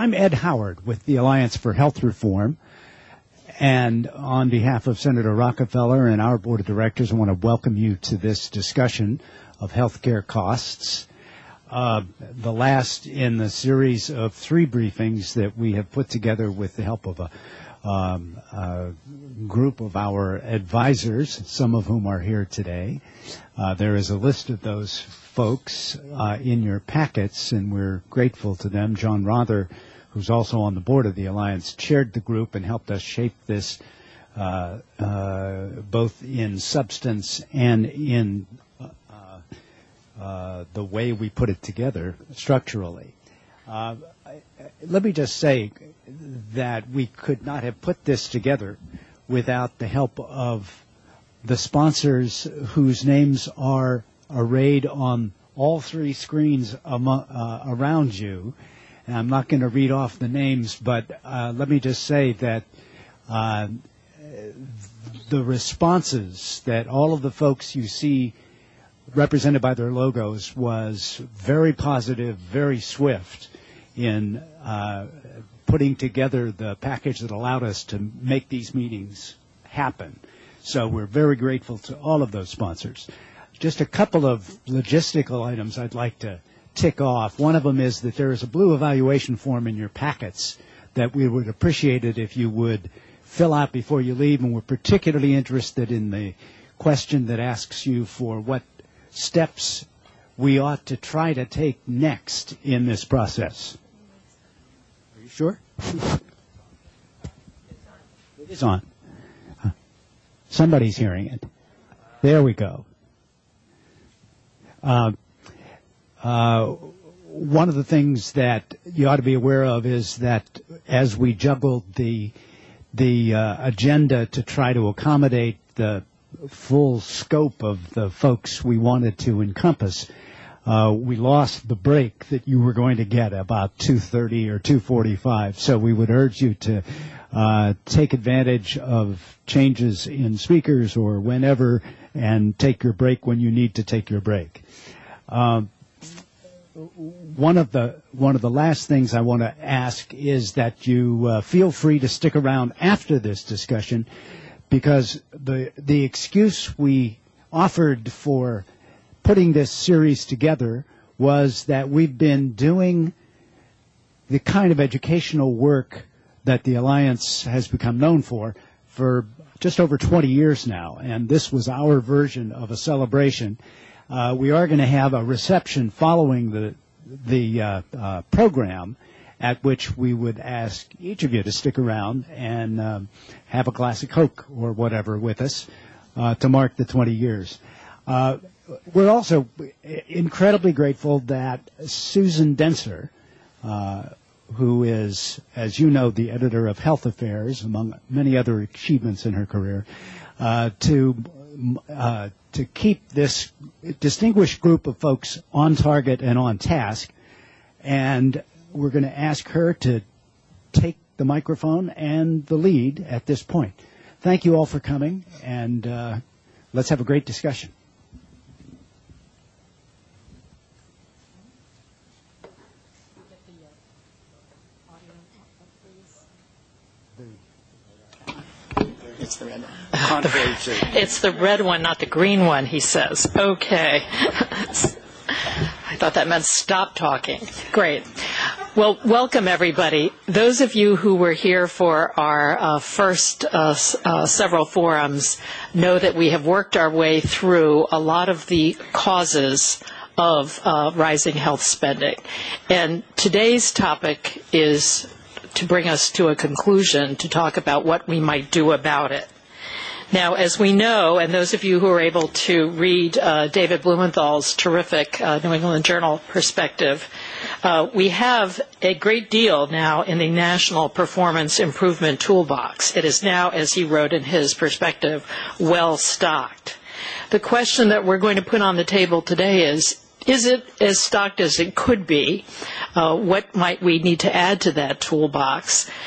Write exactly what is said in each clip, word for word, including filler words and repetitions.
I'm Ed Howard with the Alliance for Health Reform. And on behalf of Senator Rockefeller and our board of directors, I want to welcome you to this discussion of healthcare costs. Uh, the last in the series of three briefings that we have put together with the help of a, um, a group of our advisors, some of whom are here today. Uh, there is a list of those folks uh, in your packets, and we're grateful to them. John Rother, who's also on the board of the Alliance, chaired the group and helped us shape this uh, uh, both in substance and in uh, uh, the way we put it together structurally. Uh, I, let me just say that we could not have put this together without the help of the sponsors whose names are arrayed on all three screens among, uh, around you. And I'm not going to read off the names, but uh, let me just say that uh, the responses that all of the folks you see represented by their logos was very positive, very swift in uh, putting together the package that allowed us to make these meetings happen. So we're very grateful to all of those sponsors. Just a couple of logistical items I'd like to tick off. One of them is that there is a blue evaluation form in your packets that we would appreciate it if you would fill out before you leave, and we're particularly interested in the question that asks you for what steps we ought to try to take next in this process. Are you sure? It is on. Somebody's hearing it. There we go. Uh, uh, one of the things that you ought to be aware of is that as we juggled the the uh, agenda to try to accommodate the full scope of the folks we wanted to encompass, uh, we lost the break that you were going to get about two thirty or two forty-five. So we would urge you to uh, take advantage of changes in speakers or whenever, and take your break when you need to take your break. Um, one of the one of the last things I want to ask is that you uh, feel free to stick around after this discussion, because the the excuse we offered for putting this series together was that we've been doing the kind of educational work that the Alliance has become known for for just over twenty years now, and this was our version of a celebration. Uh, we are going to have a reception following the the uh, uh, program, at which we would ask each of you to stick around and um, have a glass of Coke or whatever with us uh, to mark the twenty years. Uh, we're also incredibly grateful that Susan Denser, uh, who is, as you know, the editor of Health Affairs, among many other achievements in her career, uh, to uh, to keep this distinguished group of folks on target and on task. And we're going to ask her to take the microphone and the lead at this point. Thank you all for coming, and uh, let's have a great discussion. It's the red one. It's the red one, not the green one, he says. Okay. I thought that meant stop talking. Great. Well, welcome, everybody. Those of you who were here for our uh, first uh, uh, several forums know that we have worked our way through a lot of the causes of uh, rising health spending. And today's topic is to bring us to a conclusion, to talk about what we might do about it. Now, as we know, and those of you who are able to read uh, David Blumenthal's terrific uh, New England Journal perspective, uh, we have a great deal now in the National Performance Improvement Toolbox. It is now, as he wrote in his perspective, well stocked. The question that we're going to put on the table today is, is it as stocked as it could be? Uh, what might we need to add to that toolbox?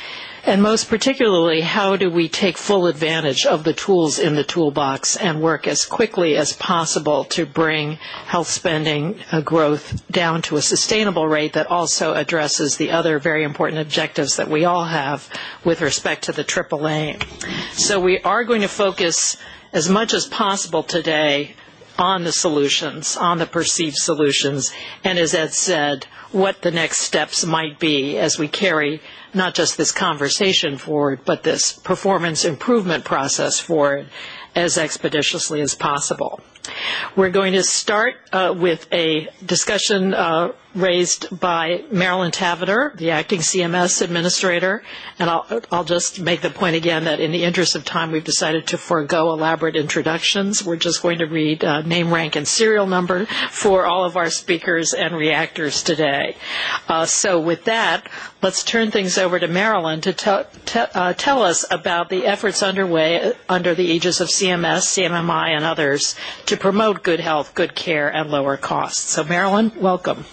And most particularly, how do we take full advantage of the tools in the toolbox and work as quickly as possible to bring health spending uh, growth down to a sustainable rate that also addresses the other very important objectives that we all have with respect to the triple aim. So we are going to focus as much as possible today on the solutions, on the perceived solutions, and as Ed said, what the next steps might be as we carry not just this conversation forward, but this performance improvement process forward as expeditiously as possible. We're going to start uh, with a discussion uh, raised by Marilyn Taveter, the acting C M S administrator, and I'll, I'll just make the point again that in the interest of time we've decided to forego elaborate introductions. We're just going to read uh, name, rank, and serial number for all of our speakers and reactors today. Uh, so with that, let's turn things over to Marilyn to te- te- uh, tell us about the efforts underway under the aegis of C M S, C M M I, and others to promote good health, good care, and lower costs. So Marilyn, welcome.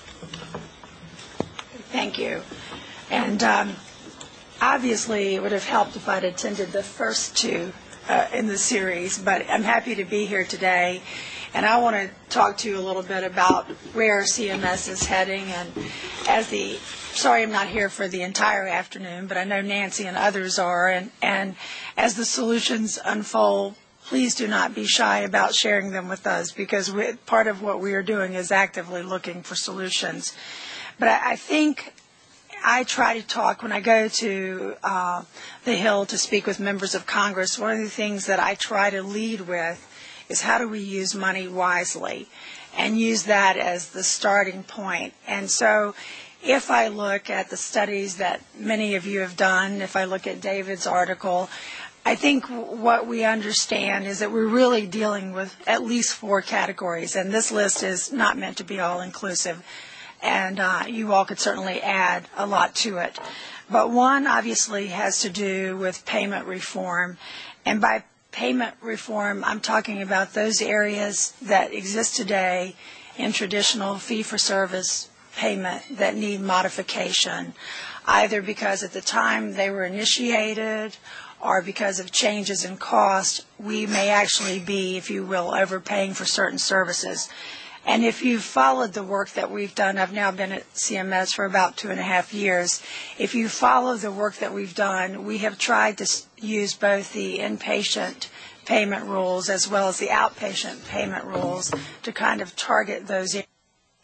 Thank you. And um, obviously it would have helped if I'd attended the first two uh, in the series, but I'm happy to be here today. And I want to talk to you a little bit about where C M S is heading. And as the, sorry I'm not here for the entire afternoon, but I know Nancy and others are. And, and as the solutions unfold, please do not be shy about sharing them with us, because we, part of what we are doing is actively looking for solutions. But I, I think I try to talk, when I go to uh, the Hill to speak with members of Congress, one of the things that I try to lead with is how do we use money wisely and use that as the starting point. And so if I look at the studies that many of you have done, if I look at David's article, I think what we understand is that we're really dealing with at least four categories, and this list is not meant to be all-inclusive, and uh, you all could certainly add a lot to it. But one obviously has to do with payment reform, and by payment reform, I'm talking about those areas that exist today in traditional fee-for-service payment that need modification, either because at the time they were initiated or because of changes in cost, we may actually be, if you will, overpaying for certain services. And if you've followed the work that we've done, I've now been at C M S for about two and a half years. If you follow the work that we've done, we have tried to use both the inpatient payment rules as well as the outpatient payment rules to kind of target those areas.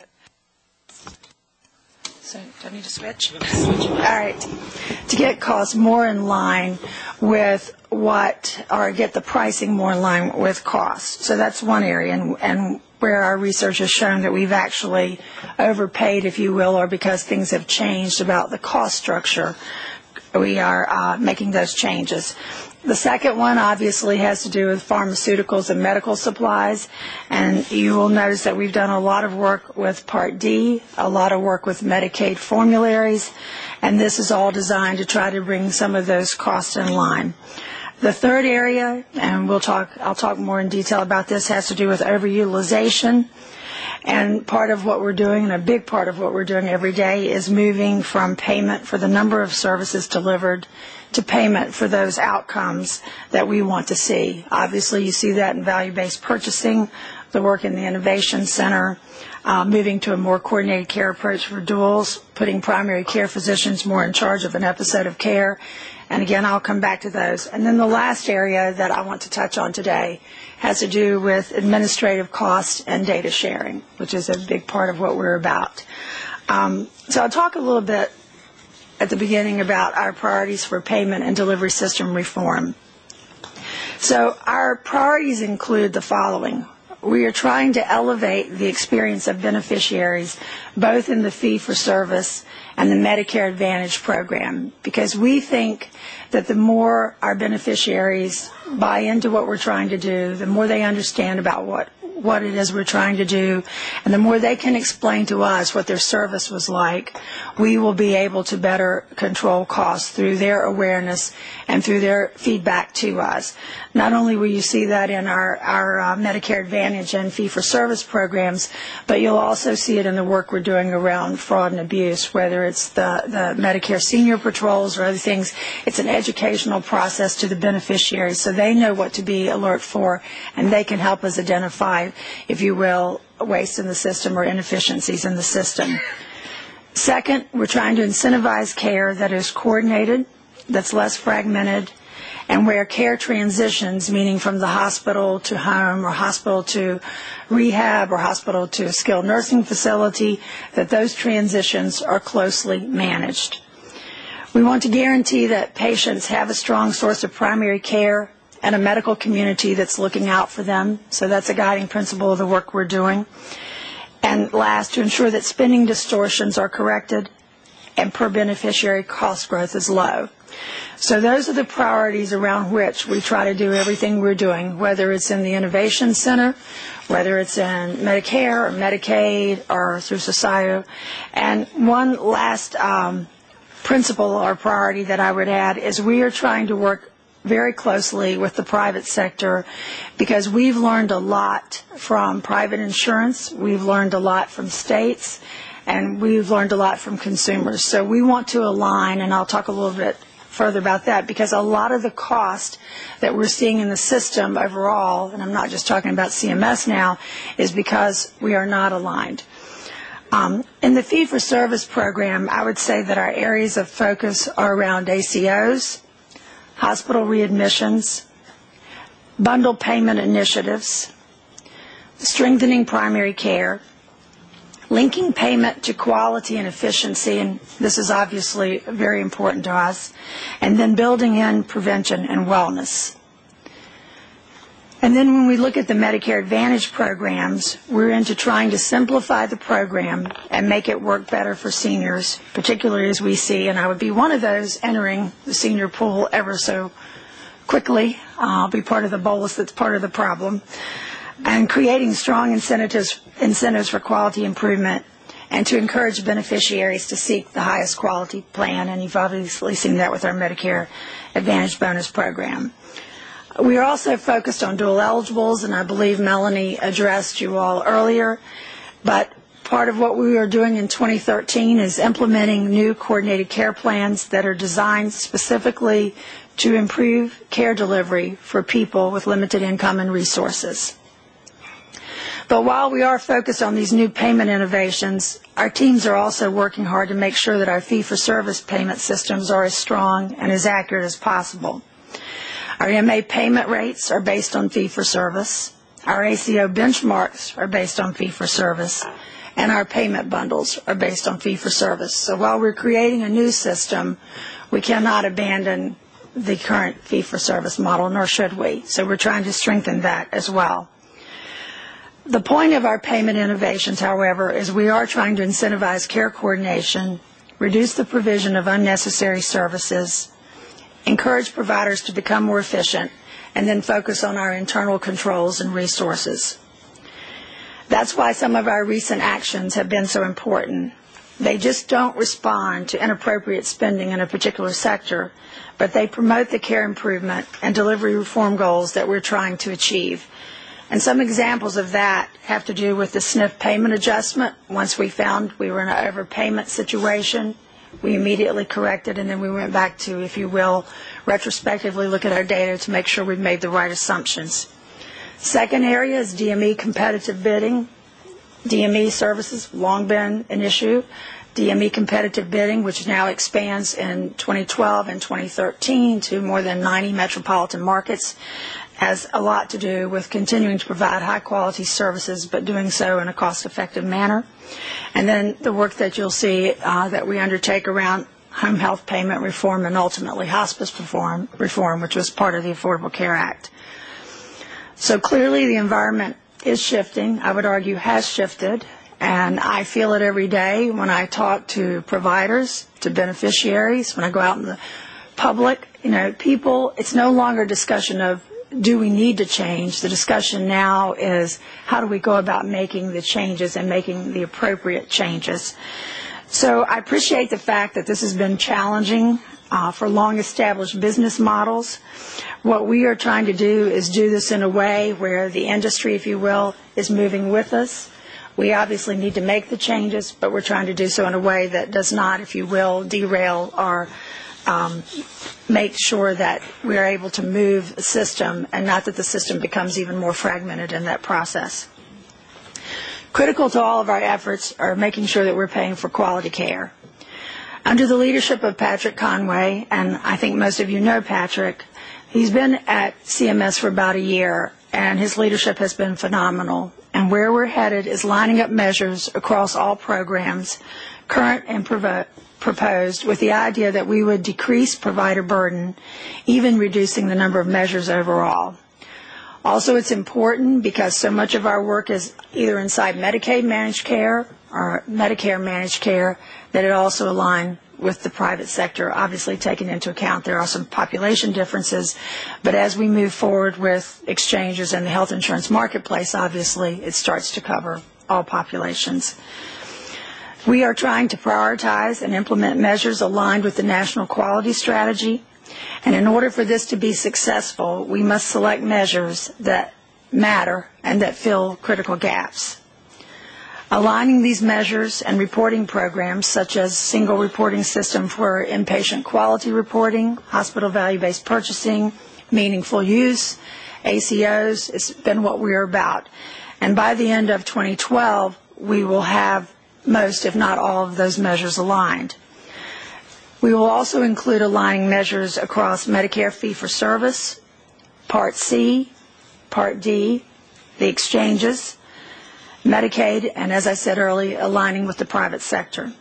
So do I need to switch? All right. To get costs more in line with what, or get the pricing more in line with costs. So that's one area, and, and where our research has shown that we've actually overpaid, if you will, or because things have changed about the cost structure, we are uh, making those changes. The second one obviously has to do with pharmaceuticals and medical supplies, and you will notice that we've done a lot of work with Part D, a lot of work with Medicaid formularies, and this is all designed to try to bring some of those costs in line. The third area, and we'll talk, I'll talk more in detail about this, has to do with overutilization. And part of what we're doing, and a big part of what we're doing every day, is moving from payment for the number of services delivered to payment for those outcomes that we want to see. Obviously, you see that in value-based purchasing, the work in the Innovation Center, uh, moving to a more coordinated care approach for duals, putting primary care physicians more in charge of an episode of care. And again, I'll come back to those. And then the last area that I want to touch on today has to do with administrative costs and data sharing, which is a big part of what we're about. Um, so I'll talk a little bit at the beginning about our priorities for payment and delivery system reform. So our priorities include the following. We are trying to elevate the experience of beneficiaries, both in the fee-for-service and the Medicare Advantage program, because we think that the more our beneficiaries buy into what we're trying to do, the more they understand about what what it is we're trying to do, and the more they can explain to us what their service was like, we will be able to better control costs through their awareness and through their feedback to us. Not only will you see that in our, our uh, Medicare Advantage and fee-for-service programs, but you'll also see it in the work we're doing around fraud and abuse, whether it's the, the Medicare senior patrols or other things. It's an educational process to the beneficiaries so they know what to be alert for, and they can help us identify, if you will, waste in the system or inefficiencies in the system. Second, we're trying to incentivize care that is coordinated, that's less fragmented, and where care transitions, meaning from the hospital to home or hospital to rehab or hospital to a skilled nursing facility, that those transitions are closely managed. We want to guarantee that patients have a strong source of primary care and a medical community that's looking out for them. So that's a guiding principle of the work we're doing. And last, to ensure that spending distortions are corrected and per beneficiary cost growth is low. So those are the priorities around which we try to do everything we're doing, whether it's in the Innovation Center, whether it's in Medicare or Medicaid or through Society. And one last um, principle or priority that I would add is we are trying to work very closely with the private sector because we've learned a lot from private insurance, we've learned a lot from states, and we've learned a lot from consumers. So we want to align, and I'll talk a little bit further about that, because a lot of the cost that we're seeing in the system overall, and I'm not just talking about C M S now, is because we are not aligned. Um, in the fee-for-service program, I would say that our areas of focus are around A C Os, hospital readmissions, bundle payment initiatives, strengthening primary care, linking payment to quality and efficiency, and this is obviously very important to us, and then building in prevention and wellness. And then when we look at the Medicare Advantage programs, we're into trying to simplify the program and make it work better for seniors, particularly as we see, and I would be one of those entering the senior pool ever so quickly. I'll be part of the bolus that's part of the problem. And creating strong incentives, incentives for quality improvement and to encourage beneficiaries to seek the highest quality plan, and you've obviously seen that with our Medicare Advantage bonus program. We are also focused on dual eligibles, and I believe Melanie addressed you all earlier, but part of what we are doing in twenty thirteen is implementing new coordinated care plans that are designed specifically to improve care delivery for people with limited income and resources. But while we are focused on these new payment innovations, our teams are also working hard to make sure that our fee-for-service payment systems are as strong and as accurate as possible. Our M A payment rates are based on fee-for-service. Our A C O benchmarks are based on fee-for-service. And our payment bundles are based on fee-for-service. So while we're creating a new system, we cannot abandon the current fee-for-service model, nor should we. So we're trying to strengthen that as well. The point of our payment innovations, however, is we are trying to incentivize care coordination, reduce the provision of unnecessary services, encourage providers to become more efficient, and then focus on our internal controls and resources. That's why some of our recent actions have been so important. They just don't respond to inappropriate spending in a particular sector, but they promote the care improvement and delivery reform goals that we're trying to achieve. And some examples of that have to do with the S N F payment adjustment. Once we found we were in an overpayment situation, we immediately corrected, and then we went back to, if you will, retrospectively look at our data to make sure we've made the right assumptions. Second area is D M E competitive bidding. D M E services, long been an issue. D M E competitive bidding, which now expands in twenty twelve and twenty thirteen to more than ninety metropolitan markets, has a lot to do with continuing to provide high-quality services, but doing so in a cost-effective manner. And then the work that you'll see uh, that we undertake around home health payment reform and ultimately hospice reform, reform, which was part of the Affordable Care Act. So clearly the environment is shifting, I would argue has shifted, and I feel it every day when I talk to providers, to beneficiaries, when I go out in the public. You know, people, it's no longer a discussion of do we need to change? The discussion now is how do we go about making the changes and making the appropriate changes. So I appreciate the fact that this has been challenging uh, for long-established business models. What we are trying to do is do this in a way where the industry, if you will, is moving with us. We obviously need to make the changes, but we're trying to do so in a way that does not, if you will, derail or um, make sure that we're able to move the system and not that the system becomes even more fragmented in that process. Critical to all of our efforts are making sure that we're paying for quality care. Under the leadership of Patrick Conway, and I think most of you know Patrick, he's been at C M S for about a year, and his leadership has been phenomenal. And where we're headed is lining up measures across all programs, current and provo- proposed, with the idea that we would decrease provider burden, even reducing the number of measures overall. Also, it's important because so much of our work is either inside Medicaid managed care or Medicare managed care that it also align with the private sector, obviously taking into account there are some population differences. But as we move forward with exchanges and the health insurance marketplace, obviously it starts to cover all populations. We are trying to prioritize and implement measures aligned with the national quality strategy. And in order for this to be successful, we must select measures that matter and that fill critical gaps. Aligning these measures and reporting programs, such as single reporting system for inpatient quality reporting, hospital value-based purchasing, meaningful use, A C Os, has been what we're about. And by the end of twenty twelve, we will have most, if not all, of those measures aligned. We will also include aligning measures across Medicare fee-for-service, Part C, Part D, the exchanges, Medicaid, and as I said earlier, aligning with the private sector.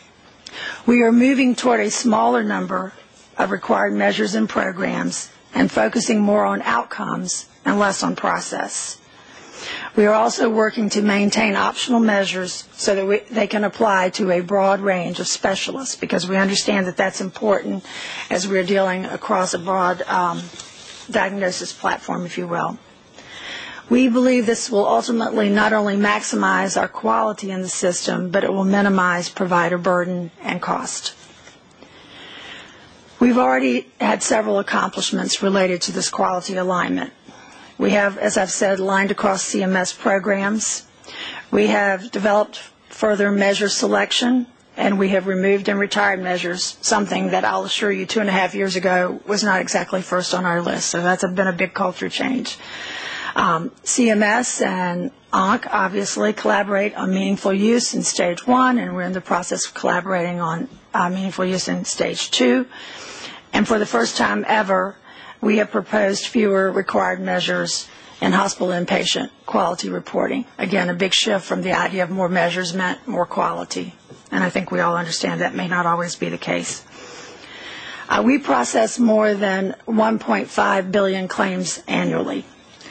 We are moving toward a smaller number of required measures and programs and focusing more on outcomes and less on process. We are also working to maintain optional measures so that we, they can apply to a broad range of specialists, because we understand that that's important as we're dealing across a broad um, diagnosis platform, if you will. We believe this will ultimately not only maximize our quality in the system, but it will minimize provider burden and cost. We've already had several accomplishments related to this quality alignment. We have, as I've said, aligned across C M S programs. We have developed further measure selection, and we have removed and retired measures, something that I'll assure you two and a half years ago was not exactly first on our list. So that's been a big culture change. Um, C M S and O N C obviously collaborate on meaningful use in stage one, and we're in the process of collaborating on uh, meaningful use in stage two. And for the first time ever, we have proposed fewer required measures in hospital inpatient quality reporting. Again, a big shift from the idea of more measures meant more quality. And I think we all understand that may not always be the case. Uh, we process more than one point five billion claims annually.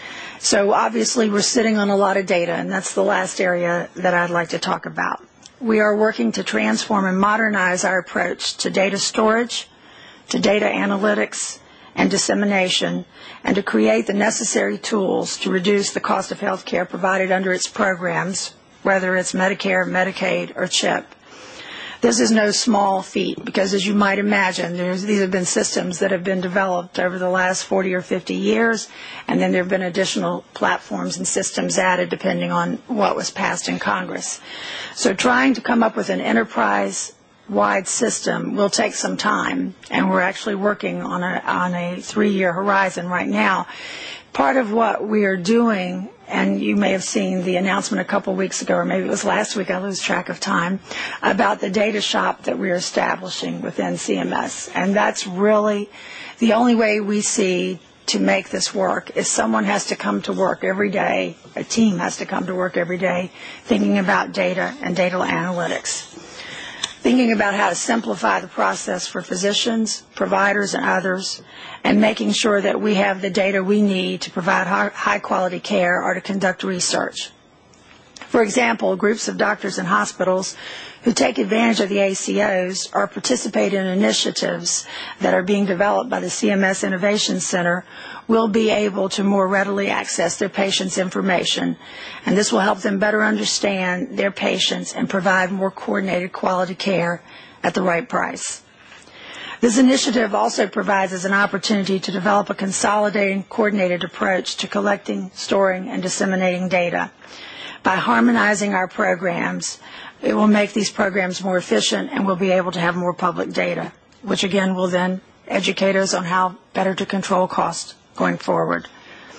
So obviously we're sitting on a lot of data, and that's the last area that I'd like to talk about. We are working to transform and modernize our approach to data storage, to data analytics, and dissemination, and to create the necessary tools to reduce the cost of health care provided under its programs, whether it's Medicare, Medicaid, or CHIP. This is no small feat because, as you might imagine, there's, these have been systems that have been developed over the last forty or fifty years, and then there have been additional platforms and systems added depending on what was passed in Congress. So trying to come up with an enterprise-wide system will take some time, and we're actually working on a, on a three-year horizon right now. Part of what we are doing, and you may have seen the announcement a couple weeks ago, or maybe it was last week, I lose track of time, about the data shop that we're establishing within C M S. And that's really the only way we see to make this work is someone has to come to work every day, a team has to come to work every day thinking about data and data analytics, thinking about how to simplify the process for physicians, providers, and others, and making sure that we have the data we need to provide high-quality care or to conduct research. For example, groups of doctors and hospitals who take advantage of the A C Os or participate in initiatives that are being developed by the C M S Innovation Center will be able to more readily access their patients' information, and this will help them better understand their patients and provide more coordinated quality care at the right price. This initiative also provides us an opportunity to develop a consolidated, coordinated approach to collecting, storing, and disseminating data. By harmonizing our programs, it will make these programs more efficient, and we'll be able to have more public data, which again will then educate us on how better to control costs going forward.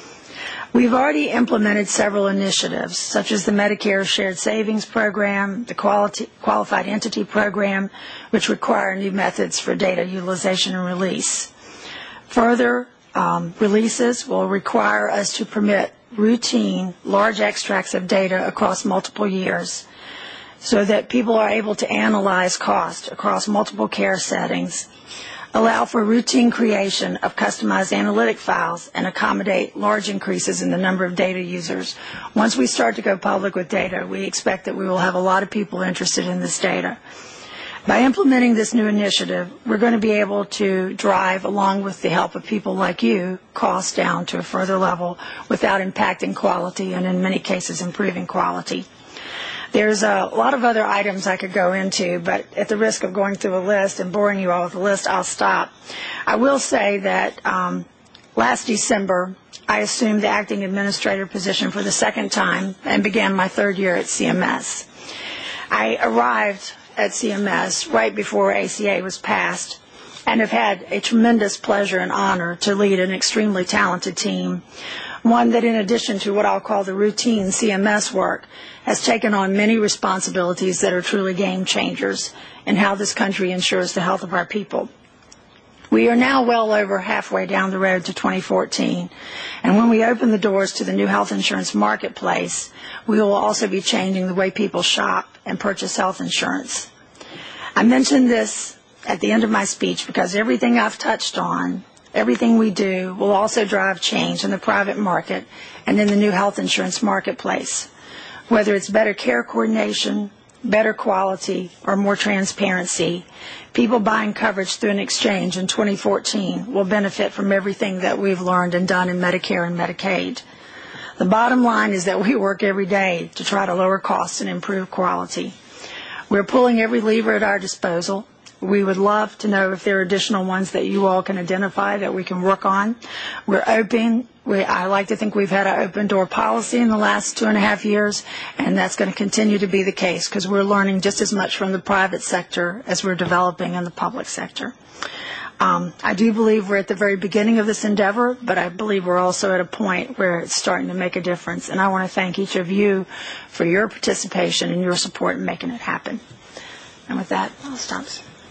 We've already implemented several initiatives, such as the Medicare Shared Savings Program, the Quality, Qualified Entity Program, which require new methods for data utilization and release. Further um, releases will require us to permit routine, large extracts of data across multiple years so that people are able to analyze cost across multiple care settings, allow for routine creation of customized analytic files, and accommodate large increases in the number of data users. Once we start to go public with data, we expect that we will have a lot of people interested in this data. By implementing this new initiative, we're going to be able to drive, along with the help of people like you, costs down to a further level without impacting quality and in many cases improving quality. There's a lot of other items I could go into, but at the risk of going through a list and boring you all with a list, I'll stop. I will say that um, last December, I assumed the acting administrator position for the second time and began my third year at C M S. I arrived at C M S right before A C A was passed and have had a tremendous pleasure and honor to lead an extremely talented team, one that in addition to what I'll call the routine C M S work, has taken on many responsibilities that are truly game changers in how this country ensures the health of our people. We are now well over halfway down the road to twenty fourteen, and when we open the doors to the new health insurance marketplace, we will also be changing the way people shop and purchase health insurance. I mentioned this at the end of my speech because everything I've touched on, everything we do, will also drive change in the private market and in the new health insurance marketplace. Whether it's better care coordination, better quality, or more transparency, people buying coverage through an exchange in twenty fourteen will benefit from everything that we've learned and done in Medicare and Medicaid. The bottom line is that we work every day to try to lower costs and improve quality. We're pulling every lever at our disposal. We would love to know if there are additional ones that you all can identify that we can work on. We're open. We, I like to think we've had an open door policy in the last two and a half years, and that's going to continue to be the case because we're learning just as much from the private sector as we're developing in the public sector. Um, I do believe we're at the very beginning of this endeavor, but I believe we're also at a point where it's starting to make a difference, and I want to thank each of you for your participation and your support in making it happen. And with that, I'll stop.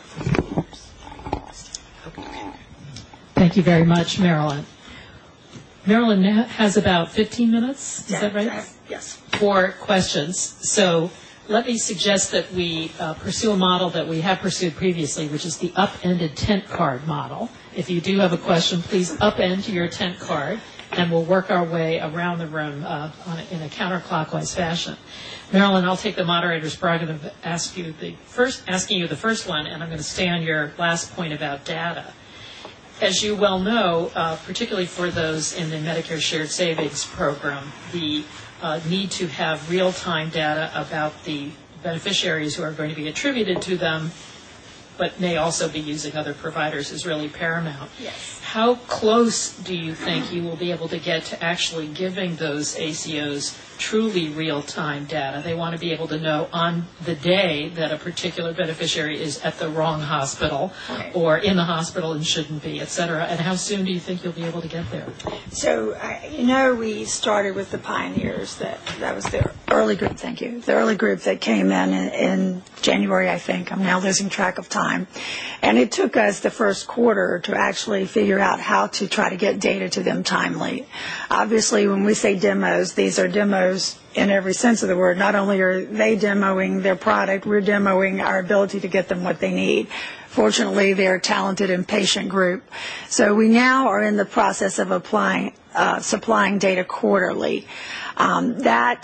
Thank you very much, Marilyn. Marilyn has about fifteen minutes, is yeah, that right? Yes. For questions. So let me suggest that we uh, pursue a model that we have pursued previously, which is the upended tent card model. If you do have a question, please upend your tent card, and we'll work our way around the room uh, on a, in a counterclockwise fashion. Marilyn, I'll take the moderator's prerogative of ask you the first, asking you the first one, and I'm going to stay on your last point about data. As you well know, uh, particularly for those in the Medicare Shared Savings Program, the uh, need to have real-time data about the beneficiaries who are going to be attributed to them, but may also be using other providers, is really paramount. Yes. How close do you think you will be able to get to actually giving those A C Os truly real-time data? They want to be able to know on the day that a particular beneficiary is at the wrong hospital okay. or in the hospital and shouldn't be, et cetera. And how soon do you think you'll be able to get there? So, uh, you know, we started with the pioneers. That that was the early group, thank you, the early group that came in, in in January, I think. I'm now losing track of time. And it took us the first quarter to actually figure out how to try to get data to them timely. Obviously, when we say demos, these are demos in every sense of the word. Not only are they demoing their product, we're demoing our ability to get them what they need. Fortunately, they're a talented and patient group. So we now are in the process of applying, uh, supplying data quarterly. Um, that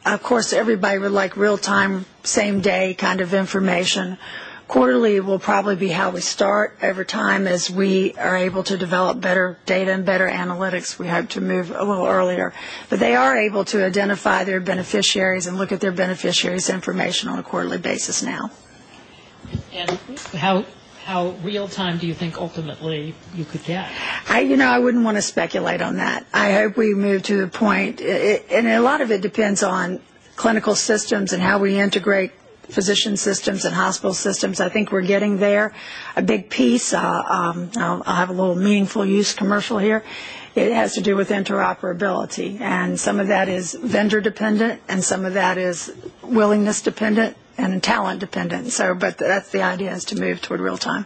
of course, everybody would like real-time, same-day kind of information. Quarterly will probably be how we start. Over time, as we are able to develop better data and better analytics, we hope to move a little earlier. But they are able to identify their beneficiaries and look at their beneficiaries' information on a quarterly basis now. And how how real time do you think ultimately you could get? I, you know, I wouldn't want to speculate on that. I hope we move to the point, it, and a lot of it depends on clinical systems and how we integrate physician systems and hospital systems. I think we're getting there. A big piece, uh, um, I'll, I'll have a little meaningful use commercial here. It has to do with interoperability, and some of that is vendor dependent, and some of that is willingness dependent and talent dependent. So, but that's the idea, is to move toward real time.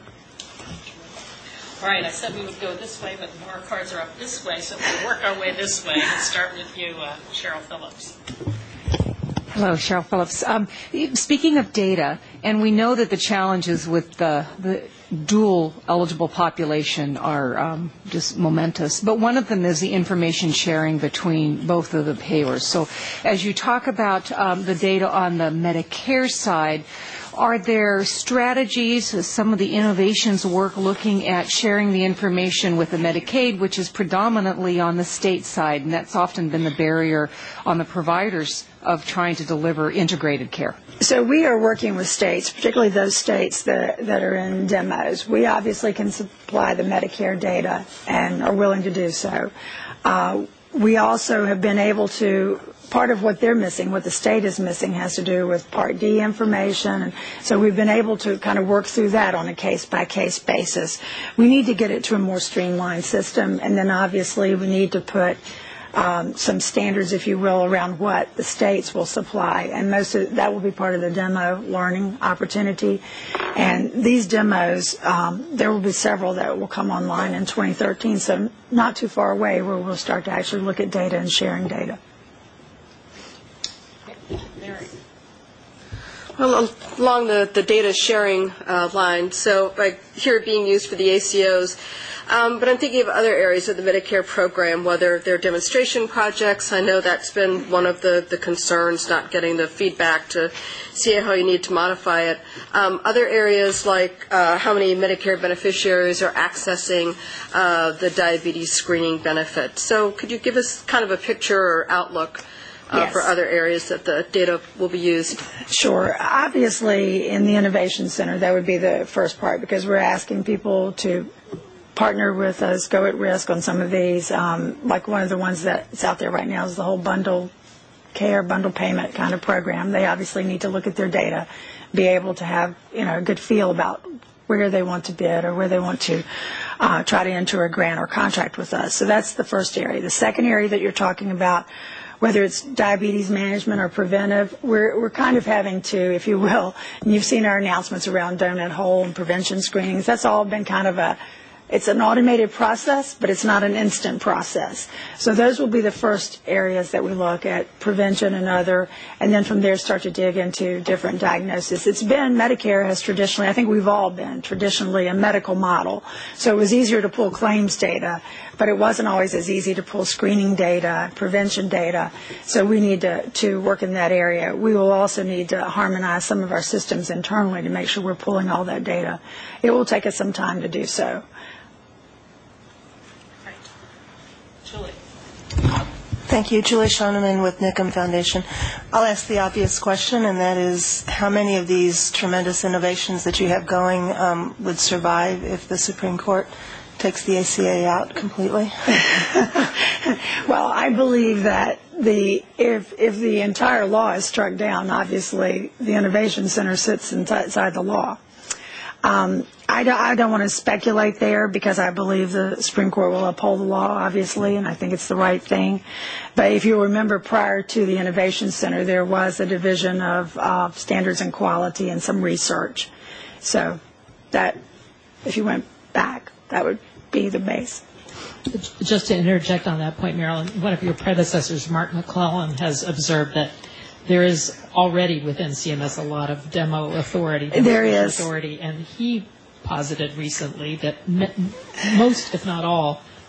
All right, I said we would go this way, but more cards are up this way, so we'll work our way this way. Let's start with you, uh, Cheryl Phillips. Hello, Cheryl Phillips. Um, speaking of data, and we know that the challenges with the, the dual eligible population are um, just momentous, but one of them is the information sharing between both of the payers. So as you talk about um, the data on the Medicare side, are there strategies, some of the innovations work looking at sharing the information with the Medicaid, which is predominantly on the state side, and that's often been the barrier on the providers of trying to deliver integrated care? So we are working with states, particularly those states that, that are in demos. We obviously can supply the Medicare data and are willing to do so. Uh, we also have been able to, part of what they're missing, what the state is missing, has to do with Part D information. And so we've been able to kind of work through that on a case-by-case basis. We need to get it to a more streamlined system, and then obviously we need to put um, some standards, if you will, around what the states will supply. And most of that will be part of the demo learning opportunity. And these demos, um, there will be several that will come online in twenty thirteen, so not too far away, where we'll start to actually look at data and sharing data. Well, along the, the data sharing uh, line, so I hear it being used for the A C Os, um, but I'm thinking of other areas of the Medicare program, whether they're demonstration projects. I know that's been one of the, the concerns, not getting the feedback to see how you need to modify it. Um, other areas like uh, how many Medicare beneficiaries are accessing uh, the diabetes screening benefit. So could you give us kind of a picture or outlook Uh, yes. for other areas that the data will be used? Sure. Obviously, in the Innovation Center, that would be the first part, because we're asking people to partner with us, go at risk on some of these. Um, like one of the ones that's out there right now is the whole bundle care, bundle payment kind of program. They obviously need to look at their data, be able to have, you know, a good feel about where they want to bid or where they want to uh, try to enter a grant or contract with us. So that's the first area. The second area that you're talking about, whether it's diabetes management or preventive, we're we're kind of having to, if you will, and you've seen our announcements around donut hole and prevention screenings. That's all been kind of a, it's an automated process, but it's not an instant process. So those will be the first areas that we look at, prevention and other, and then from there start to dig into different diagnoses. It's been, Medicare has traditionally, I think we've all been traditionally a medical model. So it was easier to pull claims data, but it wasn't always as easy to pull screening data, prevention data. So we need to, to work in that area. We will also need to harmonize some of our systems internally to make sure we're pulling all that data. It will take us some time to do so. Julie. Thank you. Julie Shoneman with Nickham Foundation. I'll ask the obvious question, and that is, how many of these tremendous innovations that you have going um, would survive if the Supreme Court takes the A C A out completely? Well, I believe that the if if the entire law is struck down, obviously the Innovation Center sits inside the law. Um, I don't, I don't want to speculate there, because I believe the Supreme Court will uphold the law, obviously, and I think it's the right thing. But if you remember, prior to the Innovation Center, there was a division of uh, standards and quality and some research. So that, if you went back, that would be the base. Just to interject on that point, Marilyn, one of your predecessors, Mark McClellan, has observed that there is already within C M S a lot of demo authority. There is. Authority, and he posited recently that me- most, if not all,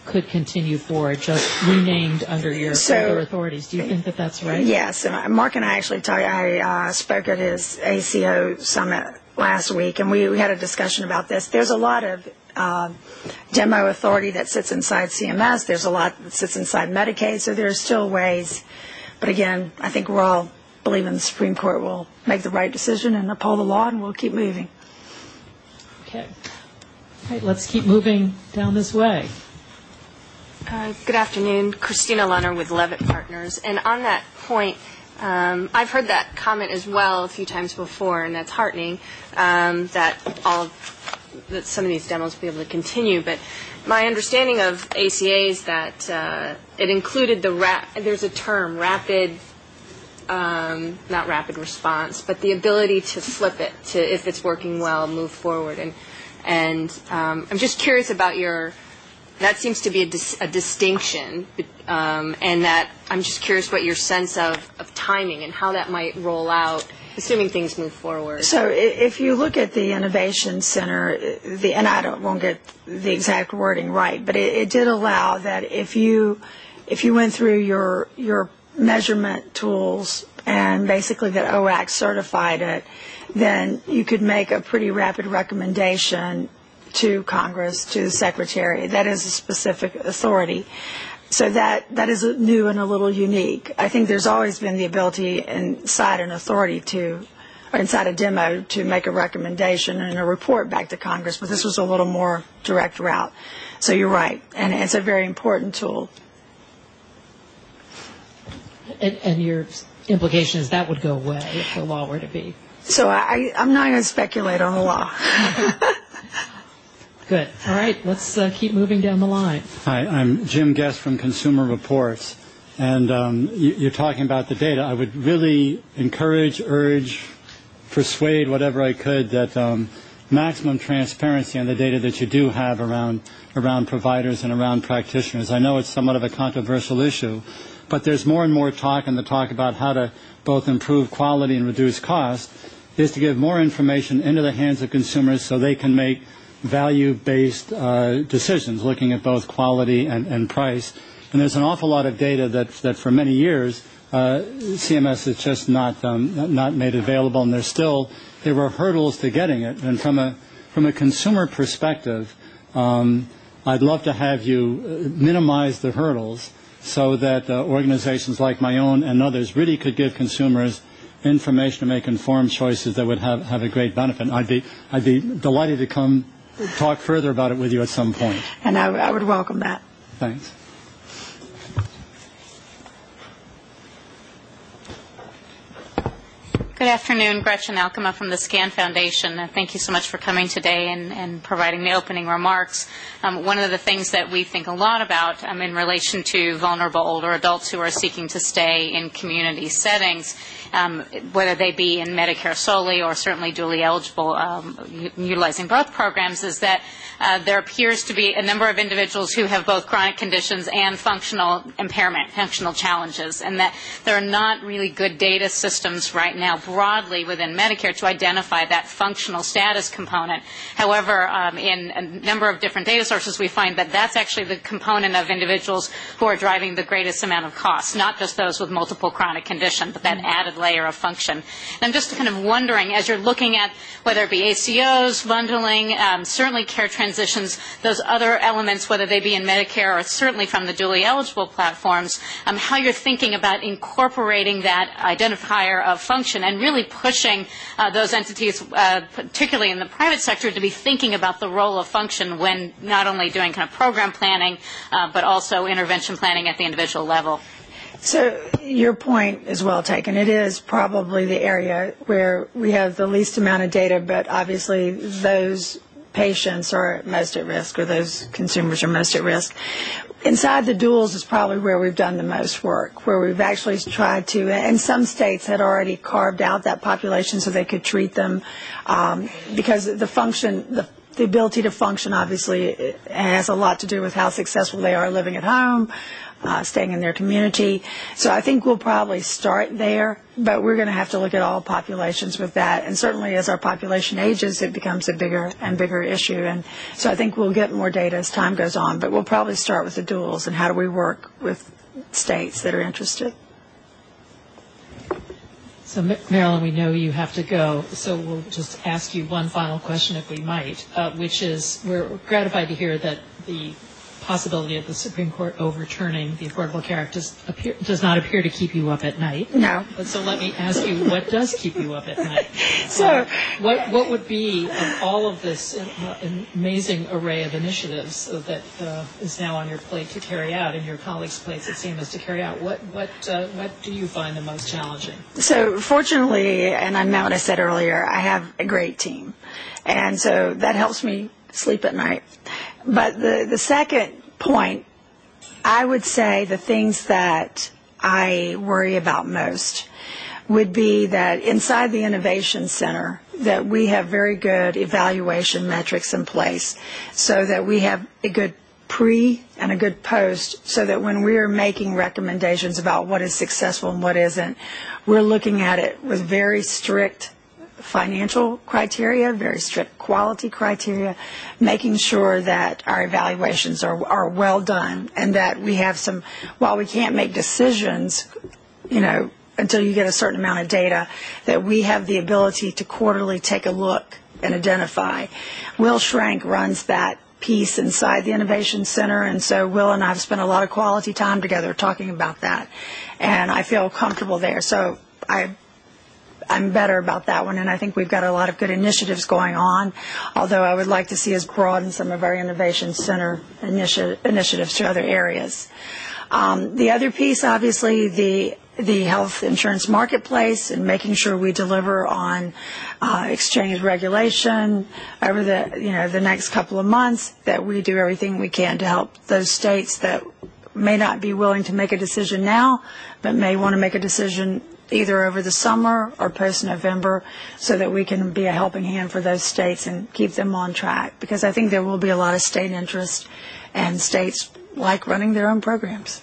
could continue forward, just renamed under your So- other authorities. Do you think that that's right? Yes, and Mark and I actually talked, I uh, spoke at his A C O summit last week, and we, we had a discussion about this. There's a lot of uh, demo authority that sits inside C M S. There's a lot that sits inside Medicaid, so there's still ways. But again, I think we're all believing the Supreme Court will make the right decision and uphold the law, and we'll keep moving. Okay. All right, let's keep moving down this way. Uh, good afternoon. Christina Lunner with Levitt Partners. And on that point, um, I've heard that comment as well a few times before, and that's heartening um, that all of, that some of these demos will be able to continue. But my understanding of A C A is that uh, it included the rap, there's a term, rapid, um, not rapid response, but the ability to flip it to, if it's working well, move forward. And and um, I'm just curious about your. That seems to be a, dis- a distinction, um, and that I'm just curious what your sense of, of timing and how that might roll out, assuming things move forward. So i- if you look at the Innovation Center, the, and I don't, won't get the exact wording right, but it, it did allow that if you if you went through your your measurement tools and basically that O A C certified it, then you could make a pretty rapid recommendation to Congress, to the Secretary. That is a specific authority. So that, that is new and a little unique. I think there's always been the ability inside an authority to, or inside a demo, to make a recommendation and a report back to Congress, but this was a little more direct route. So you're right, and it's a very important tool. And, and your implication is that would go away if the law were to be. So I, I'm not going to speculate on the law. Good. All right, let's uh, keep moving down the line. Hi, I'm Jim Guest from Consumer Reports, and um, you, you're talking about the data. I would really encourage, urge, persuade whatever I could that um, maximum transparency on the data that you do have around around providers and around practitioners. I know it's somewhat of a controversial issue, but there's more and more talk, and the talk about how to both improve quality and reduce cost is to give more information into the hands of consumers so they can make value-based uh, decisions, looking at both quality and, and price. And there's an awful lot of data that, that for many years, uh, C M S has just not um, not made available, and there's still there were hurdles to getting it. And from a from a consumer perspective, um, I'd love to have you minimize the hurdles so that uh, organizations like my own and others really could give consumers information to make informed choices that would have, have a great benefit. And I'd be I'd be delighted to come talk further about it with you at some point. And I, I would welcome that. Thanks. Good afternoon, Gretchen Alkema from the SCAN Foundation. Uh, thank you so much for coming today and, and providing the opening remarks. Um, one of the things that we think a lot about um, in relation to vulnerable older adults who are seeking to stay in community settings, um, whether they be in Medicare solely or certainly dually eligible, um, u- utilizing both programs, is that uh, there appears to be a number of individuals who have both chronic conditions and functional impairment, functional challenges, and that there are not really good data systems right now broadly within Medicare to identify that functional status component. However, um, in a number of different data sources, we find that that's actually the component of individuals who are driving the greatest amount of costs, not just those with multiple chronic condition, but that added layer of function. And I'm just kind of wondering, as you're looking at whether it be A C Os, bundling, um, certainly care transitions, those other elements, whether they be in Medicare or certainly from the dually eligible platforms, um, how you're thinking about incorporating that identifier of function and really pushing uh, those entities, uh, particularly in the private sector, to be thinking about the role of function when not only doing kind of program planning, uh, but also intervention planning at the individual level. So your point is well taken. It is probably the area where we have the least amount of data, but obviously those patients are most at risk, or those consumers are most at risk. Inside the duals is probably where we've done the most work, where we've actually tried to, and some states had already carved out that population so they could treat them, um, because the function, the, the ability to function obviously has a lot to do with how successful they are living at home, uh, staying in their community. So I think we'll probably start there, but we're going to have to look at all populations with that. And certainly as our population ages, it becomes a bigger and bigger issue. And so I think we'll get more data as time goes on, but we'll probably start with the duals and how do we work with states that are interested. So, Marilyn, we know you have to go, so we'll just ask you one final question, if we might, uh, which is, we're gratified to hear that the possibility of the Supreme Court overturning the Affordable Care Act does, appear, does not appear to keep you up at night. No. But so let me ask you, what does keep you up at night? So, uh, what what would be of all of this uh, amazing array of initiatives that uh, is now on your plate to carry out, and your colleagues' plates, it seems, to carry out? What what uh, what do you find the most challenging? So, fortunately, and I meant what I said earlier, I have a great team, and so that helps me sleep at night. But the, the second point, I would say the things that I worry about most would be that inside the Innovation Center, that we have very good evaluation metrics in place so that we have a good pre and a good post so that when we are making recommendations about what is successful and what isn't, we're looking at it with very strict financial criteria, very strict quality criteria, making sure that our evaluations are, are well done and that we have some, while we can't make decisions, you know, until you get a certain amount of data, that we have the ability to quarterly take a look and identify. Will Schrank runs that piece inside the Innovation Center, and so Will and I have spent a lot of quality time together talking about that, and I feel comfortable there. So I I'm better about that one, and I think we've got a lot of good initiatives going on, although I would like to see us broaden some of our Innovation Center initi- initiatives to other areas. Um, the other piece, obviously, the the health insurance marketplace and making sure we deliver on uh, exchange regulation over the, you know, the next couple of months, that we do everything we can to help those states that may not be willing to make a decision now, but may want to make a decision either over the summer or post-November, so that we can be a helping hand for those states and keep them on track. Because I think there will be a lot of state interest, and states like running their own programs.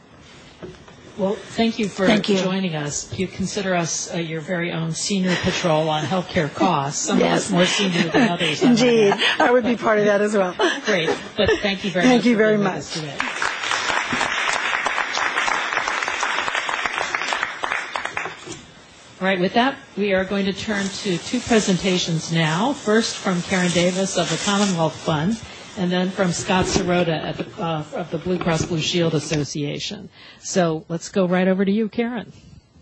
Well, thank you for thank you. joining us. You consider us uh, your very own senior patrol on healthcare costs, some yes. of us more senior than others. Indeed. I would be part of that as well. Great. But thank you very thank much. Thank you for very being much. With us today. All right, with that, we are going to turn to two presentations now. First from Karen Davis of the Commonwealth Fund, and then from Scott Sirota at the, uh, of the Blue Cross Blue Shield Association. So let's go right over to you, Karen.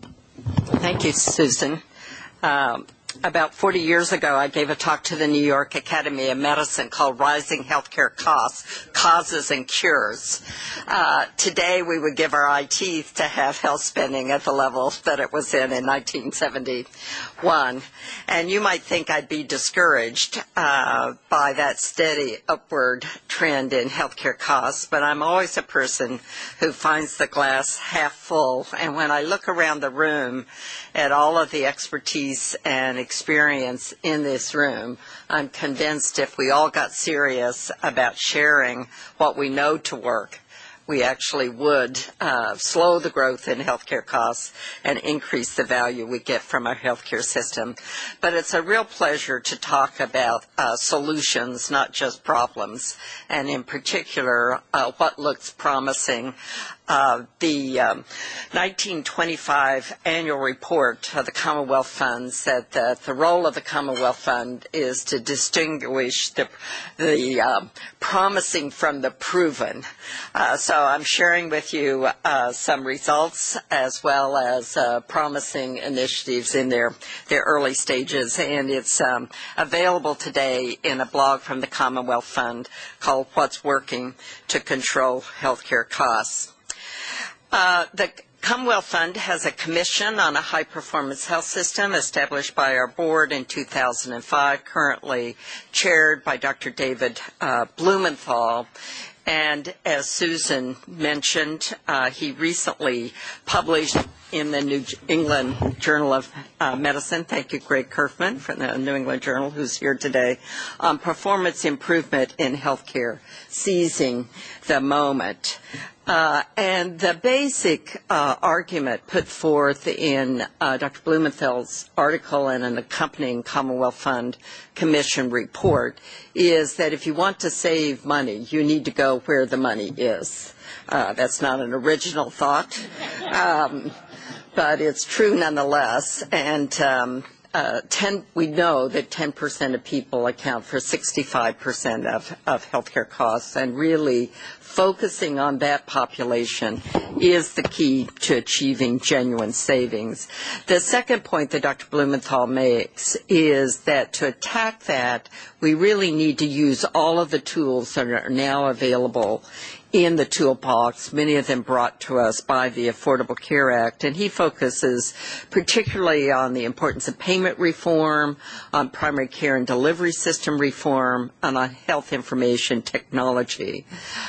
Thank you, Susan. Um, about forty years ago, I gave a talk to the New York Academy of Medicine called Rising Healthcare Costs, Causes and Cures. Uh, today, we would give our eye teeth to have health spending at the level that it was in in nineteen seventy-one. And you might think I'd be discouraged uh, by that steady upward trend in healthcare costs, but I'm always a person who finds the glass half full. And when I look around the room at all of the expertise and experience in this room, I'm convinced if we all got serious about sharing what we know to work, we actually would uh, slow the growth in healthcare costs and increase the value we get from our healthcare system. But it's a real pleasure to talk about uh, solutions, not just problems, and in particular, uh, what looks promising. Uh, the um, nineteen twenty-five annual report of the Commonwealth Fund said that the role of the Commonwealth Fund is to distinguish the, the uh, promising from the proven. Uh, so I'm sharing with you uh, some results as well as uh, promising initiatives in their, their early stages, and it's um, available today in a blog from the Commonwealth Fund called What's Working to Control Healthcare Costs. Uh, the Commonwealth Fund has a commission on a high-performance health system established by our board in two thousand five, currently chaired by Doctor David uh, Blumenthal. And as Susan mentioned, uh, he recently published in the New England Journal of uh, Medicine, thank you, Greg Kerfman from the New England Journal, who's here today, on performance improvement in healthcare, seizing the moment. Uh, and the basic uh, argument put forth in uh, Doctor Blumenthal's article and an accompanying Commonwealth Fund Commission report is that if you want to save money, you need to go where the money is. Uh, that's not an original thought, um, but it's true nonetheless. And um, uh, ten, we know that ten percent of people account for sixty-five percent of, of healthcare costs, and really focusing on that population is the key to achieving genuine savings. The second point that Doctor Blumenthal makes is that to attack that, we really need to use all of the tools that are now available in the toolbox, many of them brought to us by the Affordable Care Act. And he focuses particularly on the importance of payment reform, on primary care and delivery system reform, and on health information technology.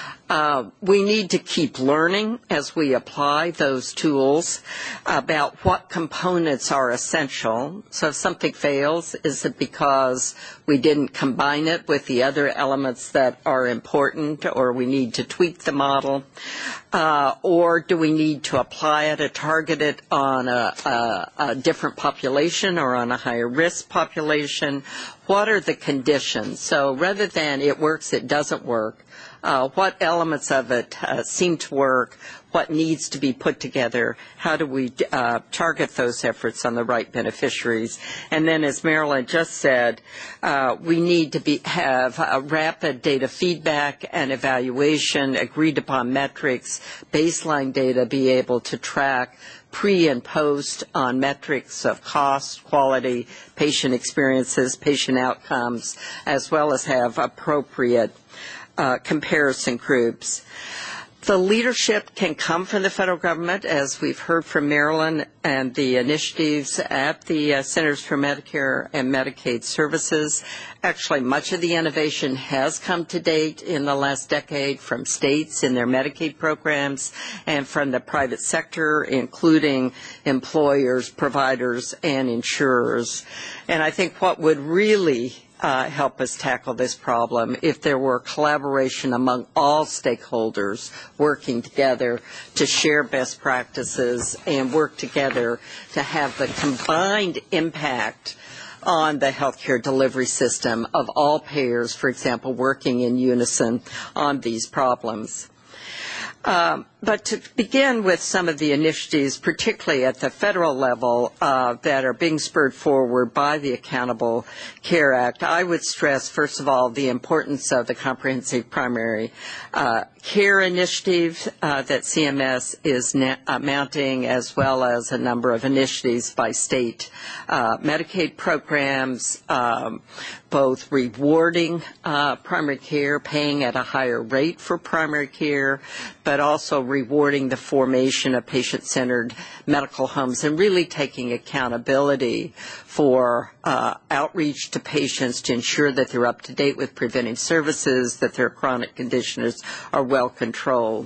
Uh, we need to keep learning as we apply those tools about what components are essential. So if something fails, is it because we didn't combine it with the other elements that are important, or we need to tweak the model? Uh, or do we need to apply it or target it on a, a, a different population or on a higher risk population? What are the conditions? So rather than it works, it doesn't work, Uh, what elements of it uh, seem to work, what needs to be put together, how do we uh, target those efforts on the right beneficiaries. And then, as Marilyn just said, uh, we need to be, have a rapid data feedback and evaluation, agreed upon metrics, baseline data, be able to track pre and post on metrics of cost, quality, patient experiences, patient outcomes, as well as have appropriate Uh, comparison groups. The leadership can come from the federal government, as we've heard from Marilyn, and the initiatives at the uh, Centers for Medicare and Medicaid Services. Actually, much of the innovation has come to date in the last decade from states in their Medicaid programs and from the private sector, including employers, providers, and insurers. And I think what would really Uh, help us tackle this problem if there were collaboration among all stakeholders working together to share best practices and work together to have the combined impact on the healthcare delivery system of all payers, for example, working in unison on these problems. Um, but to begin with some of the initiatives, particularly at the federal level, uh, that are being spurred forward by the Accountable Care Act, I would stress, first of all, the importance of the comprehensive primary uh, care initiative uh, that C M S is na- uh, mounting, as well as a number of initiatives by state uh, Medicaid programs, um, both rewarding uh, primary care, paying at a higher rate for primary care, but also rewarding the formation of patient-centered medical homes and really taking accountability for uh, outreach to patients to ensure that they're up to date with preventive services, that their chronic conditions are well controlled.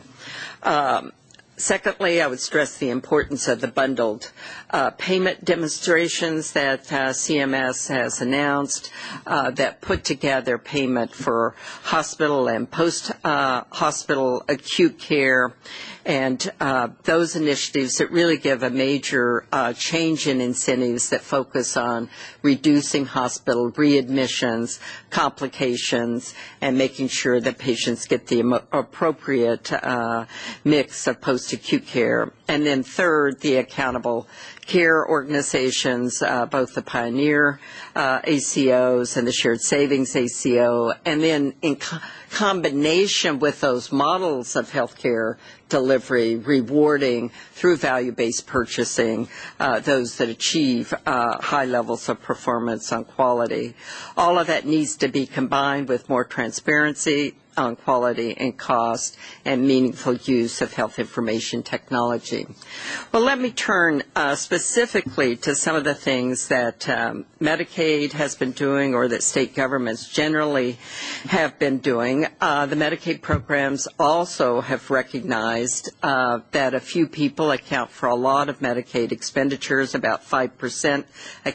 Um, Secondly, I would stress the importance of the bundled uh, payment demonstrations that uh, C M S has announced uh, that put together payment for hospital and post-hospital uh, acute care, and uh, those initiatives that really give a major uh, change in incentives that focus on reducing hospital readmissions, complications, and making sure that patients get the appropriate uh, mix of post-acute care. And then third, the accountable care organizations, uh, both the Pioneer uh, A C Os and the Shared Savings A C O, and then in co- combination with those models of healthcare delivery, rewarding through value-based purchasing uh, those that achieve uh, high levels of performance on quality. All of that needs to be combined with more transparency on quality and cost and meaningful use of health information technology. Well, let me turn uh, specifically to some of the things that um, Medicaid has been doing, or that state governments generally have been doing. Uh, the Medicaid programs also have recognized uh, that a few people account for a lot of Medicaid expenditures. About five percent account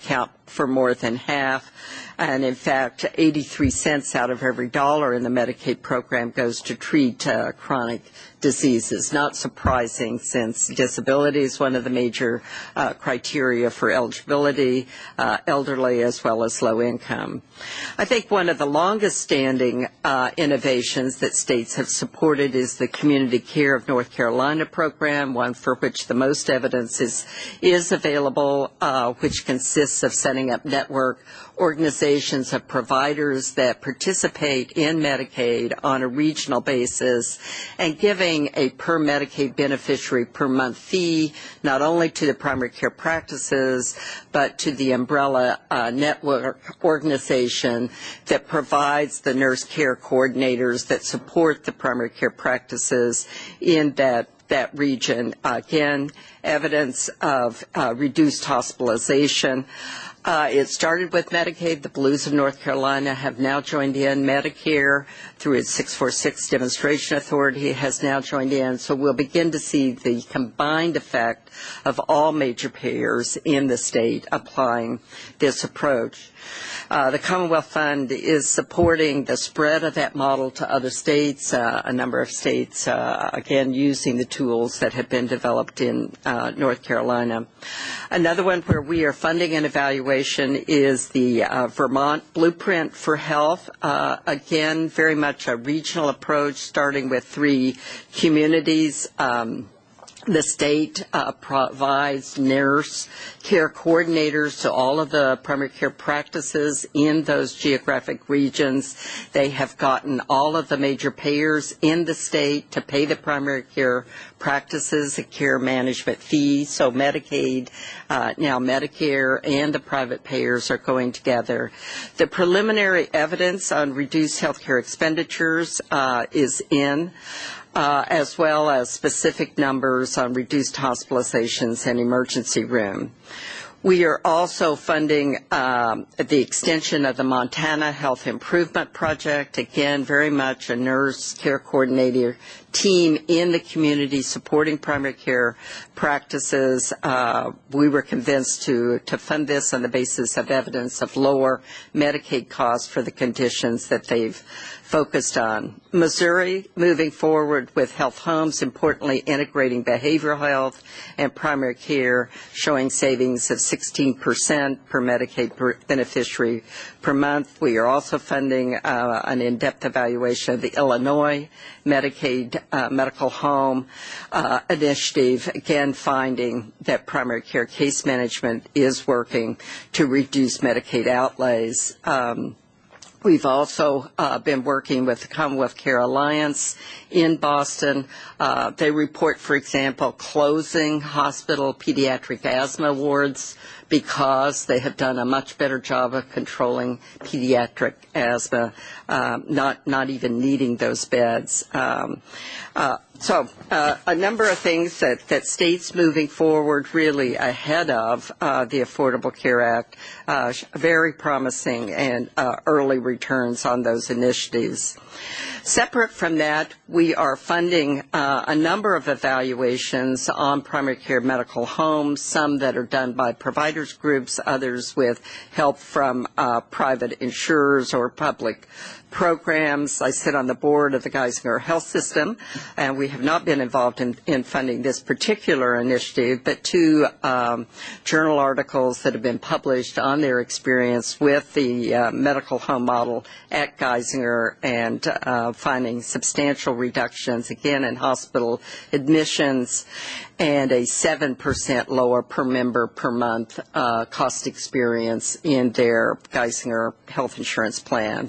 for more than half. And in fact, eighty-three cents out of every dollar in the Medicaid program goes to treat uh, chronic diseases. Not surprising, since disability is one of the major uh, criteria for eligibility, uh, elderly as well as low income. I think one of the longest standing uh, innovations that states have supported is the Community Care of North Carolina program, one for which the most evidence is, is available, uh, which consists of setting up network organizations of providers that participate in Medicaid on a regional basis and giving a per Medicaid beneficiary per month fee not only to the primary care practices but to the umbrella uh, network organization that provides the nurse care coordinators that support the primary care practices in that that region. Uh, again, evidence of uh, reduced hospitalization. Uh, it started with Medicaid. The Blues of North Carolina have now joined in. Medicare, through its six four six demonstration authority, has now joined in. So we'll begin to see the combined effect of all major payers in the state applying this approach. Uh, the Commonwealth Fund is supporting the spread of that model to other states, uh, a number of states, uh, again, using the tools that have been developed in uh, North Carolina. Another one where we are funding an evaluation is the uh, Vermont Blueprint for Health. Uh, again, very much a regional approach, starting with three communities. Um, The state uh, provides nurse care coordinators to all of the primary care practices in those geographic regions. They have gotten all of the major payers in the state to pay the primary care practices a care management fee. So Medicaid, uh, now Medicare, and the private payers are going together. The preliminary evidence on reduced healthcare expenditures uh, is in. Uh, as well as specific numbers on reduced hospitalizations and emergency room. We are also funding um, the extension of the Montana Health Improvement Project, again, very much a nurse care coordinator team in the community supporting primary care practices. Uh, we were convinced to, to fund this on the basis of evidence of lower Medicaid costs for the conditions that they've focused on. Missouri, moving forward with health homes, importantly integrating behavioral health and primary care, showing savings of sixteen percent per Medicaid beneficiary per month. We are also funding uh, an in-depth evaluation of the Illinois Medicaid uh, medical home uh, initiative, again finding that primary care case management is working to reduce Medicaid outlays. Um, We've also uh, been working with the Commonwealth Care Alliance in Boston. Uh, they report, for example, closing hospital pediatric asthma wards because they have done a much better job of controlling pediatric asthma, um, not not even needing those beds. Um, uh, so uh, a number of things that, that states moving forward really ahead of uh, the Affordable Care Act, uh, very promising and uh, early returns on those initiatives. Separate from that, we are funding uh, a number of evaluations on primary care medical homes, some that are done by providers groups, others with help from uh, private insurers or public programs. I sit on the board of the Geisinger Health System, and we have not been involved in, in funding this particular initiative, but two um, journal articles that have been published on their experience with the uh, medical home model at Geisinger and uh, finding substantial reductions, again, in hospital admissions and a seven percent lower per member per month uh, cost experience in their Geisinger health insurance plan.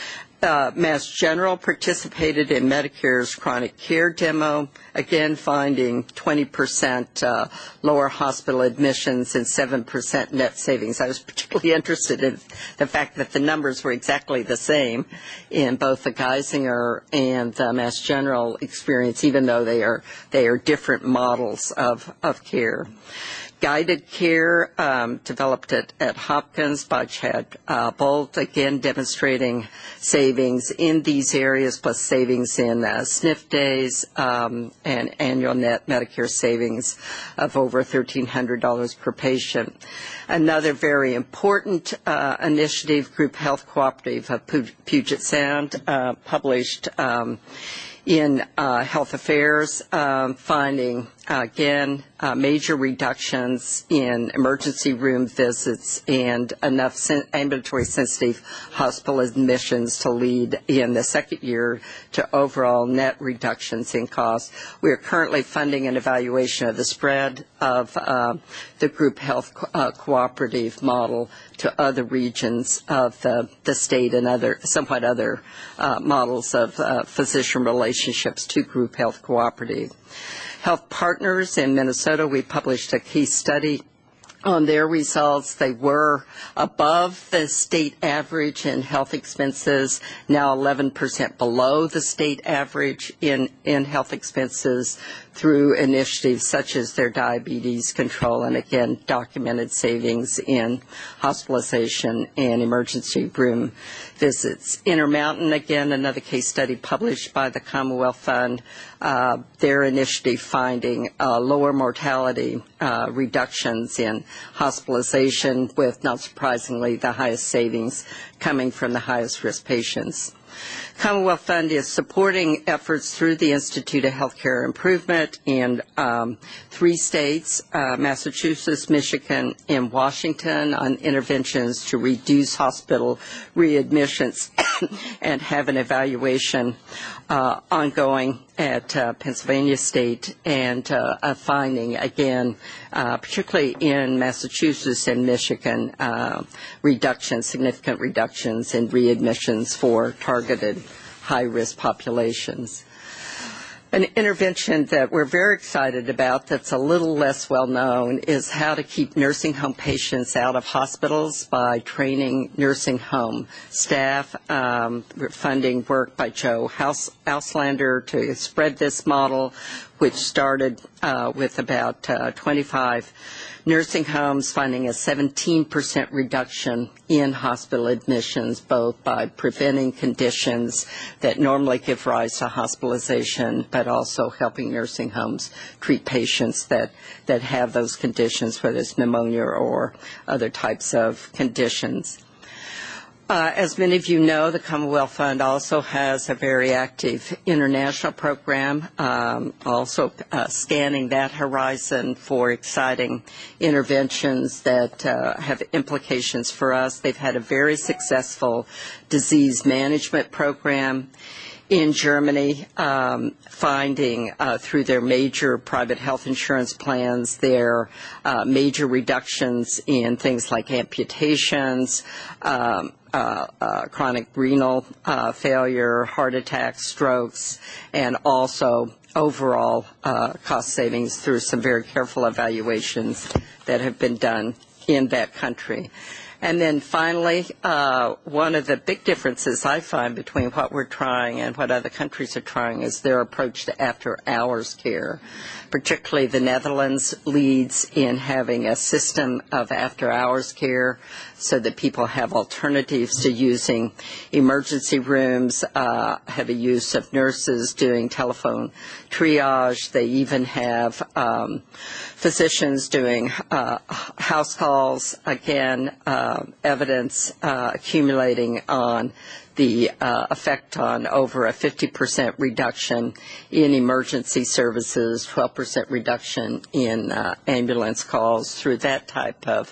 Uh, Mass General participated in Medicare's chronic care demo, again finding twenty percent uh, lower hospital admissions and seven percent net savings. I was particularly interested in the fact that the numbers were exactly the same in both the Geisinger and the Mass General experience, even though they are they are different models of, of care. Guided care, um, developed at, at Hopkins by Chad uh, Bolt, again demonstrating savings in these areas, plus savings in uh, S N F days um, and annual net Medicare savings of over thirteen hundred dollars per patient. Another very important uh, initiative, Group Health Cooperative of Puget Sound, uh, published um, in uh, Health Affairs, um, finding, uh, again, uh, major reductions in emergency room visits and enough sen- ambulatory sensitive hospital admissions to lead in the second year to overall net reductions in cost. We are currently funding an evaluation of the spread of uh, the group health co- uh, cooperative model to other regions of the, the state and other somewhat other uh, models of uh, physician relationships to group health cooperative. Health Partners in Minnesota, we published a case study on their results. They were above the state average in health expenses, now eleven percent below the state average in, in health expenses through initiatives such as their diabetes control and, again, documented savings in hospitalization and emergency room visits. Intermountain, again, another case study published by the Commonwealth Fund, uh, their initiative finding uh, lower mortality uh, reductions in hospitalization with, not surprisingly, the highest savings coming from the highest risk patients. Commonwealth Fund is supporting efforts through the Institute of Healthcare Improvement in um, three states, uh, Massachusetts, Michigan, and Washington, on interventions to reduce hospital readmissions and have an evaluation uh, ongoing at uh, Pennsylvania State, and uh, a finding, again, uh, particularly in Massachusetts and Michigan, uh, reductions, significant reductions in readmissions for targeted high-risk populations. An intervention that we're very excited about that's a little less well known is how to keep nursing home patients out of hospitals by training nursing home staff. Um, we're funding work by Joe House, Auslander to spread this model, which started uh, with about uh, twenty-five nursing homes, finding a seventeen percent reduction in hospital admissions, both by preventing conditions that normally give rise to hospitalization, but also helping nursing homes treat patients that, that have those conditions, whether it's pneumonia or other types of conditions. Uh, as many of you know, the Commonwealth Fund also has a very active international program, um, also uh, scanning that horizon for exciting interventions that uh, have implications for us. They've had a very successful disease management program in Germany, um, finding uh, through their major private health insurance plans their uh, major reductions in things like amputations, um, Uh, uh, chronic renal uh, failure, heart attacks, strokes, and also overall uh, cost savings through some very careful evaluations that have been done in that country. And then finally, uh, one of the big differences I find between what we're trying and what other countries are trying is their approach to after-hours care. Particularly the Netherlands leads in having a system of after-hours care so that people have alternatives to using emergency rooms, uh, have a use of nurses doing telephone triage. They even have um, physicians doing uh, house calls, again, uh, evidence uh, accumulating on the uh, effect on over a fifty percent reduction in emergency services, twelve percent reduction in uh, ambulance calls through that type of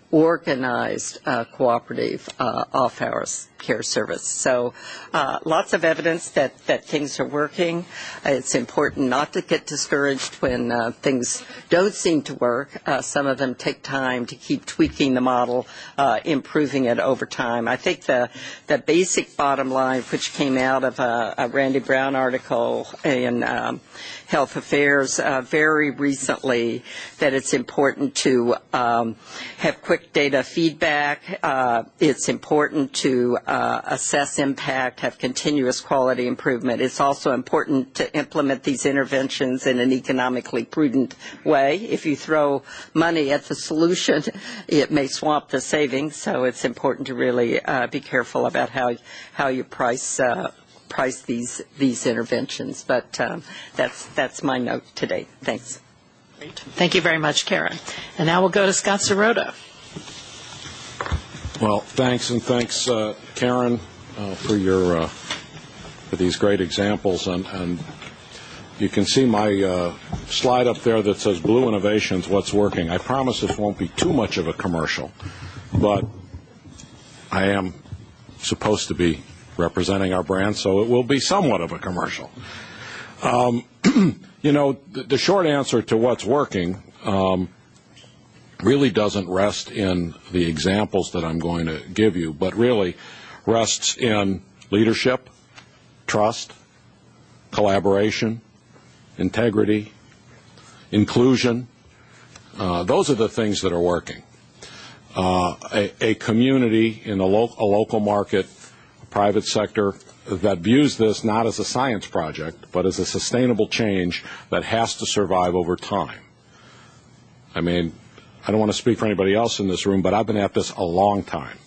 organized uh, cooperative uh, off-hours care service. So uh, lots of evidence that, that things are working. Uh, it's important not to get discouraged when uh, things don't seem to work. Uh, some of them take time to keep tweaking the model, uh, improving it over time. I think the, the basic bottom line, which came out of a, a Randy Brown article in um, Health Affairs uh, very recently, that it's important to um, have quick data feedback. Uh, it's important to uh, assess impact, have continuous quality improvement. It's also important to implement these interventions in an economically prudent way. If you throw money at the solution, it may swamp the savings, so it's important to really uh, be careful about how how you price uh, price these these interventions. But um, that's that's my note today. Thanks. Great. Thank you very much, Karen. And now we'll go to Scott Sirota. Well, thanks, and thanks, uh, Karen, uh, for your uh, for these great examples. And, and you can see my uh, slide up there that says Blue Innovations, what's working. I promise this won't be too much of a commercial, but I am supposed to be representing our brand, so it will be somewhat of a commercial. Um, you know, the, the short answer to what's working um, really doesn't rest in the examples that I'm going to give you, but really rests in leadership, trust, collaboration, integrity, inclusion. Uh, those are the things that are working. Uh, a, a community in a, lo- a local market, a private sector that views this not as a science project, but as a sustainable change that has to survive over time. I mean, I don't want to speak for anybody else in this room, but I've been at this a long time.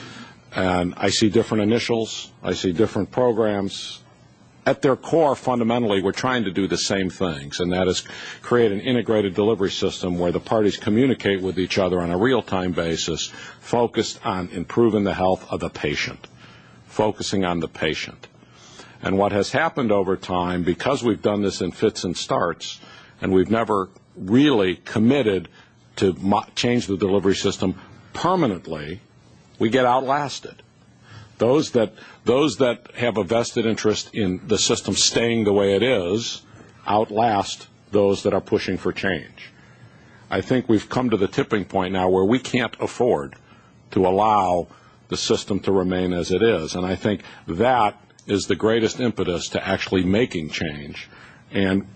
And I see different initials. I see different programs. At their core, fundamentally, we're trying to do the same things, and that is create an integrated delivery system where the parties communicate with each other on a real-time basis, focused on improving the health of the patient, focusing on the patient. And what has happened over time, because we've done this in fits and starts, and we've never really committed to mo- change the delivery system permanently, we get outlasted. Those that those that have a vested interest in the system staying the way it is outlast those that are pushing for change. I think we've come to the tipping point now where we can't afford to allow the system to remain as it is. And I think that is the greatest impetus to actually making change. And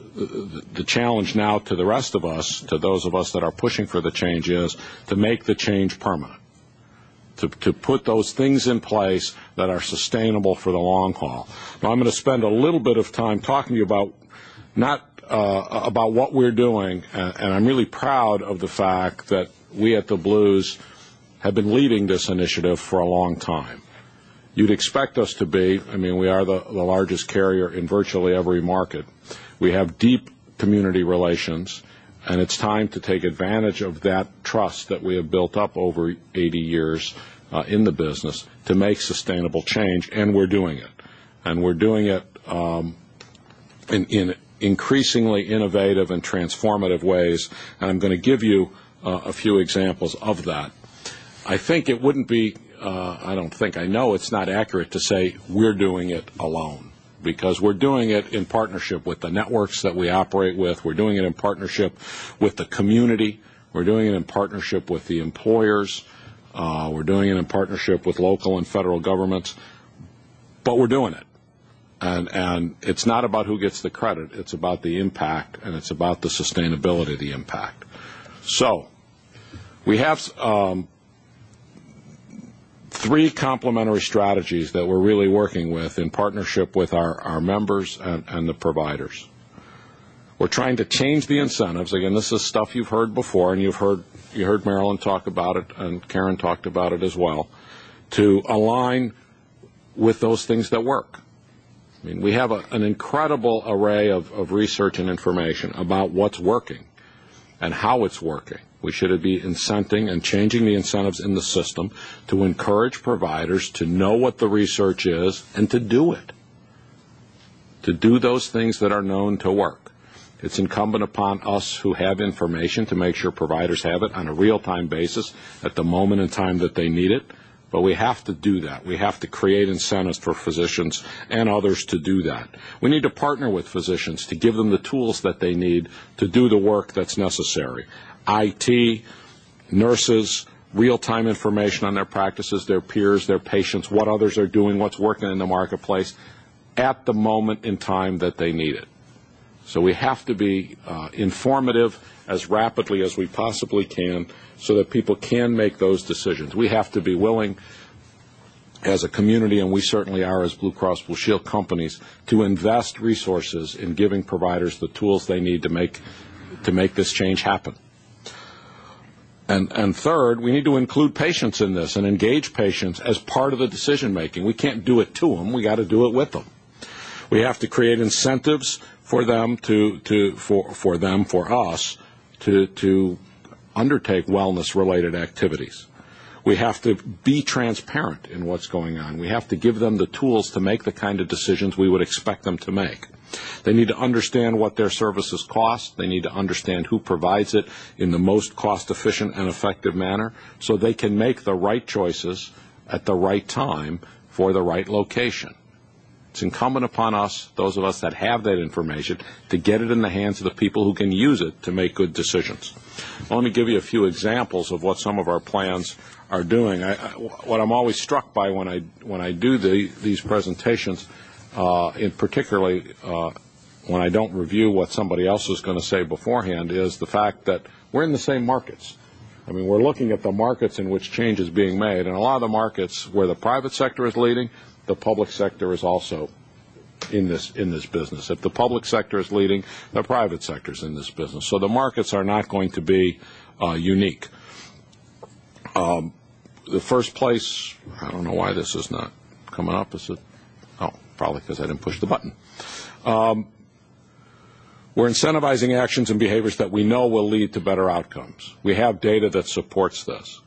the challenge now to the rest of us, to those of us that are pushing for the change, is to make the change permanent, to, to put those things in place that are sustainable for the long haul. Now, I'm going to spend a little bit of time talking to you about not uh, about what we're doing, and, and I'm really proud of the fact that we at the Blues have been leading this initiative for a long time. You'd expect us to be. I mean, we are the, the largest carrier in virtually every market. We have deep community relations, and it's time to take advantage of that trust that we have built up over eighty years uh, in the business to make sustainable change, and we're doing it. And we're doing it um, in, in increasingly innovative and transformative ways, and I'm going to give you uh, a few examples of that. I think it wouldn't be, uh, I don't think, I know it's not accurate to say we're doing it alone, because we're doing it in partnership with the networks that we operate with. We're doing it in partnership with the community. We're doing it in partnership with the employers. Uh, we're doing it in partnership with local and federal governments. But we're doing it. And, and it's not about who gets the credit. It's about the impact, and it's about the sustainability of the impact. So we have um, three complementary strategies that we're really working with in partnership with our, our members and, and the providers. We're trying to change the incentives. Again, this is stuff you've heard before, and you've heard you heard Marilyn talk about it, and Karen talked about it as well, to align with those things that work. I mean, we have a, an incredible array of, of research and information about what's working and how it's working. We should be incenting and changing the incentives in the system to encourage providers to know what the research is and to do it, to do those things that are known to work. It's incumbent upon us who have information to make sure providers have it on a real-time basis at the moment in time that they need it, but we have to do that. We have to create incentives for physicians and others to do that. We need to partner with physicians to give them the tools that they need to do the work that's necessary. I T, nurses, real-time information on their practices, their peers, their patients, what others are doing, what's working in the marketplace at the moment in time that they need it. So we have to be uh, informative as rapidly as we possibly can so that people can make those decisions. We have to be willing as a community, and we certainly are as Blue Cross Blue Shield companies, to invest resources in giving providers the tools they need to make to make this change happen. And, and third, we need to include patients in this and engage patients as part of the decision making. We can't do it to them; we got to do it with them. We have to create incentives for them to to for for them for us to to undertake wellness-related activities. We have to be transparent in what's going on. We have to give them the tools to make the kind of decisions we would expect them to make. They need to understand what their services cost. They need to understand who provides it in the most cost-efficient and effective manner so they can make the right choices at the right time for the right location. It's incumbent upon us, those of us that have that information, to get it in the hands of the people who can use it to make good decisions. Let me give you a few examples of what some of our plans are doing. I, I, what I'm always struck by when I when I do the, these presentations, uh, in particularly uh, when I don't review what somebody else is going to say beforehand, is the fact that we're in the same markets. I mean, we're looking at the markets in which change is being made, and a lot of the markets where the private sector is leading, the public sector is also in this in this business. If the public sector is leading, the private sector is in this business. So the markets are not going to be uh, unique. Um, the first place, I don't know why this is not coming up. Is it? Oh, probably because I didn't push the button. Um, we're incentivizing actions and behaviors that we know will lead to better outcomes. We have data that supports this.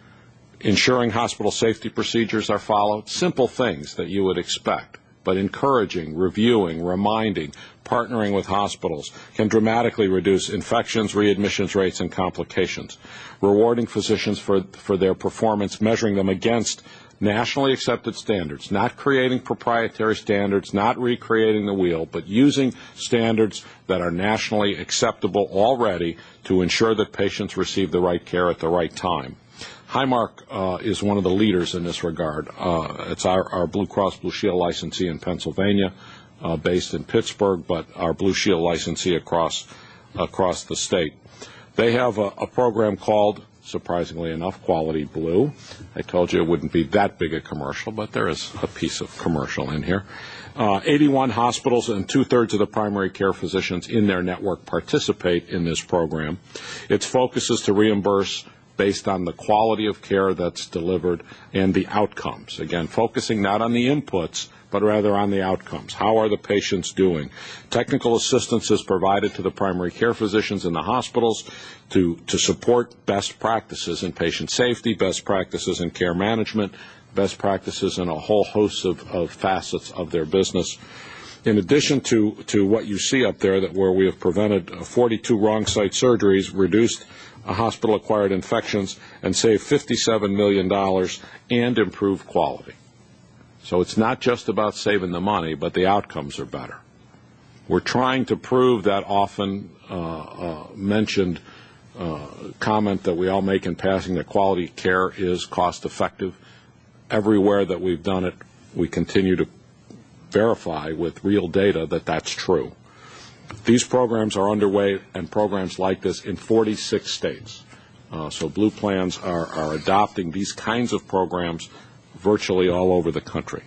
Ensuring hospital safety procedures are followed, simple things that you would expect, but encouraging, reviewing, reminding, partnering with hospitals can dramatically reduce infections, readmissions rates, and complications. Rewarding physicians for, for their performance, measuring them against nationally accepted standards, not creating proprietary standards, not recreating the wheel, but using standards that are nationally acceptable already to ensure that patients receive the right care at the right time. Highmark uh, is one of the leaders in this regard. Uh, it's our, our Blue Cross Blue Shield licensee in Pennsylvania, uh, based in Pittsburgh, but our Blue Shield licensee across across the state. They have a, a program called, surprisingly enough, Quality Blue. I told you it wouldn't be that big a commercial, but there is a piece of commercial in here. Uh, eighty-one hospitals and two-thirds of the primary care physicians in their network participate in this program. Its focus is to reimburse based on the quality of care that's delivered and the outcomes. Again, focusing not on the inputs, but rather on the outcomes. How are the patients doing? Technical assistance is provided to the primary care physicians in the hospitals to, to support best practices in patient safety, best practices in care management, best practices in a whole host of, of facets of their business. In addition to, to what you see up there, that where we have prevented forty-two wrong site surgeries, reduced hospital-acquired infections, and saved fifty-seven million dollars and improved quality. So it's not just about saving the money, but the outcomes are better. We're trying to prove that often uh, uh, mentioned uh, comment that we all make in passing, that quality care is cost-effective. Everywhere that we've done it, we continue to verify with real data that that's true. These programs are underway, and programs like this in forty-six states. Uh, so Blue plans are, are adopting these kinds of programs virtually all over the country.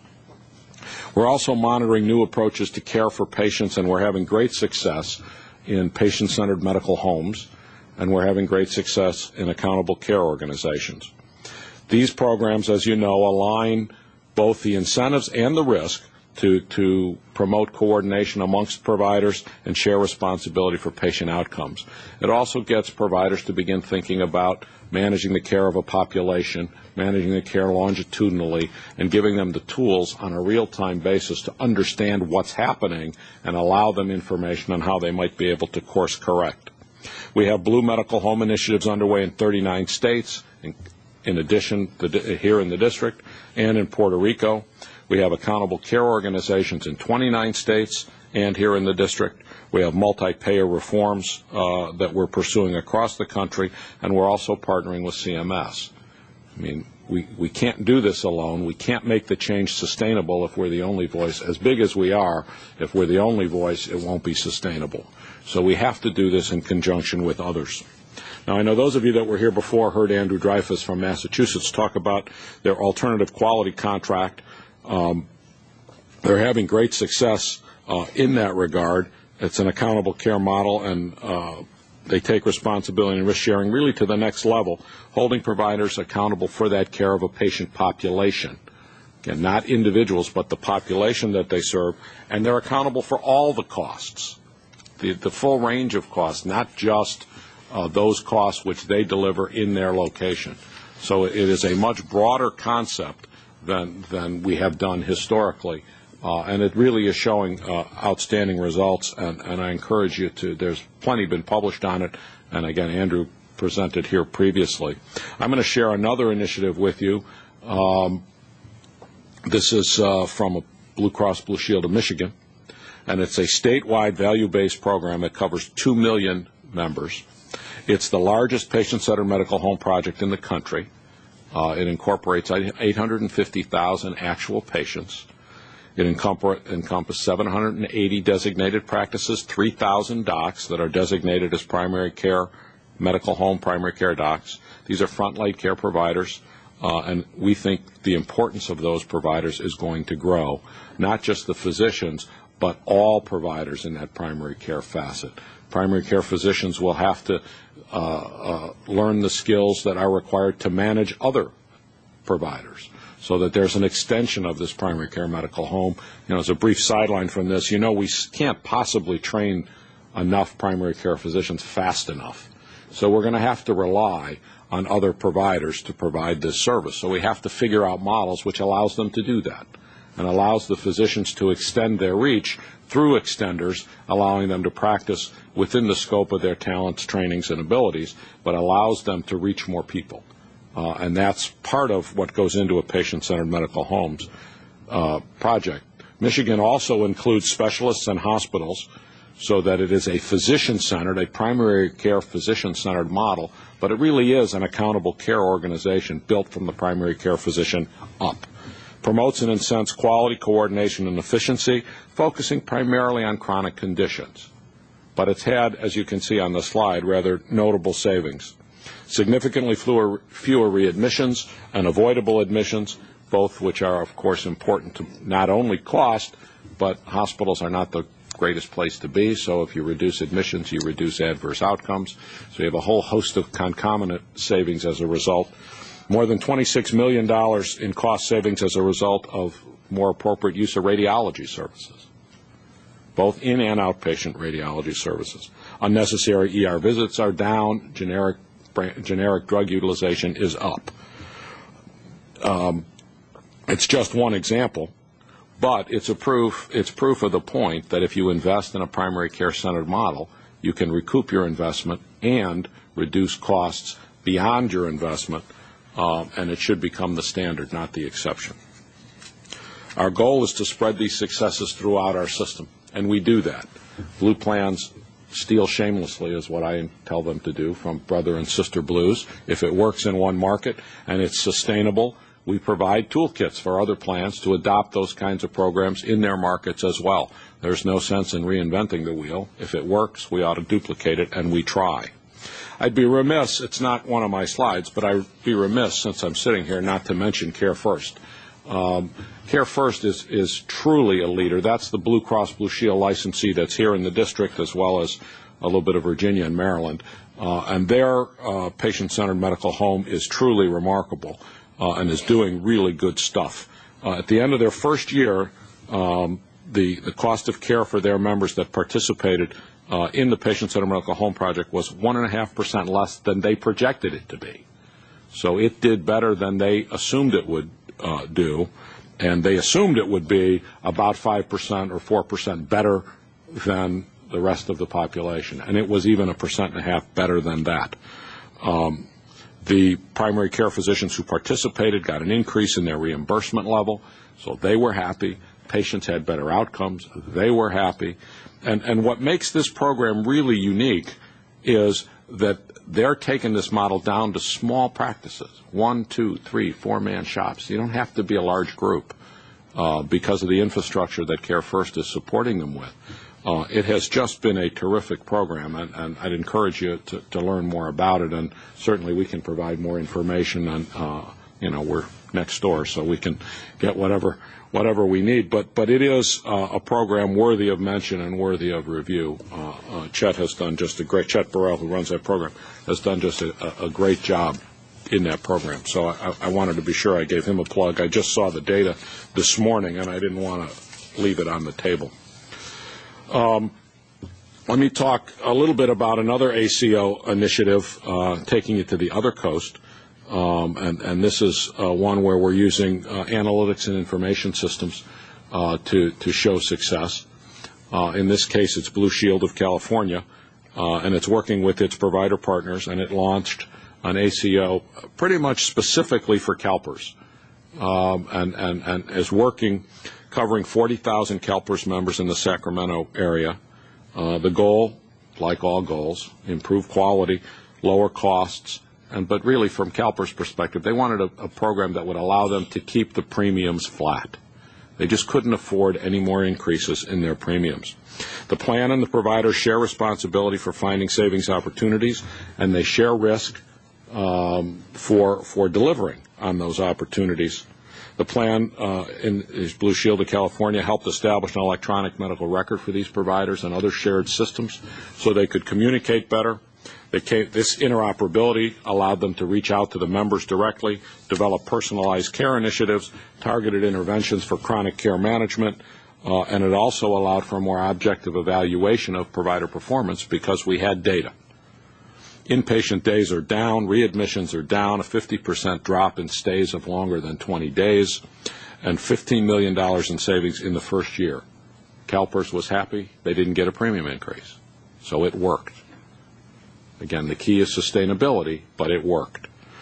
We're also monitoring new approaches to care for patients, and we're having great success in patient-centered medical homes, and we're having great success in accountable care organizations. These programs, as you know, align both the incentives and the risk to, to promote coordination amongst providers and share responsibility for patient outcomes. It also gets providers to begin thinking about managing the care of a population, managing the care longitudinally, and giving them the tools on a real-time basis to understand what's happening and allow them information on how they might be able to course correct. We have Blue Medical Home initiatives underway in thirty-nine states, in, in addition to here in the district and in Puerto Rico. We have accountable care organizations in twenty-nine states and here in the district. We have multi-payer reforms uh, that we're pursuing across the country, and we're also partnering with C M S. I mean, we, we can't do this alone. We can't make the change sustainable if we're the only voice. As big as we are, if we're the only voice, it won't be sustainable. So we have to do this in conjunction with others. Now, I know those of you that were here before heard Andrew Dreyfus from Massachusetts talk about their alternative quality contract. Um, they're having great success uh, in that regard. It's an accountable care model, and uh, they take responsibility and risk sharing really to the next level, holding providers accountable for that care of a patient population. Again, not individuals, but the population that they serve, and they're accountable for all the costs, the, the full range of costs, not just uh, those costs which they deliver in their location. So it is a much broader concept than, than we have done historically, uh, and it really is showing uh, outstanding results, and, and I encourage you to, there's plenty been published on it, and again, Andrew presented here previously. I'm going to share another initiative with you. Um, This is uh, from Blue Cross Blue Shield of Michigan, and it's a statewide value-based program that covers two million members. It's the largest patient-centered medical home project in the country. Uh, it incorporates eight hundred fifty thousand actual patients. It encompasses seven hundred eighty designated practices, three thousand docs that are designated as primary care, medical home primary care docs. These are front-line care providers. Uh, and we think the importance of those providers is going to grow, not just the physicians, but all providers in that primary care facet. Primary care physicians will have to uh, uh, learn the skills that are required to manage other providers, so that there's an extension of this primary care medical home. You know, as a brief sideline from this, you know, we can't possibly train enough primary care physicians fast enough. So we're going to have to rely on other providers to provide this service. So we have to figure out models which allows them to do that and allows the physicians to extend their reach through extenders, allowing them to practice within the scope of their talents, trainings, and abilities, but allows them to reach more people. Uh, and that's part of what goes into a patient-centered medical homes uh, project. Michigan also includes specialists and hospitals so that it is a physician-centered, a primary care physician-centered model, but it really is an accountable care organization built from the primary care physician up. Promotes and incents quality, coordination, and efficiency, focusing primarily on chronic conditions. But it's had, as you can see on the slide, rather notable savings. Significantly fewer, fewer readmissions and avoidable admissions, both which are, of course, important to not only cost, but hospitals are not the greatest place to be, so if you reduce admissions, you reduce adverse outcomes. So you have a whole host of concomitant savings as a result. More than twenty-six million dollars in cost savings as a result of more appropriate use of radiology services, both in and outpatient radiology services. Unnecessary E R visits are down. Generic, generic drug utilization is up. Um, it's just one example. But it's a proof, it's proof of the point that if you invest in a primary care-centered model, you can recoup your investment and reduce costs beyond your investment, uh, and it should become the standard, not the exception. Our goal is to spread these successes throughout our system, and we do that. Blue plans steal shamelessly is what I tell them to do from brother and sister blues. If it works in one market and it's sustainable, we provide toolkits for other plans to adopt those kinds of programs in their markets as well. There's no sense in reinventing the wheel. If it works, we ought to duplicate it, and we try. I'd be remiss, it's not one of my slides, but I'd be remiss, since I'm sitting here, not to mention Care First. Um, Care First is, is truly a leader. That's the Blue Cross Blue Shield licensee that's here in the district, as well as a little bit of Virginia and Maryland. Uh, and their uh, patient-centered medical home is truly remarkable. Uh, and is doing really good stuff. Uh, at the end of their first year, um, the, the cost of care for their members that participated uh, in the Patient-Centered Medical Home Project was one point five percent less than they projected it to be. So it did better than they assumed it would uh, do, and they assumed it would be about five percent or four percent better than the rest of the population, and it was even a percent and a half better than that. Um, The primary care physicians who participated got an increase in their reimbursement level, so they were happy. Patients had better outcomes. They were happy. And, and what makes this program really unique is that they're taking this model down to small practices, one, two, three, four-man shops. You don't have to be a large group uh, because of the infrastructure that Care First is supporting them with. Uh, it has just been a terrific program, and, and I'd encourage you to, to learn more about it, and certainly we can provide more information on, uh, you know, we're next door, so we can get whatever whatever we need. But but it is uh, a program worthy of mention and worthy of review. Uh, uh, Chet has done just a great, Chet Burrell, who runs that program, has done just a, a great job in that program. So I, I wanted to be sure I gave him a plug. I just saw the data this morning, and I didn't want to leave it on the table. Um, let me talk a little bit about another A C O initiative, uh, taking it to the other coast. Um, and, and this is uh, one where we're using uh, analytics and information systems uh, to, to show success. Uh, in this case, it's Blue Shield of California, uh, and it's working with its provider partners, and it launched an A C O pretty much specifically for CalPERS, um, and, and, and is working, covering forty thousand CalPERS members in the Sacramento area. Uh, the goal, like all goals, improve quality, lower costs, and but really from CalPERS' perspective, they wanted a, a program that would allow them to keep the premiums flat. They just couldn't afford any more increases in their premiums. The plan and the providers share responsibility for finding savings opportunities, and they share risk um, for for delivering on those opportunities. The plan uh, in is Blue Shield of California helped establish an electronic medical record for these providers and other shared systems so they could communicate better. They came, this interoperability allowed them to reach out to the members directly, develop personalized care initiatives, targeted interventions for chronic care management, uh, and it also allowed for a more objective evaluation of provider performance because we had data. Inpatient days are down, readmissions are down, a fifty percent drop in stays of longer than twenty days, and fifteen million dollars in savings in the first year. CalPERS was happy. They didn't get a premium increase, so it worked. Again, the key is sustainability, but it worked.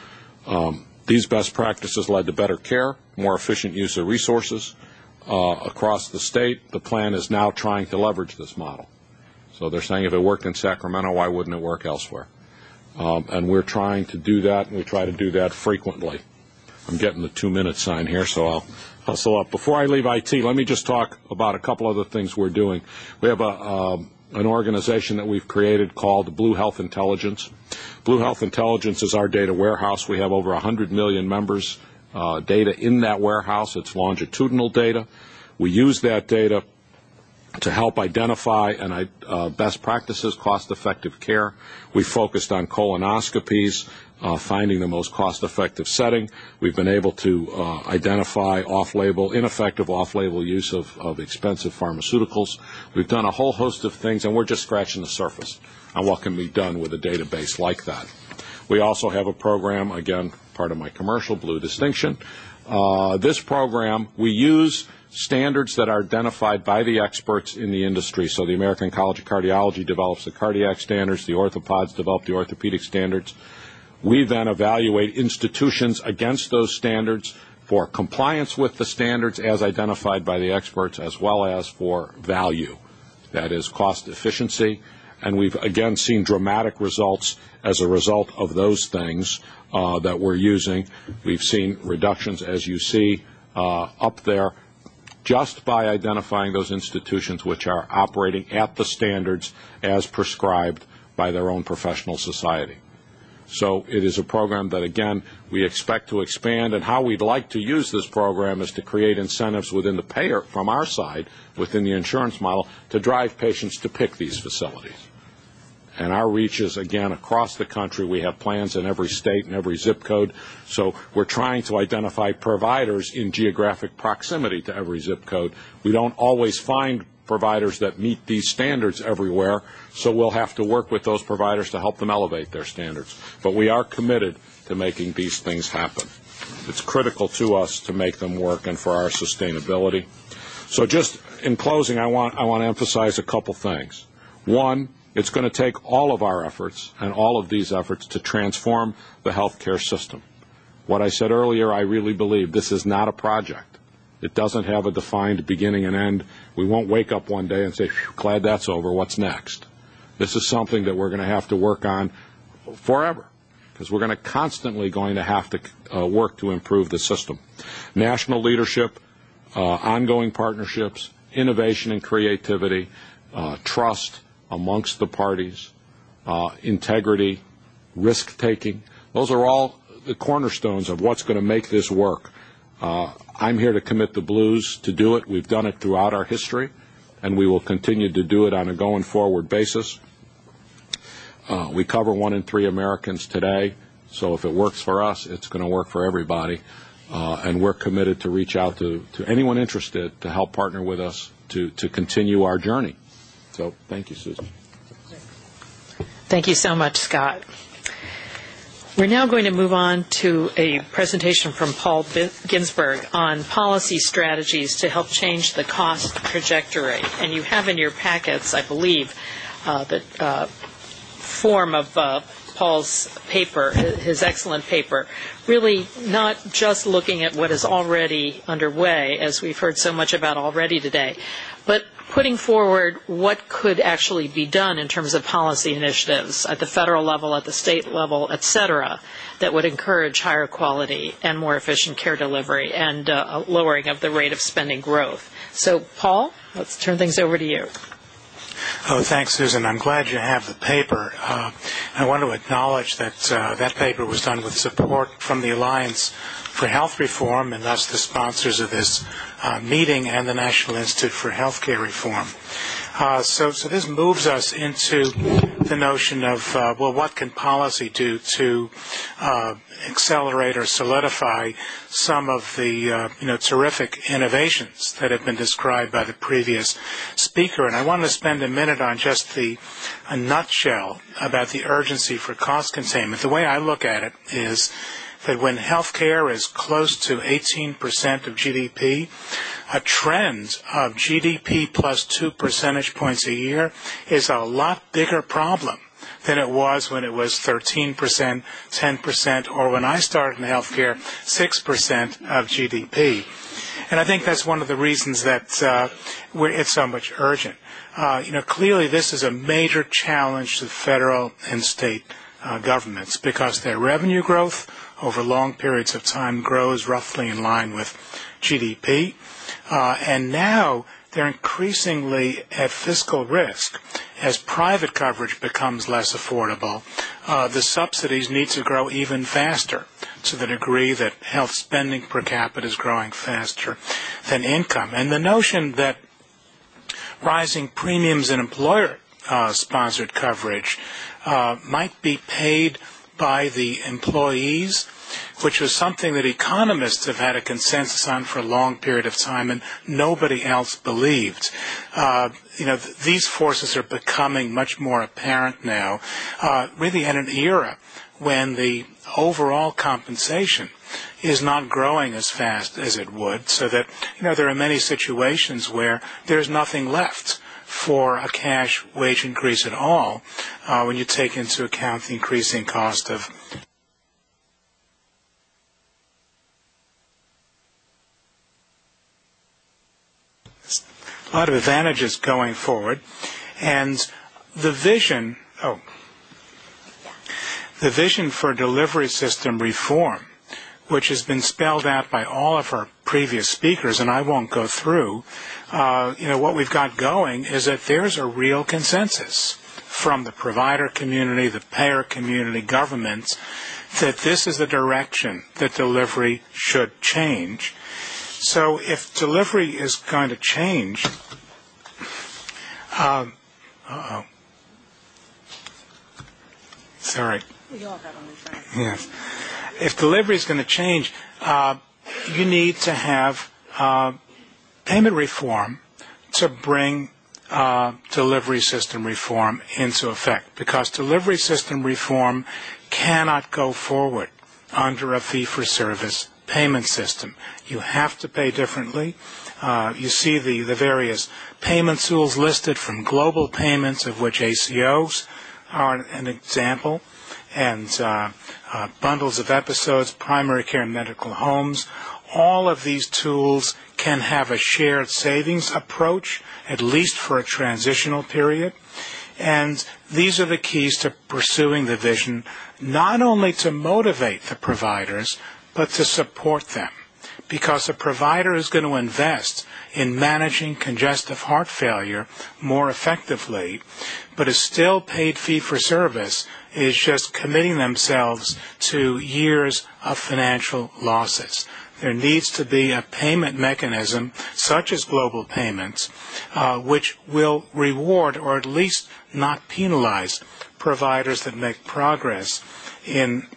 Um, these best practices led to better care, more efficient use of resources uh, across the state. The plan is now trying to leverage this model. So they're saying if it worked in Sacramento, why wouldn't it work elsewhere? Um, and we're trying to do that, and we try to do that frequently. I'm getting the two-minute sign here, so I'll hustle up. Before I leave I T, let me just talk about a couple other things we're doing. We have a... Um, an organization that we've created called Blue Health Intelligence. Blue Health Intelligence is our data warehouse. We have over one hundred million members' uh, data in that warehouse. It's longitudinal data. We use that data to help identify and uh, best practices, cost-effective care. We focused on colonoscopies, uh, finding the most cost-effective setting. We've been able to uh, identify off-label, ineffective off-label use of, of expensive pharmaceuticals. We've done a whole host of things, and we're just scratching the surface on what can be done with a database like that. We also have a program, again, part of my commercial, Blue Distinction. Uh, this program, we use standards that are identified by the experts in the industry. So the American College of Cardiology develops the cardiac standards, the orthopods develop the orthopedic standards. We then evaluate institutions against those standards for compliance with the standards as identified by the experts, as well as for value, that is cost efficiency. And we've, again, seen dramatic results as a result of those things uh, that we're using. We've seen reductions, as you see uh, up there, just by identifying those institutions which are operating at the standards as prescribed by their own professional society. So it is a program that, again, we expect to expand, and how we'd like to use this program is to create incentives within the payer, from our side, within the insurance model, to drive patients to pick these facilities. And our reach is, again, across the country. We have plans in every state and every zip code. So we're trying to identify providers in geographic proximity to every zip code. We don't always find providers that meet these standards everywhere, so we'll have to work with those providers to help them elevate their standards. But we are committed to making these things happen. It's critical to us to make them work and for our sustainability. So just in closing, I want, I want to emphasize a couple things. One, it's going to take all of our efforts and all of these efforts to transform the healthcare system. What I said earlier, I really believe this is not a project. It doesn't have a defined beginning and end. We won't wake up one day and say, glad that's over, what's next? This is something that we're going to have to work on forever, because we're going to constantly going to have to uh, work to improve the system. National leadership, uh, ongoing partnerships, innovation and creativity, uh, trust amongst the parties, uh, integrity, risk-taking. Those are all the cornerstones of what's going to make this work. Uh, I'm here to commit the Blues to do it. We've done it throughout our history, and we will continue to do it on a going-forward basis. Uh, we cover one in three Americans today, so if it works for us, it's going to work for everybody. Uh, and we're committed to reach out to, to anyone interested to help partner with us to, to continue our journey. So thank you, Susan. Thank you so much, Scott. We're now going to move on to a presentation from Paul Ginsberg on policy strategies to help change the cost trajectory. And you have in your packets, I believe, uh, the uh, form of uh, Paul's paper, his excellent paper, really not just looking at what is already underway, as we've heard so much about already today, but putting forward what could actually be done in terms of policy initiatives at the federal level, at the state level, et cetera, that would encourage higher quality and more efficient care delivery and uh, a lowering of the rate of spending growth. So, Paul, let's turn things over to you. Oh, thanks, Susan. I'm glad you have the paper. Uh, I want to acknowledge that uh, that paper was done with support from the Alliance for Health Reform, and thus the sponsors of this uh, meeting, and the National Institute for Healthcare Reform. Uh, so, so this moves us into the notion of, uh, well, what can policy do to uh, accelerate or solidify some of the, uh, you know, terrific innovations that have been described by the previous speaker. And I want to spend a minute on just the a nutshell about the urgency for cost containment. The way I look at it is that when healthcare is close to eighteen percent of G D P, a trend of G D P plus two percentage points a year is a lot bigger problem than it was when it was thirteen percent, ten percent, or when I started in healthcare, six percent of G D P. And I think that's one of the reasons that uh, we're, it's so much urgent. Uh, you know, clearly this is a major challenge to federal and state uh, governments because their revenue growth over long periods of time grows roughly in line with G D P. Uh, and now they're increasingly at fiscal risk as private coverage becomes less affordable. Uh, the subsidies need to grow even faster to the degree that health spending per capita is growing faster than income. And the notion that rising premiums in employer-sponsored uh, coverage uh, might be paid by the employees, which was something that economists have had a consensus on for a long period of time and nobody else believed. Uh, you know, th- these forces are becoming much more apparent now, uh, really in an era when the overall compensation is not growing as fast as it would, so that, you know, there are many situations where there's nothing left for a cash wage increase at all uh, when you take into account the increasing cost of a lot of advantages going forward. And the vision, oh, the vision for delivery system reform, which has been spelled out by all of our previous speakers, and I won't go through, uh, you know, what we've got going is that there's a real consensus from the provider community, the payer community, governments, that this is the direction that delivery should change. So if delivery is going to change, um, uh-oh. Sorry. We all got on the track. Yes. If delivery is going to change, uh, you need to have uh, payment reform to bring uh, delivery system reform into effect, because delivery system reform cannot go forward under a fee-for-service payment system. You have to pay differently. Uh, you see the, the various payment tools listed, from global payments, of which A C Os are an example, and uh, uh, bundles of episodes, primary care and medical homes. All of these tools can have a shared savings approach, at least for a transitional period. And these are the keys to pursuing the vision, not only to motivate the providers, but to support them. because a provider is going to invest in managing congestive heart failure more effectively, but is still paid fee-for-service, is just committing themselves to years of financial losses. There needs to be a payment mechanism, such as global payments, uh, which will reward or at least not penalize providers that make progress in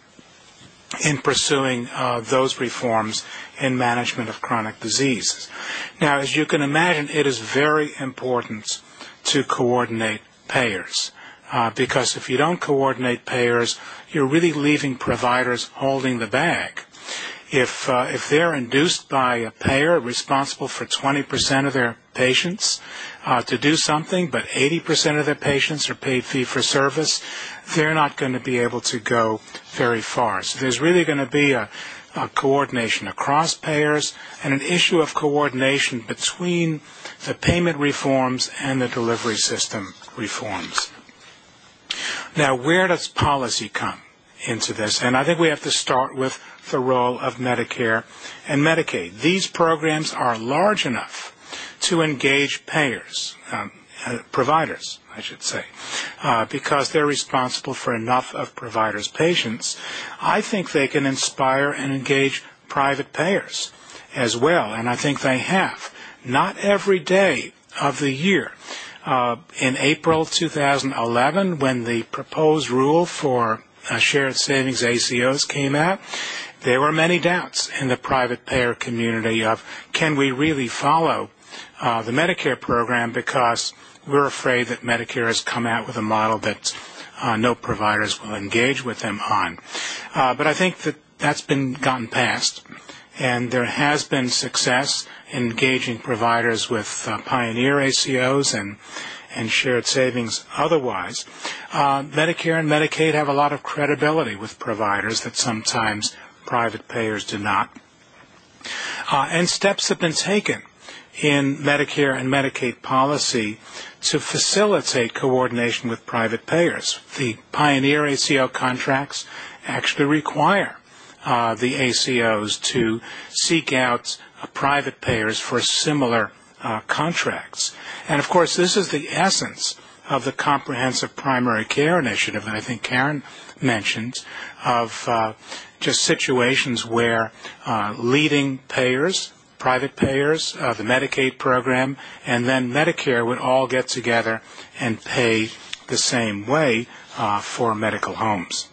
in pursuing uh, those reforms in management of chronic diseases. Now, as you can imagine, it is very important to coordinate payers, uh, because if you don't coordinate payers, you're really leaving providers holding the bag. If uh, if they're induced by a payer responsible for twenty percent of their patients uh, to do something, but eighty percent of their patients are paid fee-for-service, they're not going to be able to go very far. So there's really going to be a, a coordination across payers and an issue of coordination between the payment reforms and the delivery system reforms. Now, where does policy come into this? And I think we have to start with the role of Medicare and Medicaid. These programs are large enough to engage payers, um, uh, providers, I should say, uh, because they're responsible for enough of providers' patients. I think they can inspire and engage private payers as well, and I think they have. Not every day of the year. Uh, in April two thousand eleven, when the proposed rule for uh, shared savings A C Os came out, there were many doubts in the private payer community of, can we really follow uh, the Medicare program, because we're afraid that Medicare has come out with a model that uh, no providers will engage with them on. Uh, but I think that that's been gotten past, and there has been success in engaging providers with uh, pioneer A C Os and and shared savings otherwise. Uh, Medicare and Medicaid have a lot of credibility with providers that sometimes private payers do not. Uh, and steps have been taken in Medicare and Medicaid policy to facilitate coordination with private payers. The pioneer A C O contracts actually require uh, the A C Os to seek out uh, private payers for similar uh, contracts. And of course, this is the essence of the comprehensive primary care initiative that I think Karen mentioned, of uh, just situations where uh, leading payers, private payers, uh, the Medicaid program, and then Medicare would all get together and pay the same way uh, for medical homes.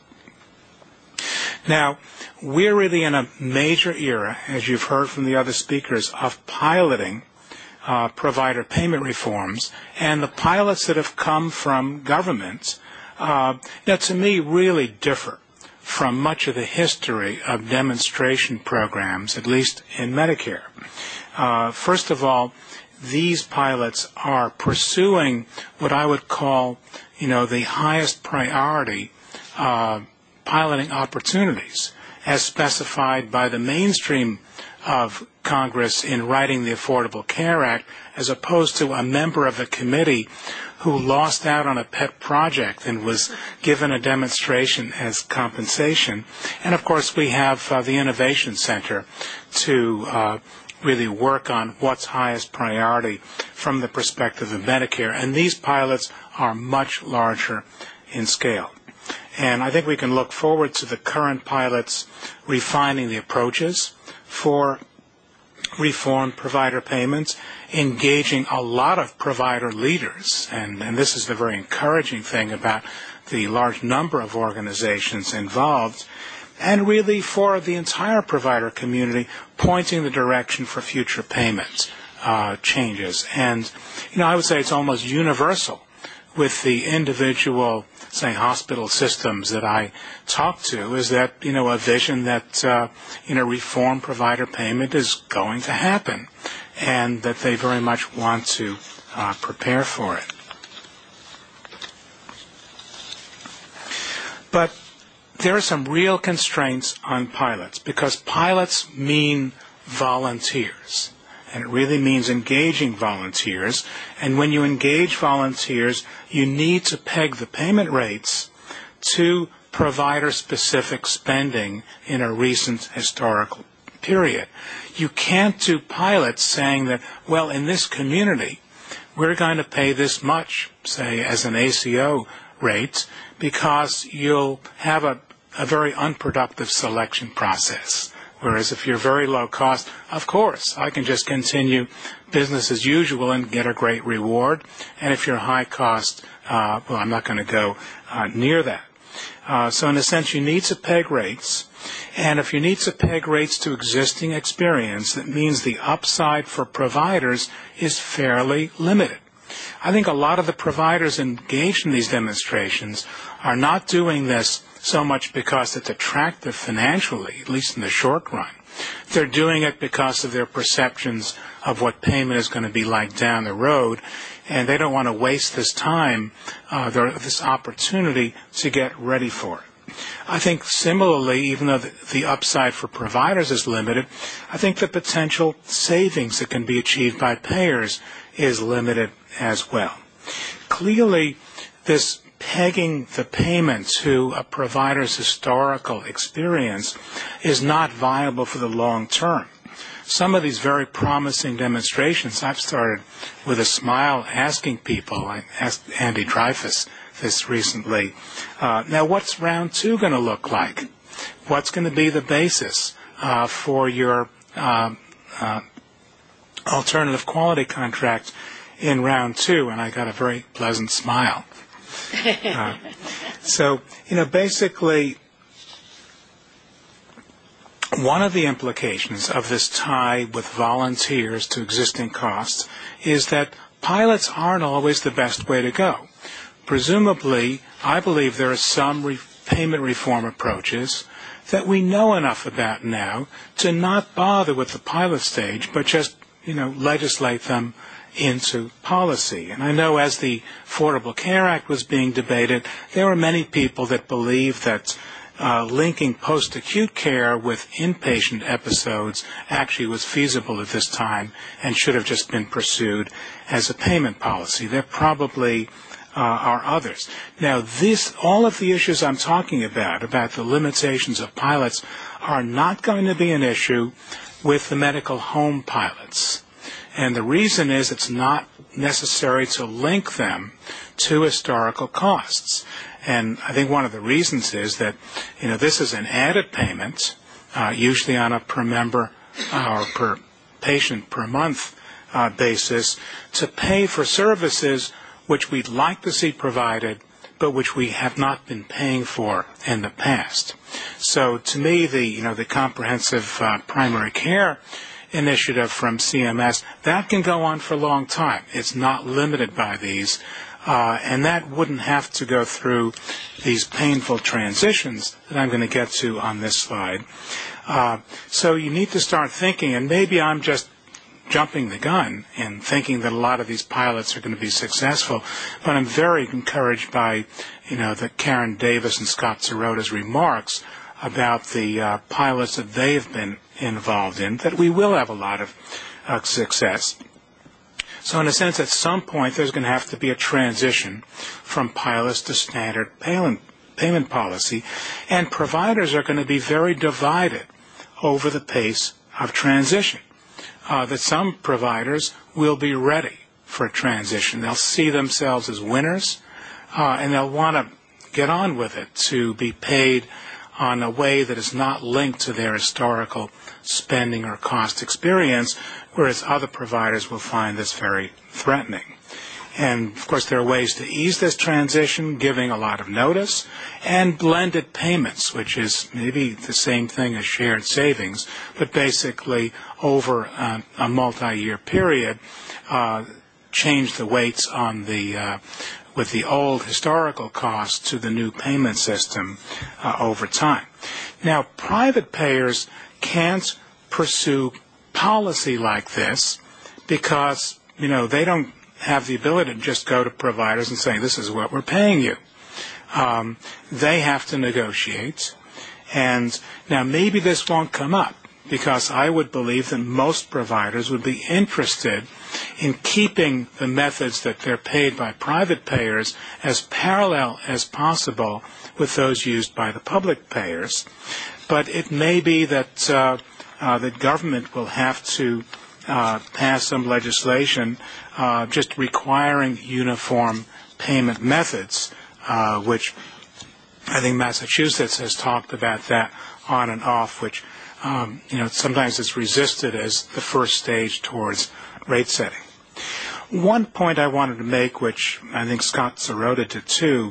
Now, we're really in a major era, as you've heard from the other speakers, of piloting uh, provider payment reforms, and the pilots that have come from governments, uh, you know, to me, really differ from much of the history of demonstration programs, at least in Medicare. Uh, first of all, these pilots are pursuing what I would call, you know, the highest priority uh, piloting opportunities, as specified by the mainstream of Congress in writing the Affordable Care Act, as opposed to a member of a committee who lost out on a pet project and was given a demonstration as compensation. And, of course, we have uh, the Innovation Center to uh, really work on what's highest priority from the perspective of Medicare. And these pilots are much larger in scale. And I think we can look forward to the current pilots refining the approaches for reform provider payments, engaging a lot of provider leaders, and, and this is the very encouraging thing about the large number of organizations involved, and really for the entire provider community pointing the direction for future payment uh, changes. And, you know, I would say it's almost universal with the individual, say, hospital systems that I talk to, is that, you know, a vision that, uh, you know, reform provider payment is going to happen, and that they very much want to uh, prepare for it. But there are some real constraints on pilots, because pilots mean volunteers. And it really means engaging volunteers. And when you engage volunteers, you need to peg the payment rates to provider-specific spending in a recent historical period. You can't do pilots saying that, well, in this community, we're going to pay this much, say, as an A C O rate, because you'll have a, a very unproductive selection process. Whereas if you're very low cost, of course, I can just continue business as usual and get a great reward. And if you're high cost, uh, well, I'm not going to go uh, near that. Uh, so in a sense, you need to peg rates. And if you need to peg rates to existing experience, that means the upside for providers is fairly limited. I think a lot of the providers engaged in these demonstrations are not doing this so much because it's attractive financially, at least in the short run. They're doing it because of their perceptions of what payment is going to be like down the road, and they don't want to waste this time, uh, their, this opportunity to get ready for it. I think similarly, even though the, the upside for providers is limited, I think the potential savings that can be achieved by payers is limited as well. Clearly, this pegging the payment to a provider's historical experience is not viable for the long term. Some of these very promising demonstrations, I've started with a smile asking people, I asked Andy Dreyfus this recently, uh, now what's round two going to look like? What's going to be the basis uh, for your uh, uh, alternative quality contract in round two? And I got a very pleasant smile. Uh, so, you know, basically, one of the implications of this tie with volunteers to existing costs is that pilots aren't always the best way to go. Presumably, I believe there are some re- payment reform approaches that we know enough about now to not bother with the pilot stage, but just, you know, legislate them into policy. And I know as the Affordable Care Act was being debated, there were many people that believed that uh, linking post-acute care with inpatient episodes actually was feasible at this time and should have just been pursued as a payment policy. There probably uh, are others. Now, this, all of the issues I'm talking about, about the limitations of pilots, are not going to be an issue with the medical home pilots. And the reason is it's not necessary to link them to historical costs. And I think one of the reasons is that, you know, this is an added payment, uh, usually on a per member uh, or per patient per month uh, basis, to pay for services which we'd like to see provided, but which we have not been paying for in the past. So to me, the, you know, the comprehensive uh, primary care initiative from C M S, that can go on for a long time. It's not limited by these, uh, and that wouldn't have to go through these painful transitions that I'm going to get to on this slide. Uh, so you need to start thinking, and maybe I'm just jumping the gun and thinking that a lot of these pilots are going to be successful, but I'm very encouraged by, you know, the Karen Davis and Scott Sirota's remarks about the uh, pilots that they've been involved in, that we will have a lot of uh, success. So in a sense, at some point, there's going to have to be a transition from pilots to standard payment, payment policy, and providers are going to be very divided over the pace of transition. Uh, that some providers will be ready for a transition. They'll see themselves as winners, uh, and they'll want to get on with it to be paid on a way that is not linked to their historical spending or cost experience, whereas other providers will find this very threatening. And, of course, there are ways to ease this transition, giving a lot of notice, and blended payments, which is maybe the same thing as shared savings, but basically over uh, a multi-year period, uh, change the weights on the uh, with the old historical cost to the new payment system uh, over time. Now, private payers can't pursue policy like this because, you know, they don't have the ability to just go to providers and say, this is what we're paying you. Um, they have to negotiate. And now maybe this won't come up because I would believe that most providers would be interested in keeping the methods that they're paid by private payers as parallel as possible with those used by the public payers. But it may be that uh, uh, that government will have to uh, pass some legislation uh, just requiring uniform payment methods, uh, which I think Massachusetts has talked about that on and off, which um, you know sometimes is resisted as the first stage towards rate setting. One point I wanted to make, which I think Scott Sirota did too,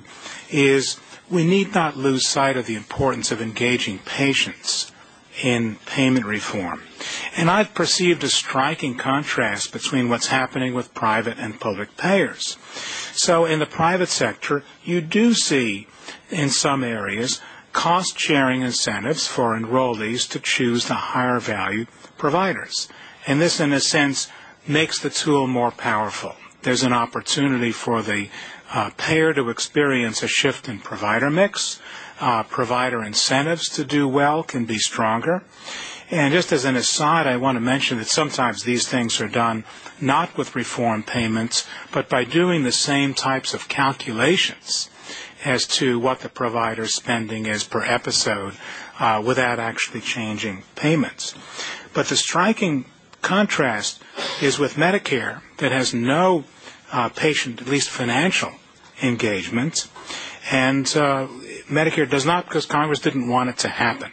is we need not lose sight of the importance of engaging patients in payment reform. And I've perceived a striking contrast between what's happening with private and public payers. So in the private sector, you do see in some areas cost-sharing incentives for enrollees to choose the higher value providers. And this, in a sense, makes the tool more powerful. There's an opportunity for the uh, payer to experience a shift in provider mix. Uh, provider incentives to do well can be stronger. And just as an aside, I want to mention that sometimes these things are done not with reform payments, but by doing the same types of calculations as to what the provider's spending is per episode uh, without actually changing payments. But the striking contrast is with Medicare that has no uh, patient, at least financial, engagement. And uh, Medicare does not because Congress didn't want it to happen.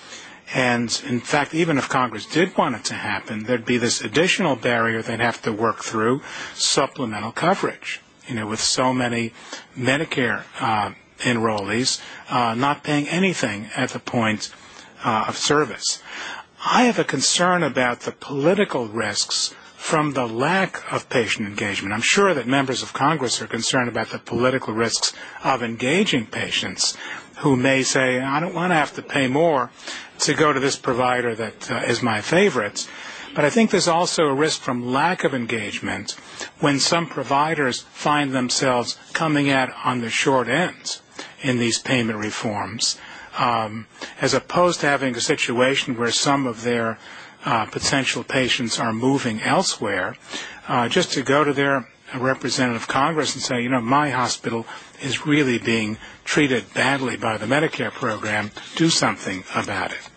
And, in fact, even if Congress did want it to happen, there'd be this additional barrier they'd have to work through, supplemental coverage, you know, with so many Medicare uh, enrollees uh, not paying anything at the point uh, of service. I have a concern about the political risks from the lack of patient engagement. I'm sure that members of Congress are concerned about the political risks of engaging patients who may say, I don't want to have to pay more to go to this provider that uh, is my favorite. But I think there's also a risk from lack of engagement when some providers find themselves coming out on the short end in these payment reforms, um, as opposed to having a situation where some of their uh, potential patients are moving elsewhere, uh, just to go to their representative of Congress and say, you know, my hospital is really being treated badly by the Medicare program, do something about it.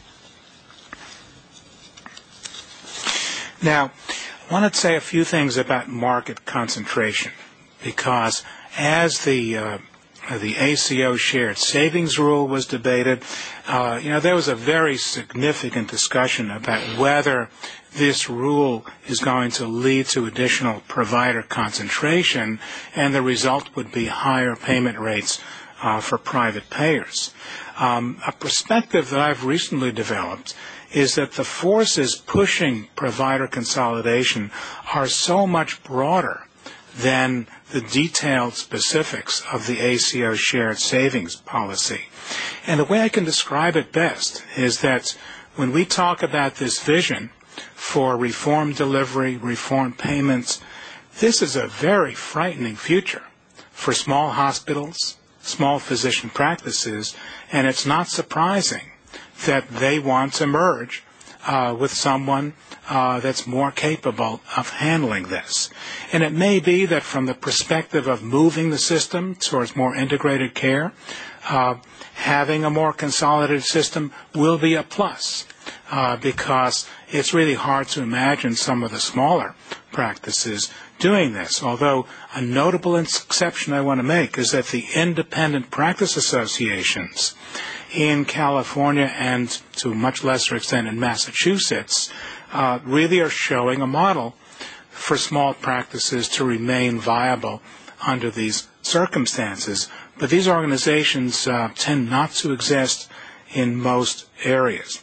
Now, I want to say a few things about market concentration, because as the uh, the A C O shared savings rule was debated, uh, you know, there was a very significant discussion about whether this rule is going to lead to additional provider concentration, and the result would be higher payment rates uh, for private payers. Um, a perspective that I've recently developed is that the forces pushing provider consolidation are so much broader than the detailed specifics of the A C O shared savings policy. And the way I can describe it best is that when we talk about this vision for reform delivery, reform payments, this is a very frightening future for small hospitals, small physician practices, and it's not surprising that they want to merge uh, with someone uh, that's more capable of handling this. And it may be that from the perspective of moving the system towards more integrated care, uh, having a more consolidated system will be a plus, uh, because it's really hard to imagine some of the smaller practices doing this. Although a notable exception I want to make is that the independent practice associations in California and to a much lesser extent in Massachusetts uh, really are showing a model for small practices to remain viable under these circumstances. But these organizations uh, tend not to exist in most areas.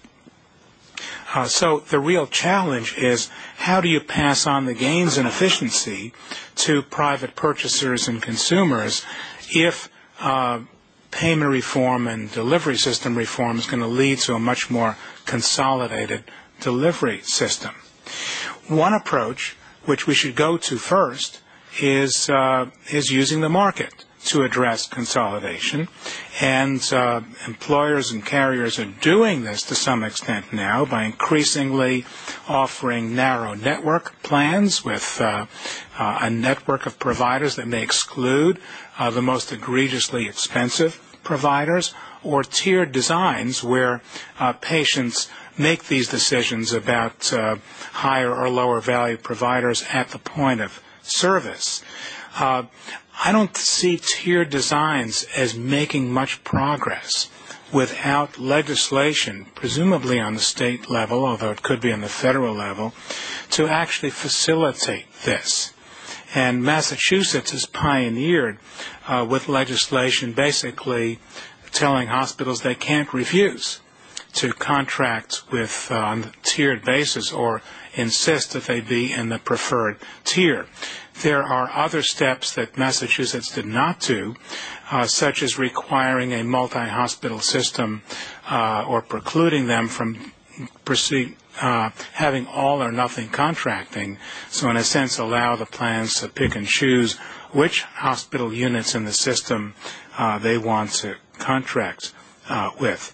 Uh, so the real challenge is how do you pass on the gains in efficiency to private purchasers and consumers if uh, payment reform and delivery system reform is going to lead to a much more consolidated delivery system. One approach, which we should go to first, is uh, is using the market to address consolidation. And uh, employers and carriers are doing this to some extent now by increasingly offering narrow network plans with uh, uh, a network of providers that may exclude uh, the most egregiously expensive providers, or tiered designs where uh, patients make these decisions about uh, higher or lower value providers at the point of service. Uh, I don't see tiered designs as making much progress without legislation, presumably on the state level, although it could be on the federal level, to actually facilitate this. And Massachusetts has pioneered uh, with legislation basically telling hospitals they can't refuse to contract with uh, on a tiered basis or insist that they be in the preferred tier. There are other steps that Massachusetts did not do, uh, such as requiring a multi-hospital system uh, or precluding them from proceed, uh, having all or nothing contracting, so in a sense allow the plans to pick and choose which hospital units in the system uh, they want to contract uh, with.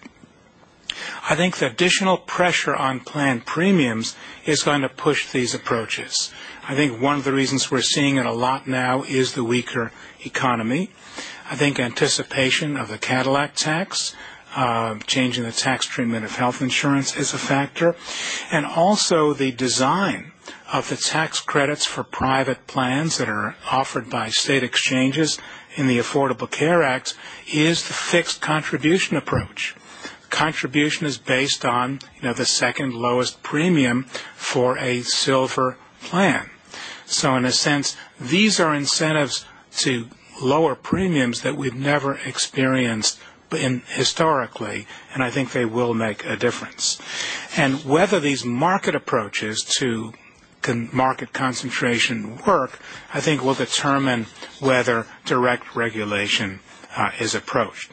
I think the additional pressure on plan premiums is going to push these approaches. I think one of the reasons we're seeing it a lot now is the weaker economy. I think anticipation of the Cadillac tax, uh, changing the tax treatment of health insurance is a factor, and also the design of the tax credits for private plans that are offered by state exchanges in the Affordable Care Act is the fixed contribution approach. Contribution is based on, you know, the second lowest premium for a silver plan. So in a sense, these are incentives to lower premiums that we've never experienced in historically, and I think they will make a difference. And whether these market approaches to con- market concentration work, I think will determine whether direct regulation uh, is approached.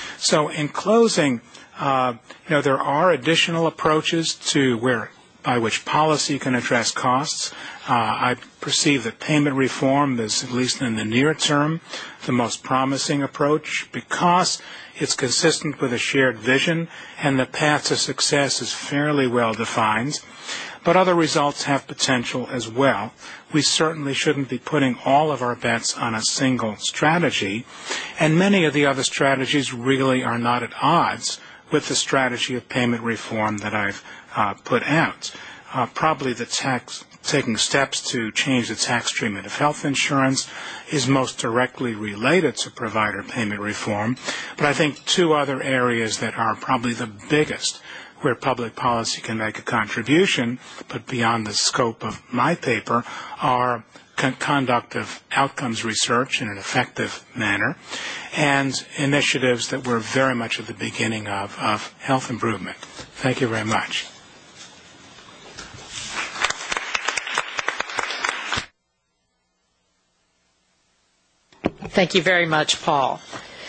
So in closing, Uh, you know, there are additional approaches to where by which policy can address costs. Uh, I perceive that payment reform is, at least in the near term, the most promising approach because it's consistent with a shared vision and the path to success is fairly well defined. But other results have potential as well. We certainly shouldn't be putting all of our bets on a single strategy, and many of the other strategies really are not at odds with the strategy of payment reform that I've uh, put out. Uh, probably the tax, taking steps to change the tax treatment of health insurance is most directly related to provider payment reform. But I think two other areas that are probably the biggest where public policy can make a contribution, but beyond the scope of my paper, are con- conduct of outcomes research in an effective manner, and initiatives that we're very much at the beginning of, of health improvement. Thank you very much. Thank you very much, Paul.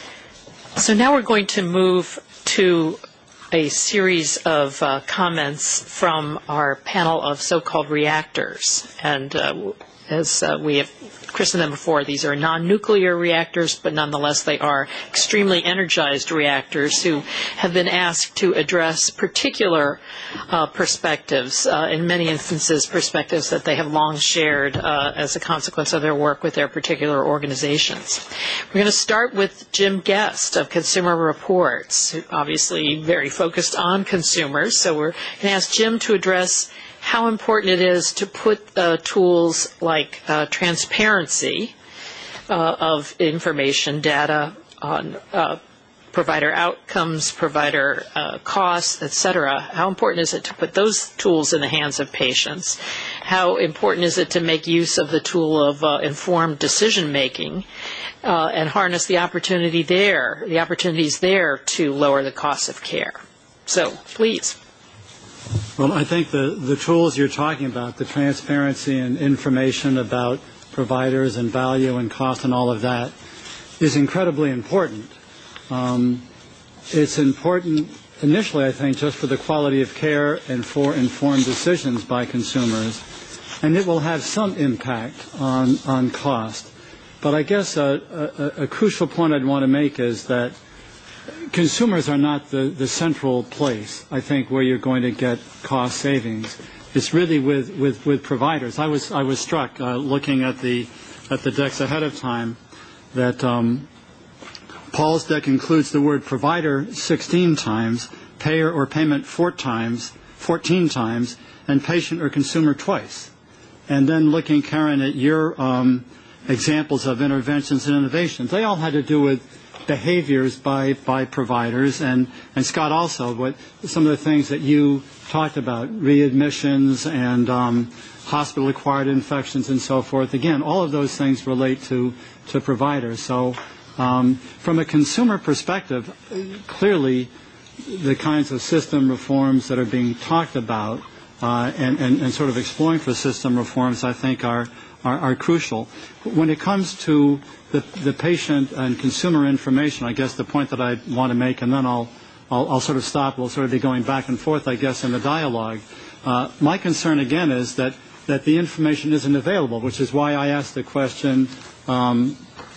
So now we're going to move to a series of uh, comments from our panel of so-called reactors. And uh, as uh, we have christened them before, these are non-nuclear reactors, but nonetheless they are extremely energized reactors who have been asked to address particular uh, perspectives, uh, in many instances perspectives that they have long shared uh, as a consequence of their work with their particular organizations. We're going to start with Jim Guest of Consumer Reports, obviously very focused on consumers. So we're going to ask Jim to address how important it is to put uh, tools like uh, transparency uh, of information, data on uh, provider outcomes, provider uh, costs, et cetera. How important is it to put those tools in the hands of patients? How important is it to make use of the tool of uh, informed decision-making uh, and harness the opportunity there, the opportunities there to lower the cost of care? So, please. Well, I think the, the tools you're talking about, the transparency and information about providers and value and cost and all of that, is incredibly important. Um, it's important initially, I think, just for the quality of care and for informed decisions by consumers, and it will have some impact on, on cost. But I guess a, a, a crucial point I'd want to make is that consumers are not the, the central place, I think, where you're going to get cost savings. It's really with, with, with providers. I was I was struck uh, looking at the at the decks ahead of time that um, Paul's deck includes the word provider sixteen times, payer or payment four times, fourteen times, and patient or consumer twice. And then looking, Karen, at your um, examples of interventions and innovations, they all had to do with behaviors by, by providers, and, and Scott also, what some of the things that you talked about, readmissions and um, hospital-acquired infections and so forth. Again, all of those things relate to, to providers. So um, from a consumer perspective, clearly the kinds of system reforms that are being talked about uh, and, and, and sort of exploring for system reforms, I think, are, are, are crucial. When it comes to the, the patient and consumer information, I guess the point that I want to make, and then I'll, I'll, I'll sort of stop, we'll sort of be going back and forth, I guess, in the dialogue. Uh, my concern, again, is that, that the information isn't available, which is why I asked the question um,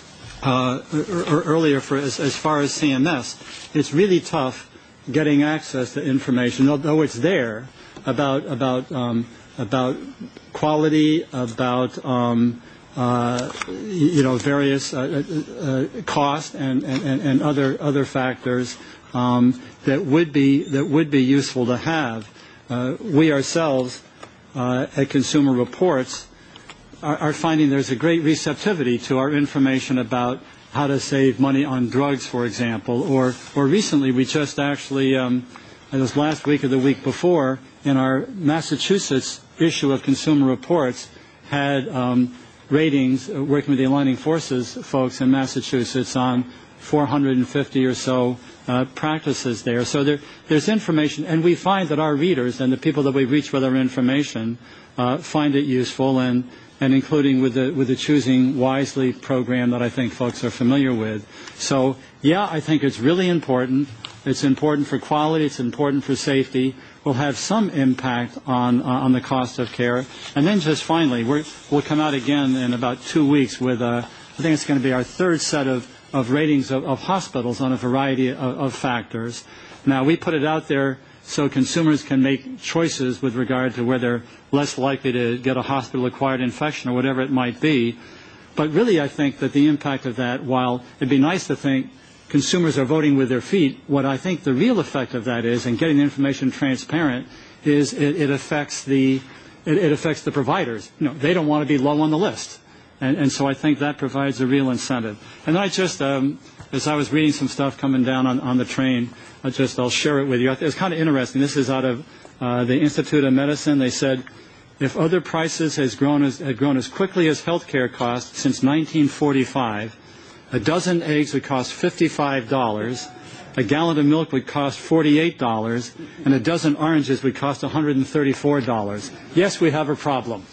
uh, er, earlier for as, as far as C M S. It's really tough getting access to information, although it's there, about about um, about quality, about um, uh, you know various uh, uh, cost and, and, and other other factors um, that would be that would be useful to have. Uh, we ourselves uh, at Consumer Reports are, are finding there's a great receptivity to our information about how to save money on drugs, for example, or or recently we just actually, um, it was last week or the week before, in our Massachusetts issue of Consumer Reports, had um, ratings, uh, working with the Aligning Forces folks in Massachusetts on four hundred fifty or so uh, practices there. So there, there's information, and we find that our readers and the people that we reach with our information uh, find it useful, and and including with the with the Choosing Wisely program that I think folks are familiar with. So, yeah, I think it's really important. It's important for quality. It's important for safety. Will have some impact on uh, on the cost of care. And then just finally, we're, we'll come out again in about two weeks with, uh, I think it's going to be our third set of, of ratings of, of hospitals on a variety of, of factors. Now, we put it out there so consumers can make choices with regard to where they're less likely to get a hospital-acquired infection or whatever it might be. But really, I think that the impact of that, while it'd be nice to think consumers are voting with their feet, what I think the real effect of that is, and getting the information transparent, is it, it affects the it, it affects the providers. You know, they don't want to be low on the list, and, and so I think that provides a real incentive. And I just, um, as I was reading some stuff coming down on, on the train, I just I'll share it with you. It's kind of interesting. This is out of uh, the Institute of Medicine. They said, if other prices has grown as had grown as quickly as healthcare costs since nineteen forty-five. A dozen eggs would cost fifty-five dollars, a gallon of milk would cost forty-eight dollars, and a dozen oranges would cost one hundred thirty-four dollars. Yes, we have a problem.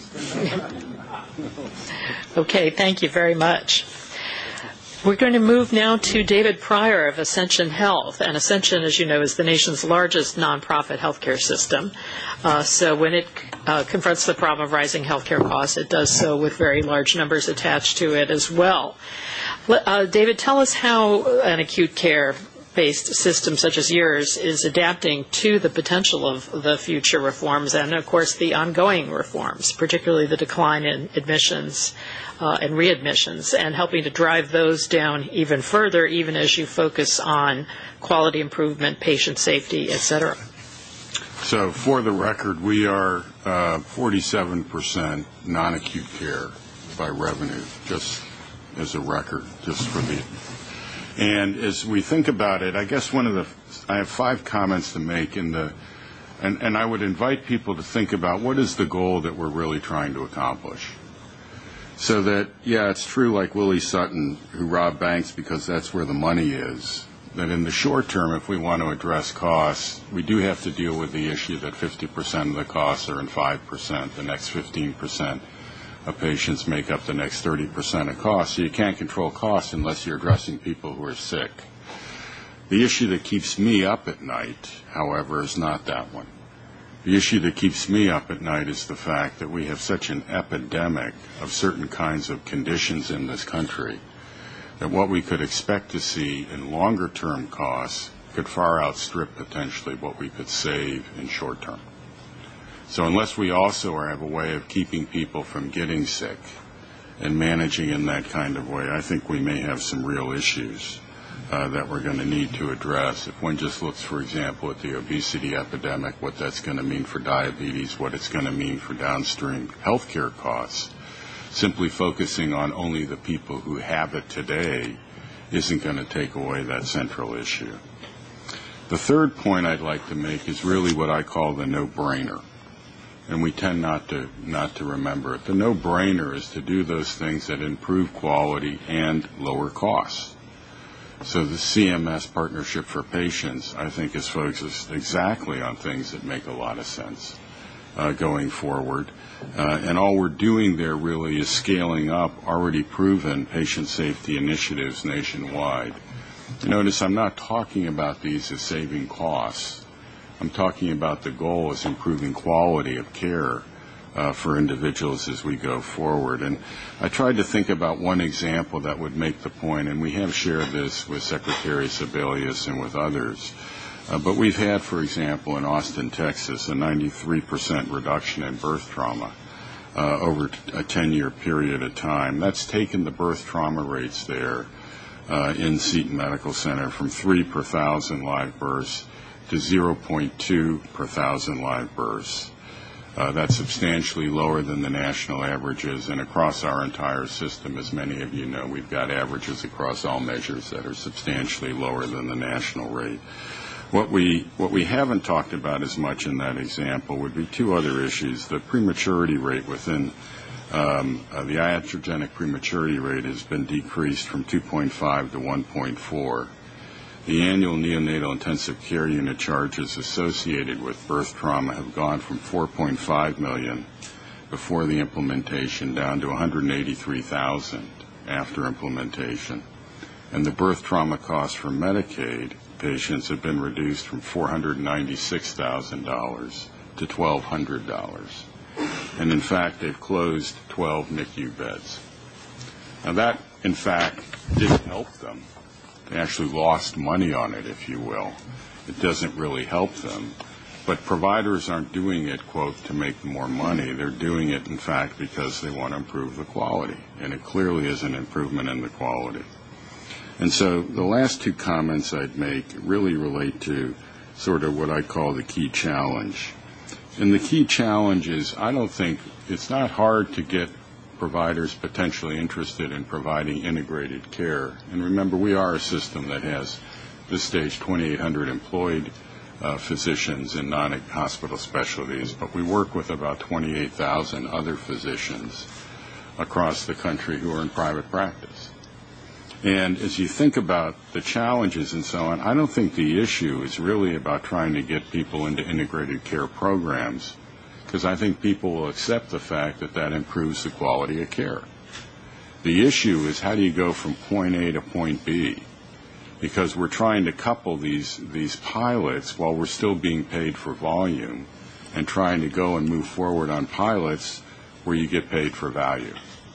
Okay, thank you very much. We're going to move now to David Pryor of Ascension Health. And Ascension, as you know, is the nation's largest nonprofit healthcare system. Uh, so when it uh, confronts the problem of rising healthcare costs, it does so with very large numbers attached to it as well. Uh, David, tell us how an acute care-based system such as yours is adapting to the potential of the future reforms and, of course, the ongoing reforms, particularly the decline in admissions uh, and readmissions, and helping to drive those down even further, even as you focus on quality improvement, patient safety, et cetera. So, for the record, we are uh, forty-seven percent non-acute care by revenue, just as a record, just for the. And as we think about it, I guess one of the, I have five comments to make in the, and, and I would invite people to think about what is the goal that we're really trying to accomplish. So that, yeah, it's true, like Willie Sutton, who robbed banks because that's where the money is, that in the short term, if we want to address costs, we do have to deal with the issue that fifty percent of the costs are in five percent, the next fifteen percent of patients make up the next thirty percent of costs. So you can't control costs unless you're addressing people who are sick. The issue that keeps me up at night, however, is not that one. The issue that keeps me up at night is the fact that we have such an epidemic of certain kinds of conditions in this country that what we could expect to see in longer-term costs could far outstrip potentially what we could save in short term. So unless we also have a way of keeping people from getting sick and managing in that kind of way, I think we may have some real issues. uh, that we're going to need to address. If one just looks, for example, at the obesity epidemic, what that's going to mean for diabetes, what it's going to mean for downstream healthcare costs, simply focusing on only the people who have it today isn't going to take away that central issue. The third point I'd like to make is really what I call the no-brainer, and we tend not to not to remember it. The no-brainer is to do those things that improve quality and lower costs. So the C M S Partnership for Patients, I think, is focused exactly on things that make a lot of sense uh, going forward. Uh, and all we're doing there really is scaling up already proven patient safety initiatives nationwide. Notice I'm not talking about these as saving costs. I'm talking about the goal as improving quality of care uh, for individuals as we go forward. And I tried to think about one example that would make the point, and we have shared this with Secretary Sebelius and with others. Uh, but we've had, for example, in Austin, Texas, a ninety-three percent reduction in birth trauma uh, over a ten-year period of time. That's taken the birth trauma rates there uh, in Seton Medical Center from three per thousand live births to zero point two per thousand live births. Uh, that's substantially lower than the national averages, and across our entire system, as many of you know, we've got averages across all measures that are substantially lower than the national rate. What we what we haven't talked about as much in that example would be two other issues. The prematurity rate within um, uh, the iatrogenic prematurity rate has been decreased from two point five to one point four. The annual neonatal intensive care unit charges associated with birth trauma have gone from four point five million dollars before the implementation down to one hundred eighty-three thousand dollars after implementation. And the birth trauma costs for Medicaid patients have been reduced from four hundred ninety-six thousand dollars to twelve hundred dollars. And in fact, they've closed twelve N I C U beds. Now that, in fact, didn't help them. They actually lost money on it, if you will. It doesn't really help them. But providers aren't doing it, quote, to make more money. They're doing it, in fact, because they want to improve the quality. And it clearly is an improvement in the quality. And so the last two comments I'd make really relate to sort of what I call the key challenge. And the key challenge is I don't think it's not hard to get providers potentially interested in providing integrated care. And remember, we are a system that has, this stage, twenty-eight hundred employed uh, physicians in non-hospital specialties, but we work with about twenty-eight thousand other physicians across the country who are in private practice. And as you think about the challenges and so on, I don't think the issue is really about trying to get people into integrated care programs, because I think people will accept the fact that that improves the quality of care. The issue is how do you go from point A to point B, because we're trying to couple these these pilots while we're still being paid for volume and trying to go and move forward on pilots where you get paid for value.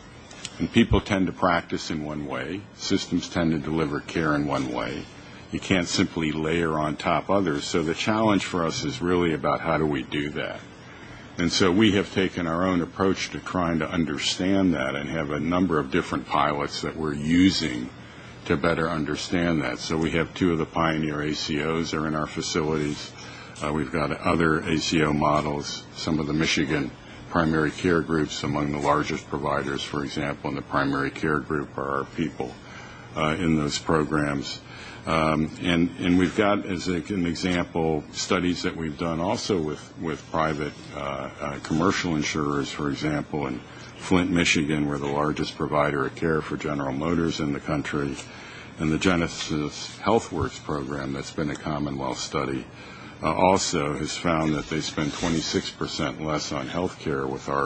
And people tend to practice in one way. Systems tend to deliver care in one way. You can't simply layer on top others. So the challenge for us is really about how do we do that. And so we have taken our own approach to trying to understand that and have a number of different pilots that we're using to better understand that. So we have two of the Pioneer A C Os are in our facilities. Uh, we've got other A C O models, some of the Michigan primary care groups among the largest providers, for example, in the primary care group are our people uh, in those programs. Um, and, and we've got, as a, an example, studies that we've done also with, with private uh, uh, commercial insurers, for example, in Flint, Michigan, we're the largest provider of care for General Motors in the country, and the Genesis HealthWorks program that's been a Commonwealth study uh, also has found that they spend twenty-six percent less on health care with our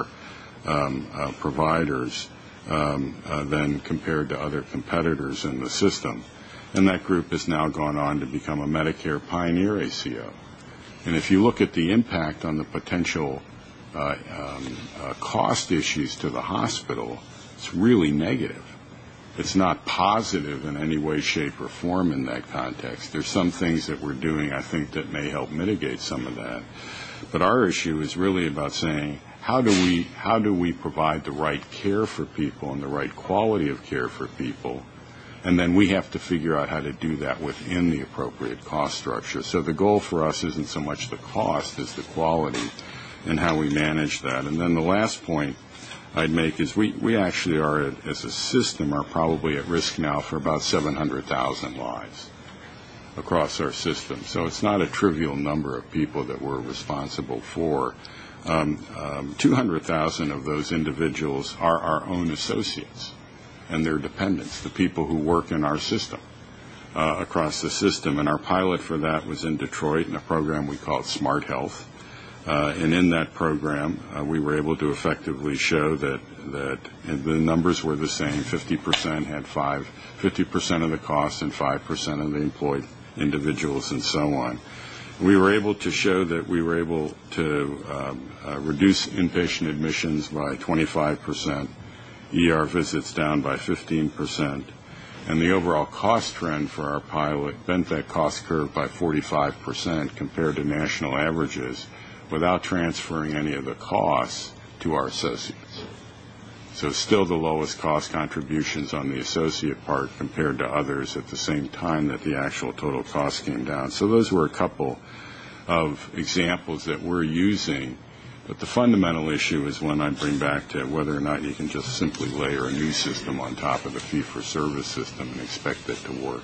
um, uh, providers um, uh, than compared to other competitors in the system. And that group has now gone on to become a Medicare Pioneer A C O. And if you look at the impact on the potential uh, um, uh, cost issues to the hospital, it's really negative. It's not positive in any way, shape, or form in that context. There's some things that we're doing, I think, that may help mitigate some of that. But our issue is really about saying, how do we how do we provide the right care for people and the right quality of care for people And then we have to figure out how to do that within the appropriate cost structure. So the goal for us isn't so much the cost as the quality and how we manage that. And then the last point I'd make is we, we actually are, as a system, are probably at risk now for about seven hundred thousand lives across our system. So it's not a trivial number of people that we're responsible for. Um, um, two hundred thousand of those individuals are our own associates and their dependents, the people who work in our system, uh, across the system. And our pilot for that was in Detroit in a program we called Smart Health. Uh, and in that program, uh, we were able to effectively show that, that the numbers were the same. fifty percent had five, fifty percent of the cost and five percent of the employed individuals and so on. We were able to show that we were able to um, uh, reduce inpatient admissions by twenty-five percent, E R visits down by fifteen percent, and the overall cost trend for our pilot bent that cost curve by forty-five percent compared to national averages without transferring any of the costs to our associates. So still the lowest cost contributions on the associate part compared to others at the same time that the actual total cost came down. So those were a couple of examples that we're using. But the fundamental issue is one I bring back to whether or not you can just simply layer a new system on top of the fee-for-service system and expect it to work.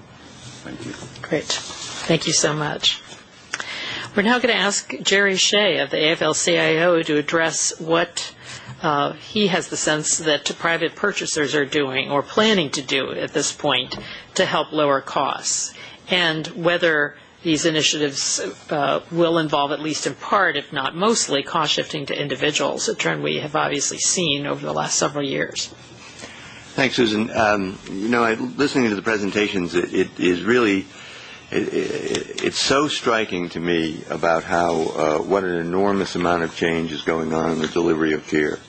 Thank you. Great. Thank you so much. We're now going to ask Jerry Shea of the A F L C I O to address what uh, he has the sense that private purchasers are doing or planning to do at this point to help lower costs, and whether these initiatives uh, will involve, at least in part, if not mostly, cost shifting to individuals, a trend we have obviously seen over the last several years. Thanks, Susan. Um, you know, I, listening to the presentations, it, it is really, it, it, it's so striking to me about how, uh, what an enormous amount of change is going on in the delivery of care.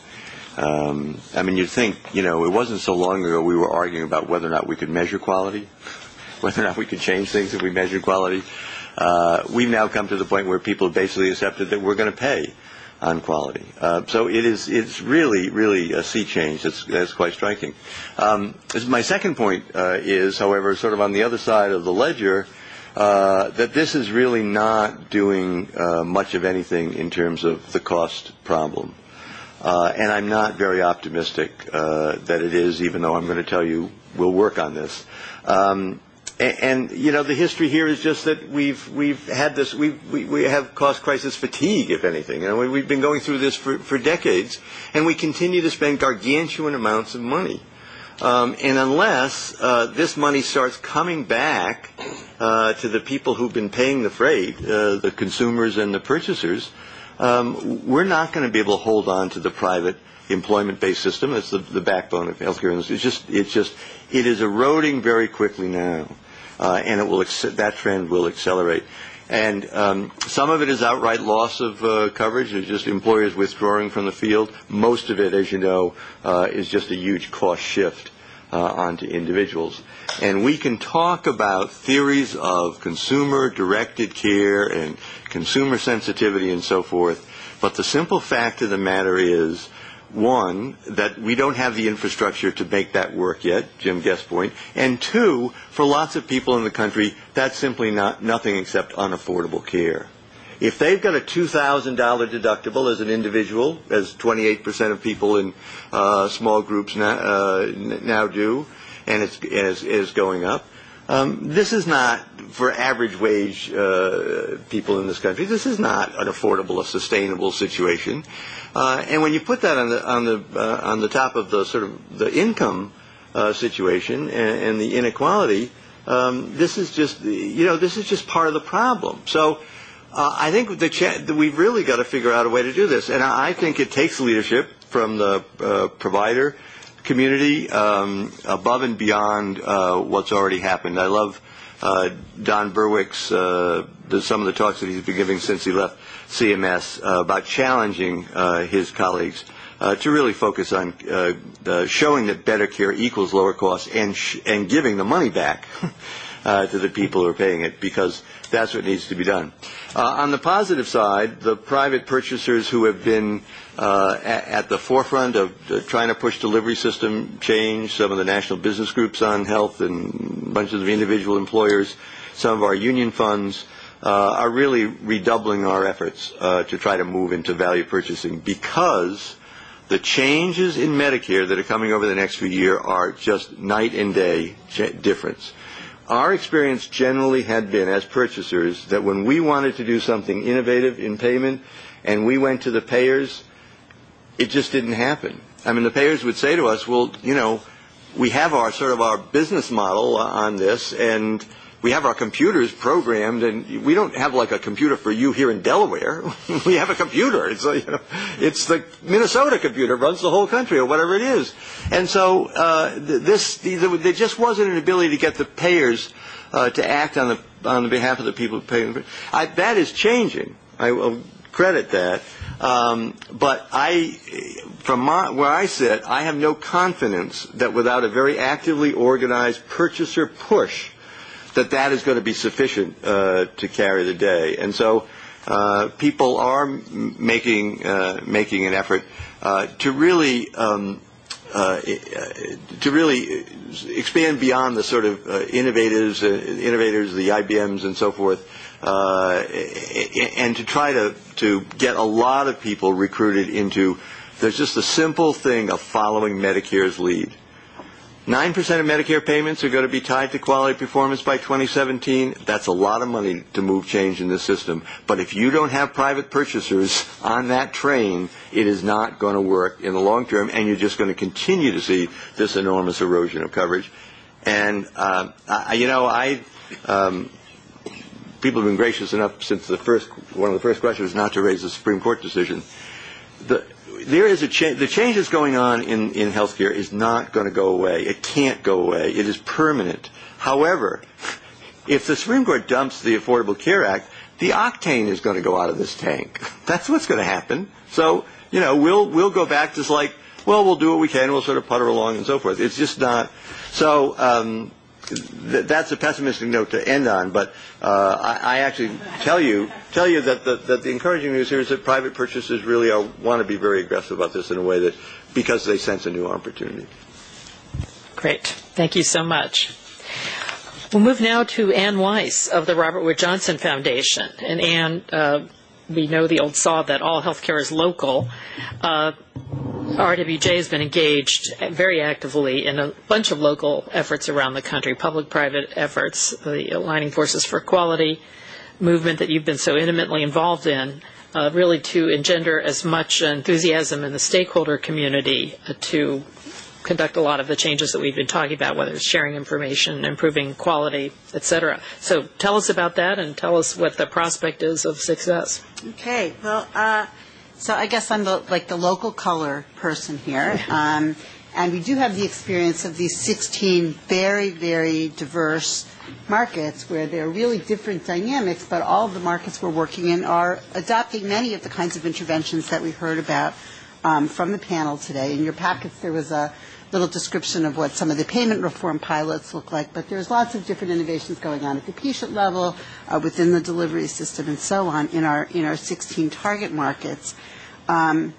Um, I mean, you'd think, you know, it wasn't so long ago we were arguing about whether or not we could measure quality, whether or not we could change things if we measured quality. Uh, we've now come to the point where people have basically accepted that we're going to pay on quality. Uh, so it is, it's really, really a sea change that's, that's quite striking. Um, my second point uh, is, however, sort of on the other side of the ledger, uh, that this is really not doing uh, much of anything in terms of the cost problem. Uh, and I'm not very optimistic uh, that it is, even though I'm going to tell you we'll work on this. Um, and, and you know, the history here is just that we've we've had this. We we, we have cost crisis fatigue, if anything. You know, we, we've been going through this for, for decades, and we continue to spend gargantuan amounts of money. Um, and unless uh, this money starts coming back uh, to the people who've been paying the freight, uh, the consumers and the purchasers, Um, we're not going to be able to hold on to the private employment-based system. That's the, the backbone of healthcare. It's just, it's just, it is eroding very quickly now, uh, and it will that trend will accelerate. And um, some of it is outright loss of uh, coverage. It's just employers withdrawing from the field. Most of it, as you know, uh, is just a huge cost shift uh, onto individuals. And we can talk about theories of consumer-directed care and consumer sensitivity and so forth, but the simple fact of the matter is, one, that we don't have the infrastructure to make that work yet, Jim Guest's point, and two, for lots of people in the country, that's simply not nothing except unaffordable care. If they've got a two thousand dollars deductible as an individual, as twenty-eight percent of people in uh, small groups now, uh, now do, and it's is, is going up. Um, this is not, for average wage uh, people in this country, this is not an affordable, a sustainable situation. Uh, and when you put that on the on the uh, on the top of the sort of the income uh, situation and, and the inequality, um, this is just you know this is just part of the problem. So uh, I think the ch- we've really got to figure out a way to do this, and I think it takes leadership from the uh, provider community um, above and beyond uh, what's already happened. I love uh, Don Berwick's uh, the, some of the talks that he's been giving since he left C M S uh, about challenging uh, his colleagues uh, to really focus on uh, the showing that better care equals lower costs and sh- and giving the money back uh, to the people who are paying it, because that's what needs to be done. Uh, on the positive side, the private purchasers who have been uh, at, at the forefront of uh, trying to push delivery system change, some of the national business groups on health and bunches of individual employers, some of our union funds, uh, are really redoubling our efforts uh, to try to move into value purchasing, because the changes in Medicare that are coming over the next few years are just night and day difference. Our experience generally had been, as purchasers, that when we wanted to do something innovative in payment and we went to the payers, it just didn't happen. I mean, the payers would say to us, well, you know, we have our sort of our business model on this, and we have our computers programmed, and we don't have like a computer for you here in Delaware. We have a computer. It's a, you know, it's the Minnesota computer, runs the whole country or whatever it is. And so uh, this, there just wasn't an ability to get the payers uh, to act on the on the behalf of the people paying. I, that is changing. I will credit that. Um, but I, from my, where I sit, I have no confidence that without a very actively organized purchaser push, that that is going to be sufficient uh, to carry the day. And so uh, people are m- making uh, making an effort uh, to really um, uh, to really expand beyond the sort of uh, innovators, uh, innovators, the I B Ms and so forth, uh, and to try to to get a lot of people recruited into. There's just the simple thing of following Medicare's lead. Nine percent of Medicare payments are going to be tied to quality performance by twenty seventeen. That's a lot of money to move change in this system. But if you don't have private purchasers on that train, it is not going to work in the long term, and you're just going to continue to see this enormous erosion of coverage. And, uh, I, you know, I, um, people have been gracious enough since the first, one of the first questions was not to raise the Supreme Court decision. The, There is a change. The change that's going on in, in healthcare is not going to go away. It can't go away. It is permanent. However, if the Supreme Court dumps the Affordable Care Act, the octane is going to go out of this tank. That's what's going to happen. So, you know, we'll we'll go back just like, well, we'll do what we can. We'll sort of putter along and so forth. It's just not. So um, th- that's a pessimistic note to end on. But uh, I, I actually tell you tell you that the, that the encouraging news here is that private purchasers really are, want to be very aggressive about this in a way that, because they sense a new opportunity. Great. Thank you so much. We'll move now to Ann Weiss of the Robert Wood Johnson Foundation. And Ann, uh, we know the old saw that all healthcare is local. Uh, R W J has been engaged very actively in a bunch of local efforts around the country, public-private efforts, the Aligning Forces for Quality movement that you've been so intimately involved in, uh, really to engender as much enthusiasm in the stakeholder community uh, to conduct a lot of the changes that we've been talking about, whether it's sharing information, improving quality, et cetera. So tell us about that and tell us what the prospect is of success. Okay. Well, uh, so I guess I'm the, like the local color person here. Um, and we do have the experience of these sixteen very, very diverse markets where there are really different dynamics, but all of the markets we're working in are adopting many of the kinds of interventions that we heard about um, from the panel today. In your packets, there was a little description of what some of the payment reform pilots look like, but there's lots of different innovations going on at the patient level, uh, within the delivery system, and so on in our in our sixteen target markets. Um,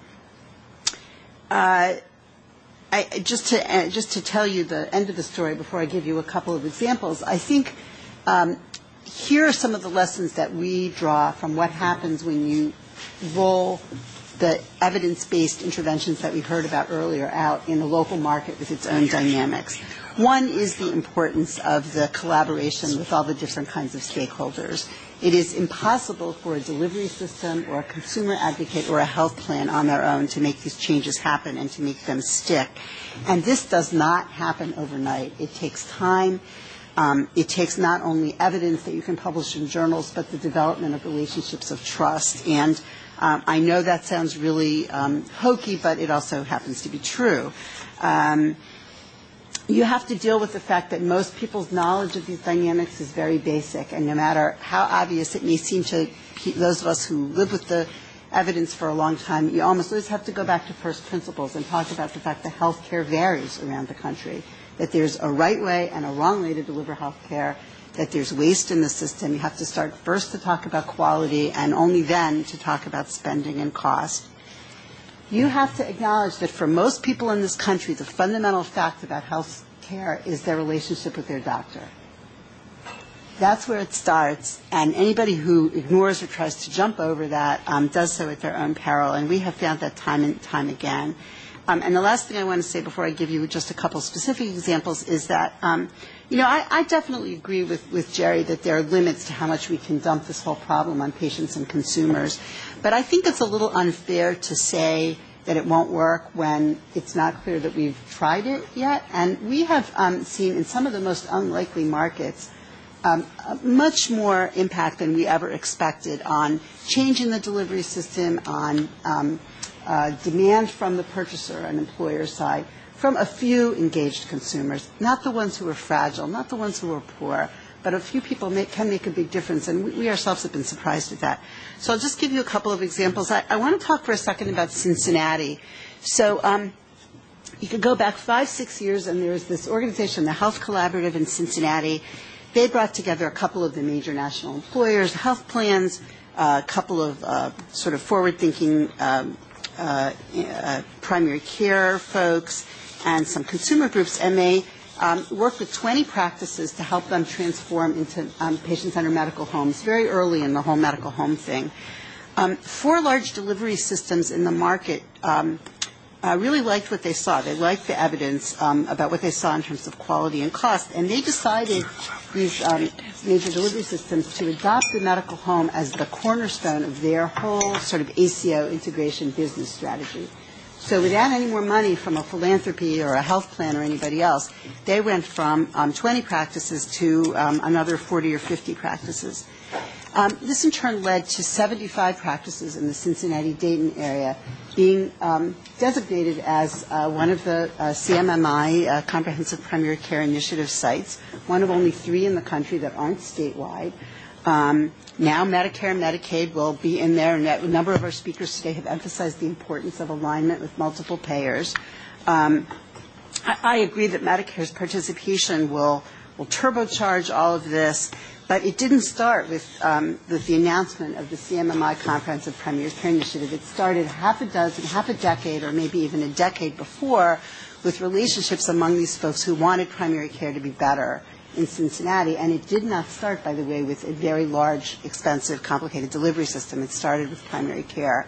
uh, I, just to uh, just to tell you the end of the story before I give you a couple of examples, I think um, here are some of the lessons that we draw from what happens when you roll the evidence-based interventions that we heard about earlier out in the local market with its own dynamics. One is the importance of the collaboration with all the different kinds of stakeholders. It is impossible for a delivery system or a consumer advocate or a health plan on their own to make these changes happen and to make them stick. And this does not happen overnight. It takes time. Um, it takes not only evidence that you can publish in journals, but the development of relationships of trust. And Um, I know that sounds really um, hokey, but it also happens to be true. Um, you have to deal with the fact that most people's knowledge of these dynamics is very basic, and no matter how obvious it may seem to those of us who live with the evidence for a long time, you almost always have to go back to first principles and talk about the fact that health care varies around the country. that there's a right way and a wrong way to deliver health care, that there's waste in the system. You have to start first to talk about quality and only then to talk about spending and cost. You have to acknowledge that for most people in this country, the fundamental fact about health care is their relationship with their doctor. That's where it starts, and anybody who ignores or tries to jump over that um, does so at their own peril, and we have found that time and time again. Um, and the last thing I want to say before I give you just a couple specific examples is that, um, you know, I, I definitely agree with, with Jerry that there are limits to how much we can dump this whole problem on patients and consumers. But I think it's a little unfair to say that it won't work when it's not clear that we've tried it yet. And we have um, seen in some of the most unlikely markets um, much more impact than we ever expected on changing the delivery system, on um, uh, demand from the purchaser and employer side, from a few engaged consumers, not the ones who are fragile, not the ones who are poor, but a few people make, can make a big difference, and we, we ourselves have been surprised at that. So I'll just give you a couple of examples. I, I want to talk for a second about Cincinnati. So um, you could go back five, six years, and there was this organization, the Health Collaborative in Cincinnati. They brought together a couple of the major national employers, health plans, uh, a couple of uh, sort of forward-thinking um, uh, uh, primary care folks, and some consumer groups, and they um, worked with twenty practices to help them transform into um, patient-centered medical homes very early in the whole medical home thing. Um, four large delivery systems in the market um, uh, really liked what they saw. They liked the evidence um, about what they saw in terms of quality and cost, and they decided, these um, major delivery systems, to adopt the medical home as the cornerstone of their whole sort of A C O integration business strategy. So without any more money from a philanthropy or a health plan or anybody else, they went from um, twenty practices to um, another forty or fifty practices. Um, this in turn led to seventy-five practices in the Cincinnati-Dayton area being um, designated as uh, one of the uh, C M M I, uh, Comprehensive Primary Care Initiative sites, one of only three in the country that aren't statewide. Um, now Medicare and Medicaid will be in there, and a number of our speakers today have emphasized the importance of alignment with multiple payers. Um, I, I agree that Medicare's participation will, will turbocharge all of this, but it didn't start with, um, with the announcement of the C M M I Comprehensive Primary Care Initiative. It started half a dozen, half a decade, or maybe even a decade before, with relationships among these folks who wanted primary care to be better in Cincinnati, and it did not start, by the way, with a very large, expensive, complicated delivery system. It started with primary care.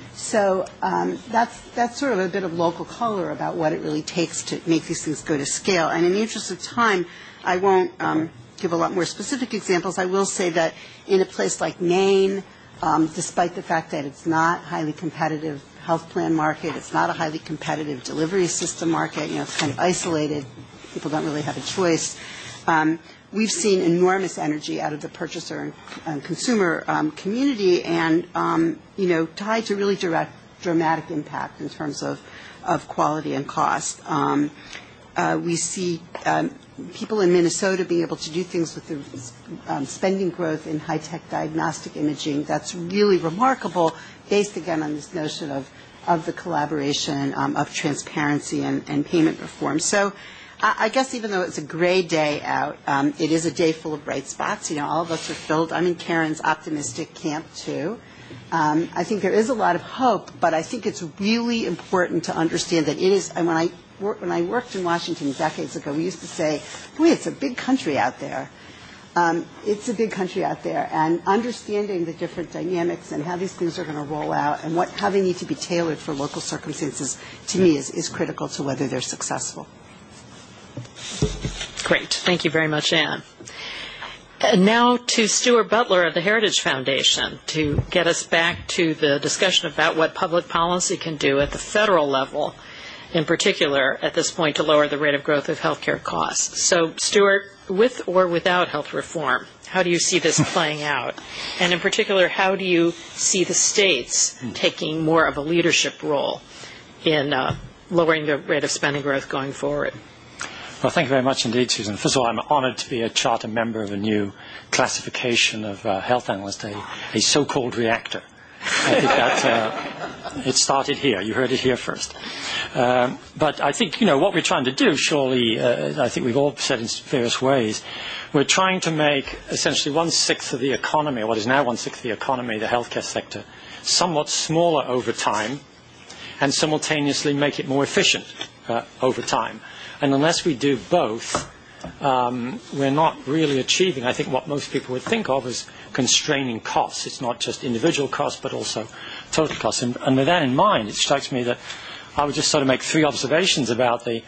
So um, that's that's sort of a bit of local color about what it really takes to make these things go to scale. And in the interest of time, I won't um, give a lot more specific examples. I will say that in a place like Maine, um, despite the fact that it's not a highly competitive health plan market, it's not a highly competitive delivery system market, you know, it's kind of isolated, people don't really have a choice. Um, we've seen enormous energy out of the purchaser and, and consumer um, community, and um, you know, tied to really direct, dramatic impact in terms of, of quality and cost. Um, uh, we see um, people in Minnesota being able to do things with the um, spending growth in high-tech diagnostic imaging that's really remarkable, based again on this notion of, of the collaboration, um, of transparency and, and payment reform. So I guess even though it's a gray day out, um, it is a day full of bright spots. You know, all of us are filled. I'm in Karen's optimistic camp, too. Um, I think there is a lot of hope, but I think it's really important to understand that it is, and when I, wor- when I worked in Washington decades ago, we used to say, boy, it's a big country out there. Um, it's a big country out there, and understanding the different dynamics and how these things are going to roll out and what, how they need to be tailored for local circumstances, to me, is, is critical to whether they're successful. Great. Thank you very much, Anne. And now to Stuart Butler of the Heritage Foundation to get us back to the discussion about what public policy can do at the federal level, in particular at this point, to lower the rate of growth of healthcare costs. So, Stuart, with or without health reform, how do you see this playing out? And in particular, how do you see the states taking more of a leadership role in uh, lowering the rate of spending growth going forward? Well, thank you very much indeed, Susan. First of all, I'm honored to be a charter member of a new classification of uh, health analyst, a, a so-called reactor. I think that uh, it started here. You heard it here first. Um, but I think, you know, what we're trying to do, surely, uh, I think we've all said in various ways, we're trying to make essentially one-sixth of the economy, or what is now one-sixth of the economy, the healthcare sector, somewhat smaller over time, and simultaneously make it more efficient uh, over time. And unless we do both, um, we're not really achieving, I think, what most people would think of as constraining costs. It's not just individual costs, but also total costs. And, and with that in mind, it strikes me that I would just sort of make three observations about the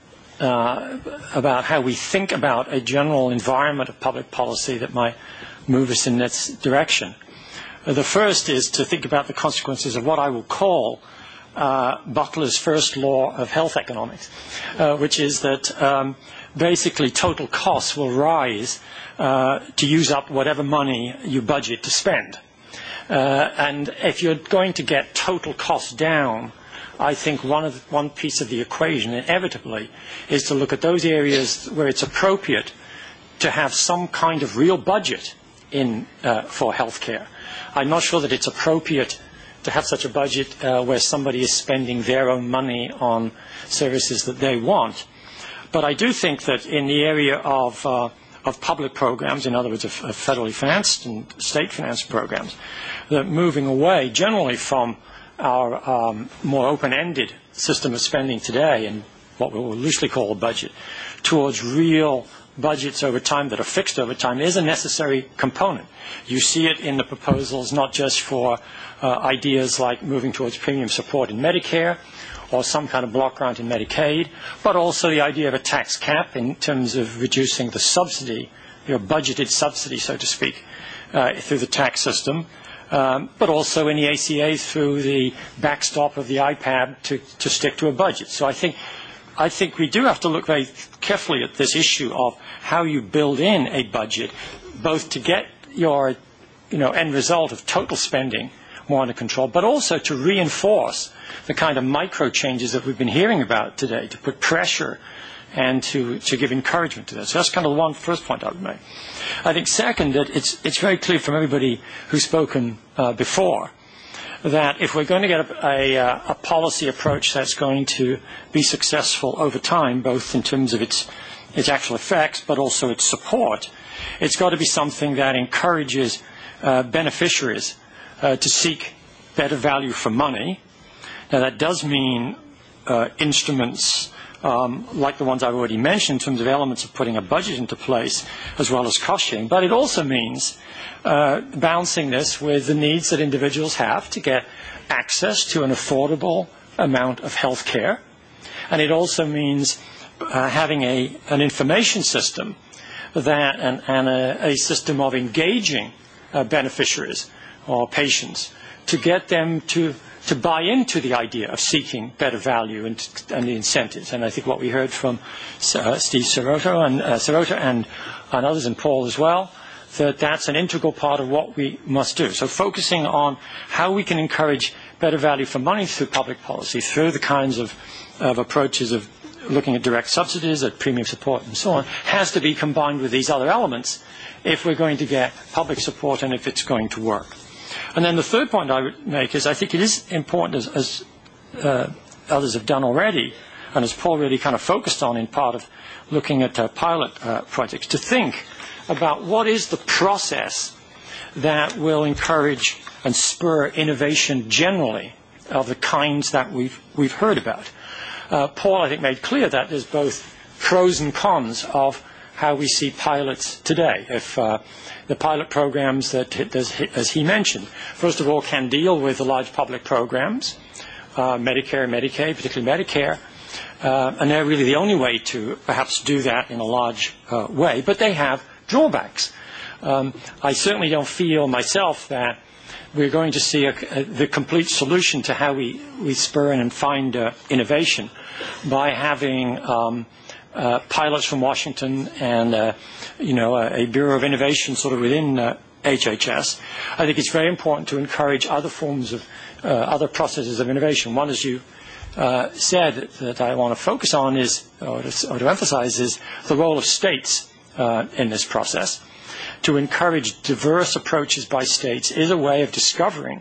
uh, about how we think about a general environment of public policy that might move us in this direction. Uh, the first is to think about the consequences of what I will call uh, Butler's first law of health economics, uh, which is that um, basically total costs will rise uh, to use up whatever money you budget to spend. Uh, and if you're going to get total costs down, I think one of the, one piece of the equation inevitably is to look at those areas where it's appropriate to have some kind of real budget in uh, for healthcare. I'm not sure that it's appropriate to have such a budget uh, where somebody is spending their own money on services that they want. But I do think that in the area of uh, of public programs, in other words, of, of federally financed and state-financed programs, that moving away generally from our um, more open-ended system of spending today and what we will loosely call a budget towards real budgets over time that are fixed over time is a necessary component. You see it in the proposals not just for uh, ideas like moving towards premium support in Medicare or some kind of block grant in Medicaid, but also the idea of a tax cap in terms of reducing the subsidy, your budgeted subsidy, so to speak, uh, through the tax system. Um, but also in the A C A through the backstop of the I P A B to, to stick to a budget. So I think, I think we do have to look very carefully at this issue of how you build in a budget, both to get your you know, end result of total spending more under control, but also to reinforce the kind of micro changes that we've been hearing about today, to put pressure and to, to give encouragement to that. So that's kind of the one first point I would make. I think second, that it's, it's very clear from everybody who's spoken uh, before that if we're going to get a, a, a policy approach that's going to be successful over time, both in terms of its, its actual effects but also its support, it's got to be something that encourages uh, beneficiaries uh, to seek better value for money. Now that does mean uh, instruments Um, like the ones I've already mentioned in terms of elements of putting a budget into place as well as cost sharing. But it also means uh, balancing this with the needs that individuals have to get access to an affordable amount of health care. And it also means uh, having a, an information system that and, and a, a system of engaging uh, beneficiaries or patients to get them to to buy into the idea of seeking better value and, and the incentives. And I think what we heard from uh, Steve Sirota and, uh, Sirota and, and others, and Paul as well, that that's an integral part of what we must do. So focusing on how we can encourage better value for money through public policy, through the kinds of, of approaches of looking at direct subsidies, at premium support and so on, has to be combined with these other elements if we're going to get public support and if it's going to work. And then the third point I would make is I think it is important, as, as uh, others have done already, and as Paul really kind of focused on in part of looking at uh, pilot uh, projects, to think about what is the process that will encourage and spur innovation generally of the kinds that we've, we've heard about. Uh, Paul, I think, made clear that there's both pros and cons of how we see pilots today. If uh, the pilot programs that, as he mentioned, first of all, can deal with the large public programs, uh, Medicare and Medicaid, particularly Medicare, uh, and they're really the only way to perhaps do that in a large uh, way, but they have drawbacks. Um, I certainly don't feel myself that we're going to see a, a, the complete solution to how we, we spur and find uh, innovation by having um, uh, pilots from Washington and uh, you know a, a Bureau of Innovation sort of within uh, H H S. I think it's very important to encourage other forms of uh, other processes of innovation. One, as you uh, said, that I want to focus on is, or to, or to emphasize, is the role of states uh, in this process. To encourage diverse approaches by states is a way of discovering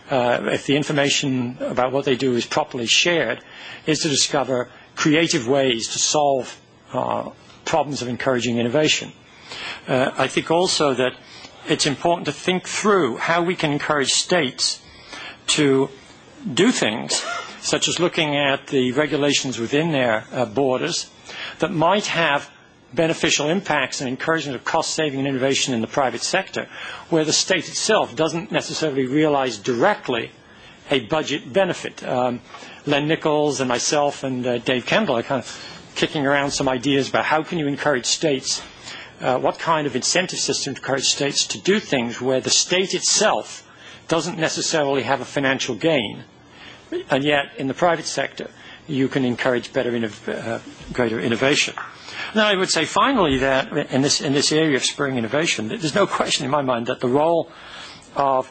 uh, if the information about what they do is properly shared, is to discover creative ways to solve uh, problems of encouraging innovation. Uh, I think also that it's important to think through how we can encourage states to do things, such as looking at the regulations within their uh, borders that might have beneficial impacts and encouragement of cost-saving and innovation in the private sector, where the state itself doesn't necessarily realize directly a budget benefit. Um, Len Nichols and myself and uh, Dave Kendall are kind of kicking around some ideas about how can you encourage states, uh, what kind of incentive system to encourage states to do things where the state itself doesn't necessarily have a financial gain, and yet in the private sector you can encourage better, innov- uh, greater innovation. Now, I would say finally that in this, in this area of spurring innovation, there's no question in my mind that the role of,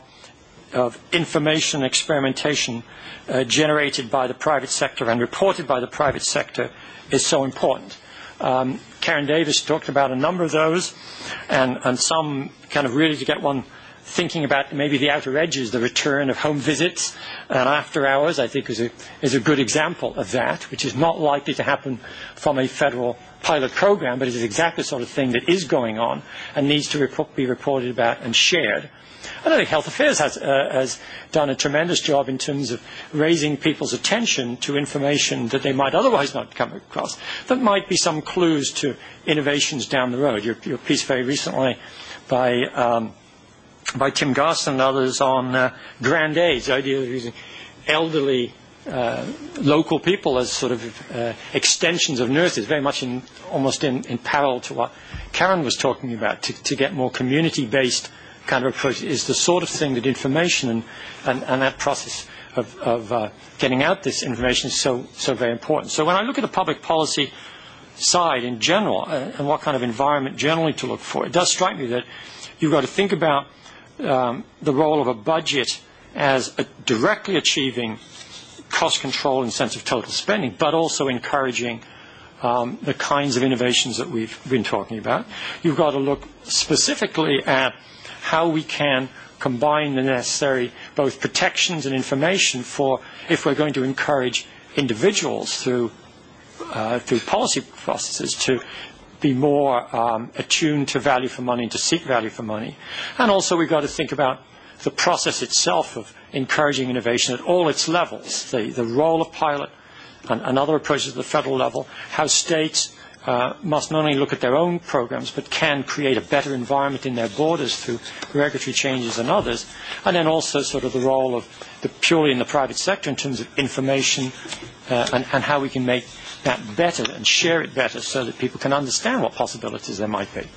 of information experimentation uh, generated by the private sector and reported by the private sector is so important. Um, Karen Davis talked about a number of those, and, and some kind of really to get one thinking about maybe the outer edges, the return of home visits and after hours, I think is a, is a good example of that, which is not likely to happen from a federal pilot program, but it is exactly the sort of thing that is going on and needs to rep- be reported about and shared. And I think Health Affairs has, uh, has done a tremendous job in terms of raising people's attention to information that they might otherwise not come across, that might be some clues to innovations down the road. Your, your piece very recently by um, by Tim Garson and others on uh, grand aids, the idea of using elderly uh, local people as sort of uh, extensions of nurses, very much in almost in, in parallel to what Karen was talking about, to, to get more community-based kind of approach, is the sort of thing that information and, and, and that process of, of uh, getting out this information is so, so very important. So when I look at the public policy side in general uh, and what kind of environment generally to look for, it does strike me that you've got to think about Um, the role of a budget as a directly achieving cost control and sense of total spending, but also encouraging um, the kinds of innovations that we've been talking about. You've got to look specifically at how we can combine the necessary both protections and information for if we're going to encourage individuals through uh, through policy processes to be more um, attuned to value for money and to seek value for money. And also we've got to think about the process itself of encouraging innovation at all its levels, the, the role of pilot and, and other approaches at the federal level, how states uh, must not only look at their own programs but can create a better environment in their borders through regulatory changes and others, and then also sort of the role of the purely in the private sector in terms of information uh, and, and how we can make that better and share it better so that people can understand what possibilities there might be.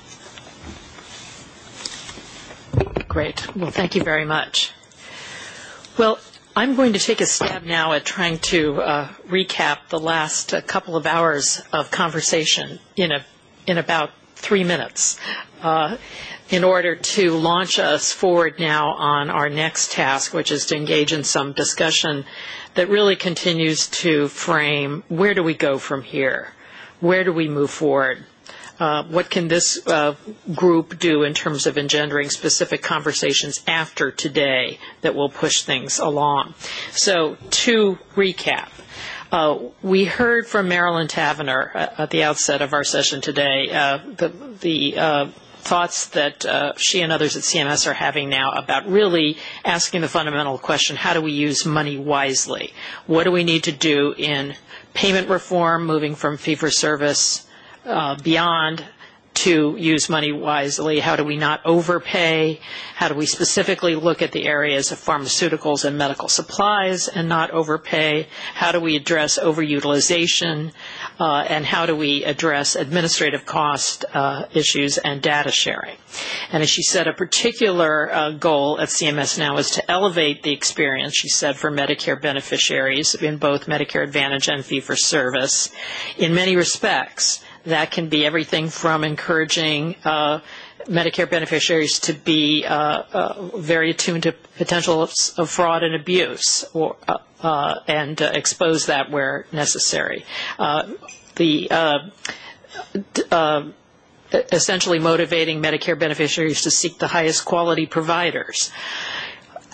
Great. Well, thank you very much. Well, I'm going to take a stab now at trying to uh, recap the last uh, couple of hours of conversation in a in about three minutes uh, in order to launch us forward now on our next task, which is to engage in some discussion that really continues to frame where do we go from here? Where do we move forward? Uh, what can this uh, group do in terms of engendering specific conversations after today that will push things along? So to recap, uh, we heard from Marilyn Tavenner uh, at the outset of our session today uh, the, the uh, thoughts that uh, she and others at C M S are having now about really asking the fundamental question, how do we use money wisely? What do we need to do in payment reform, moving from fee-for-service uh, beyond to use money wisely? How do we not overpay? How do we specifically look at the areas of pharmaceuticals and medical supplies and not overpay? How do we address overutilization? Uh, and how do we address administrative cost uh, issues and data sharing? And as she said, a particular uh, goal at C M S now is to elevate the experience, she said, for Medicare beneficiaries in both Medicare Advantage and fee-for-service. In many respects, that can be everything from encouraging uh, Medicare beneficiaries to be uh, uh, very attuned to potential of, of fraud and abuse, or, uh, uh, and uh, expose that where necessary. Uh, the uh, uh, essentially motivating Medicare beneficiaries to seek the highest quality providers.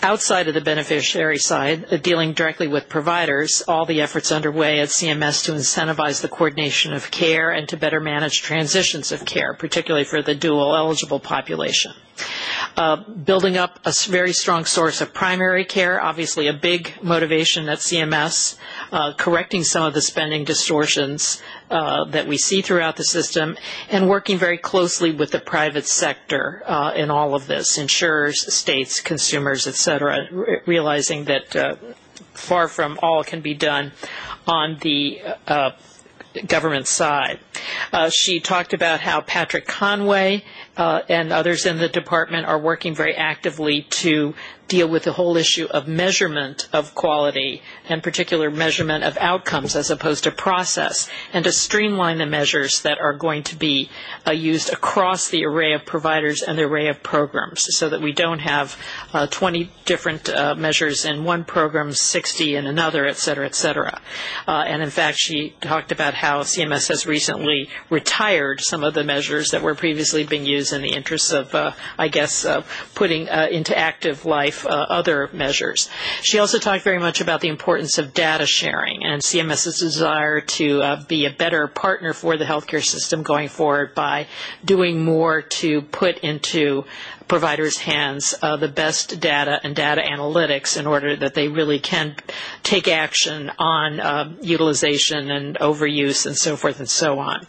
outside of the beneficiary side, uh, dealing directly with providers, all the efforts underway at C M S to incentivize the coordination of care and to better manage transitions of care, particularly for the dual eligible population. Uh, building up a very strong source of primary care, obviously a big motivation at C M S, uh, correcting some of the spending distortions uh, that we see throughout the system, and working very closely with the private sector uh, in all of this, insurers, states, consumers, et cetera, re- realizing that uh, far from all can be done on the uh, government side. Uh, she talked about how Patrick Conway uh, and others in the department are working very actively to deal with the whole issue of measurement of quality, and particular measurement of outcomes as opposed to process, and to streamline the measures that are going to be uh, used across the array of providers and the array of programs, so that we don't have uh, twenty different uh, measures in one program, sixty in another, et cetera, et cetera. Uh, and in fact, she talked about how C M S has recently retired some of the measures that were previously being used in the interests of, uh, I guess, uh, putting uh, into active life Uh, other measures. She also talked very much about the importance of data sharing and CMS's desire to uh, be a better partner for the healthcare system going forward by doing more to put into providers' hands uh, the best data and data analytics in order that they really can take action on uh, utilization and overuse and so forth and so on.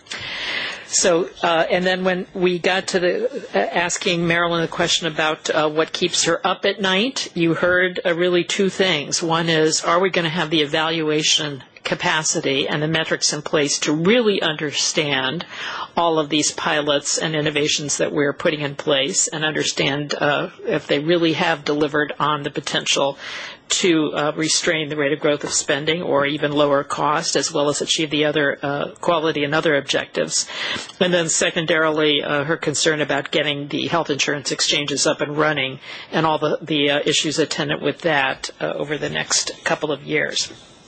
So, uh, and then when we got to the uh, asking Marilyn a question about uh, what keeps her up at night, you heard uh, really two things. One is, are we going to have the evaluation capacity and the metrics in place to really understand all of these pilots and innovations that we're putting in place, and understand uh, if they really have delivered on the potential to uh, restrain the rate of growth of spending or even lower cost, as well as achieve the other uh, quality and other objectives. And then secondarily, uh, her concern about getting the health insurance exchanges up and running and all the, the uh, issues attendant with that uh, over the next couple of years.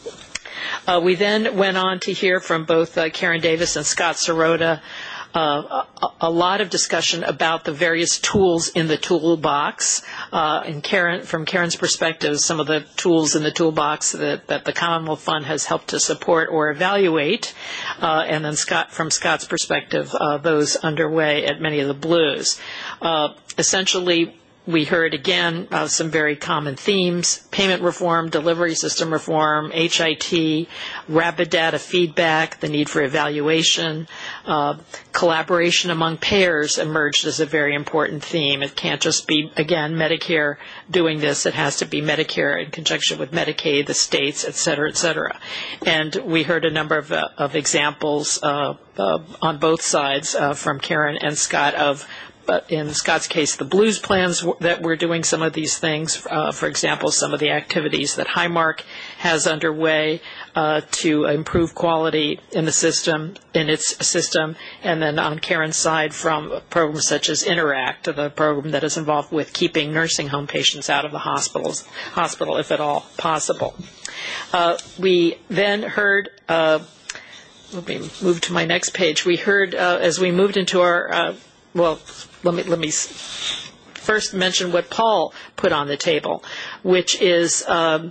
Uh, we then went on to hear from both uh, Karen Davis and Scott Sirota Uh, a, a lot of discussion about the various tools in the toolbox. Uh, and Karen, from Karen's perspective, some of the tools in the toolbox that, that the Commonwealth Fund has helped to support or evaluate, uh, and then Scott, from Scott's perspective, uh, those underway at many of the Blues. Uh, essentially, we heard, again, uh, some very common themes: payment reform, delivery system reform, H I T, rapid data feedback, the need for evaluation, uh, collaboration among payers emerged as a very important theme. It can't just be, again, Medicare doing this. It has to be Medicare in conjunction with Medicaid, the states, et cetera, et cetera. And we heard a number of, uh, of examples uh, uh, on both sides uh, from Karen and Scott of, but in Scott's case, the Blues plans that we're doing some of these things. Uh, for example, some of the activities that Highmark has underway uh, to improve quality in the system, in its system. And then on Karen's side, from programs such as Interact, the program that is involved with keeping nursing home patients out of the hospitals, hospital, if at all possible. Uh, we then heard. Uh, let me move to my next page. We heard uh, as we moved into our. Uh, well. Let me, let me first mention what Paul put on the table, which is um,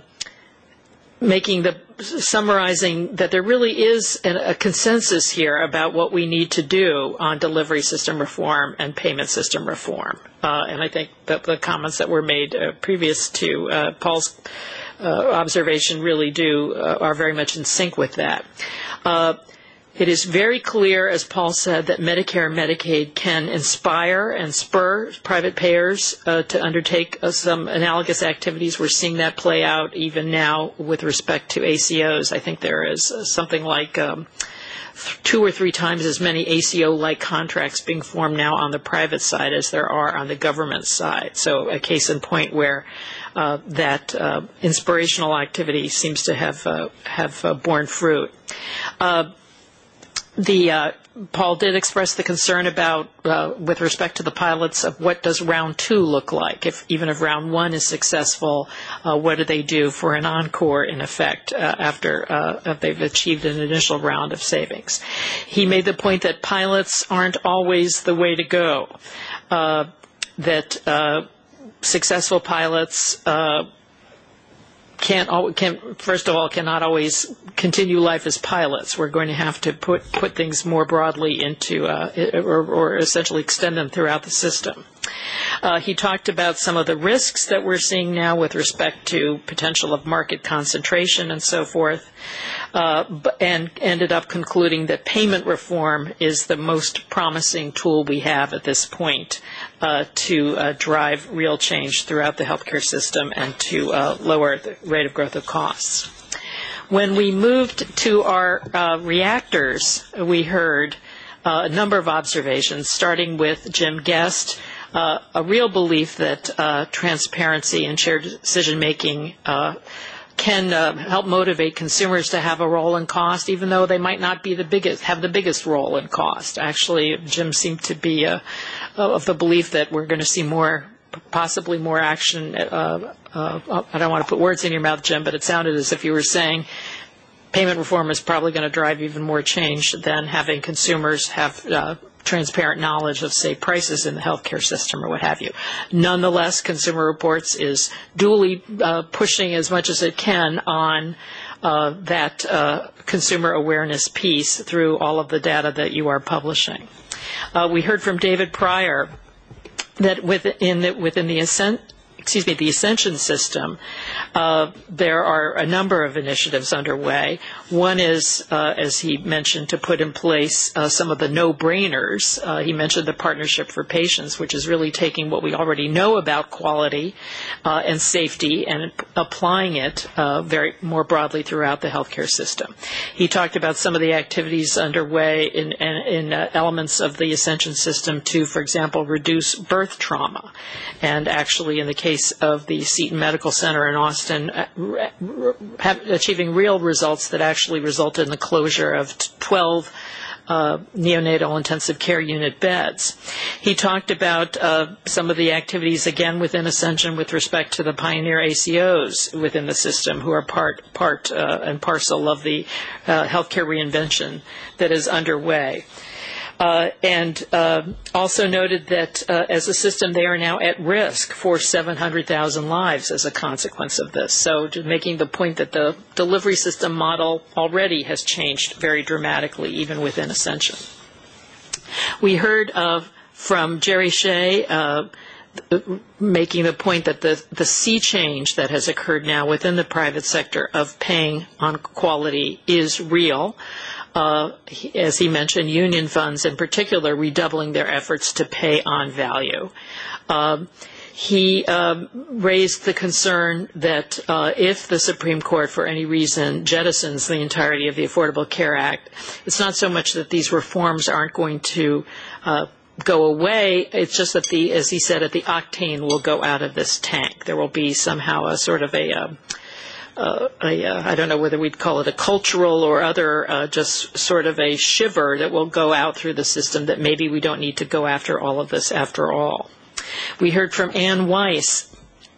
making the summarizing that there really is an, a consensus here about what we need to do on delivery system reform and payment system reform. Uh, and I think that the comments that were made uh, previous to uh, Paul's uh, observation really do uh, are very much in sync with that. Uh, It is very clear, as Paul said, that Medicare and Medicaid can inspire and spur private payers uh, to undertake uh, some analogous activities. We're seeing that play out even now with respect to A C Os. I think there is uh, something like um, two or three times as many A C O-like contracts being formed now on the private side as there are on the government side. So a case in point where uh, that uh, inspirational activity seems to have, uh, have uh, borne fruit. Uh, The uh, Paul did express the concern about, uh, with respect to the pilots, of what does round two look like? If even if round one is successful, uh, what do they do for an encore in effect uh, after uh, they've achieved an initial round of savings? He made the point that pilots aren't always the way to go. Uh, that uh, successful pilots uh, can't, al- can, first of all, cannot always continue life as pilots. We're going to have to put, put things more broadly into, uh, or, or essentially extend them throughout the system. Uh, he talked about some of the risks that we're seeing now with respect to potential of market concentration and so forth, uh, and ended up concluding that payment reform is the most promising tool we have at this point uh, to uh, drive real change throughout the healthcare system and to uh, lower the rate of growth of costs. When we moved to our uh, reactors, we heard uh, a number of observations, starting with Jim Guest. Uh, a real belief that uh, transparency and shared decision-making uh, can uh, help motivate consumers to have a role in cost, even though they might not be the biggest, have the biggest role in cost. Actually, Jim seemed to be uh, of the belief that we're going to see more, possibly more action. Uh, uh, I don't want to put words in your mouth, Jim, but it sounded as if you were saying payment reform is probably going to drive even more change than having consumers have uh, transparent knowledge of, say, prices in the healthcare system or what have you. Nonetheless, Consumer Reports is duly uh, pushing as much as it can on uh, that uh, consumer awareness piece through all of the data that you are publishing. Uh, we heard from David Pryor that within the, within the Ascent excuse me, the Ascension system, uh, there are a number of initiatives underway. One is, uh, as he mentioned, to put in place uh, some of the no-brainers. Uh, he mentioned the Partnership for Patients, which is really taking what we already know about quality uh, and safety and applying it uh, very more broadly throughout the healthcare system. He talked about some of the activities underway in, in, in uh, elements of the Ascension system to, for example, reduce birth trauma. And actually, in the case of the Seton Medical Center in Austin, achieving real results that actually resulted in the closure of twelve uh, neonatal intensive care unit beds. He talked about uh, some of the activities, again, within Ascension with respect to the pioneer A C Os within the system, who are part, part uh, and parcel of the uh, healthcare reinvention that is underway. Uh, and uh, also noted that uh, as a system, they are now at risk for seven hundred thousand lives as a consequence of this. So just making the point that the delivery system model already has changed very dramatically, even within Ascension. We heard uh, from Jerry Shea uh, making the point that the, the sea change that has occurred now within the private sector of paying on quality is real. Uh, as he mentioned, union funds in particular redoubling their efforts to pay on value. Um, he um, raised the concern that uh, if the Supreme Court, for any reason, jettisons the entirety of the Affordable Care Act, it's not so much that these reforms aren't going to uh, go away. It's just that, the, as he said, that the octane will go out of this tank. There will be somehow a sort of a... Uh, Uh, a, uh, I don't know whether we'd call it a cultural or other, uh, just sort of a shiver that will go out through the system that maybe we don't need to go after all of this after all. We heard from Ann Weiss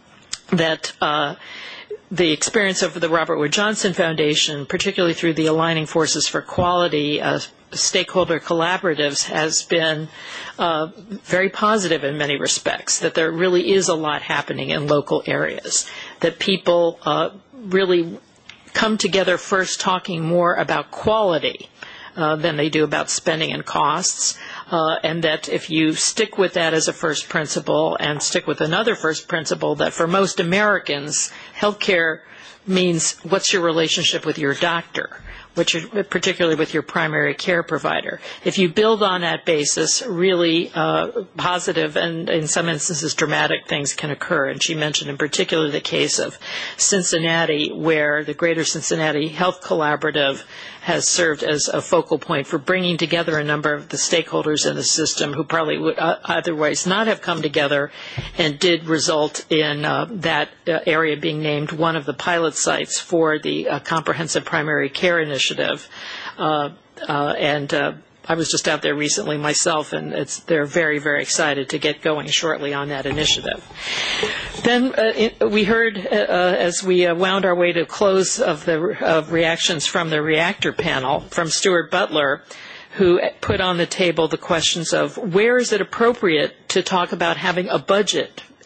that uh, the experience of the Robert Wood Johnson Foundation, particularly through the Aligning Forces for Quality uh, stakeholder collaboratives, has been uh, very positive in many respects, that there really is a lot happening in local areas, that people uh, really come together first talking more about quality uh, than they do about spending and costs, uh, and that if you stick with that as a first principle and stick with another first principle, that for most Americans, healthcare means what's your relationship with your doctor, which are particularly with your primary care provider. If you build on that basis, really uh, positive and in some instances dramatic things can occur. And she mentioned in particular the case of Cincinnati, where the Greater Cincinnati Health Collaborative has served as a focal point for bringing together a number of the stakeholders in the system who probably would uh, otherwise not have come together, and did result in uh, that uh, area being named one of the pilot sites for the uh, Comprehensive Primary Care Initiative. Uh, uh, and uh, I was just out there recently myself, and it's, they're very, very excited to get going shortly on that initiative. Then uh, it, we heard, uh, as we uh, wound our way to close of the of reactions from the reactor panel, from Stuart Butler, who put on the table the questions of where is it appropriate to talk about having a budget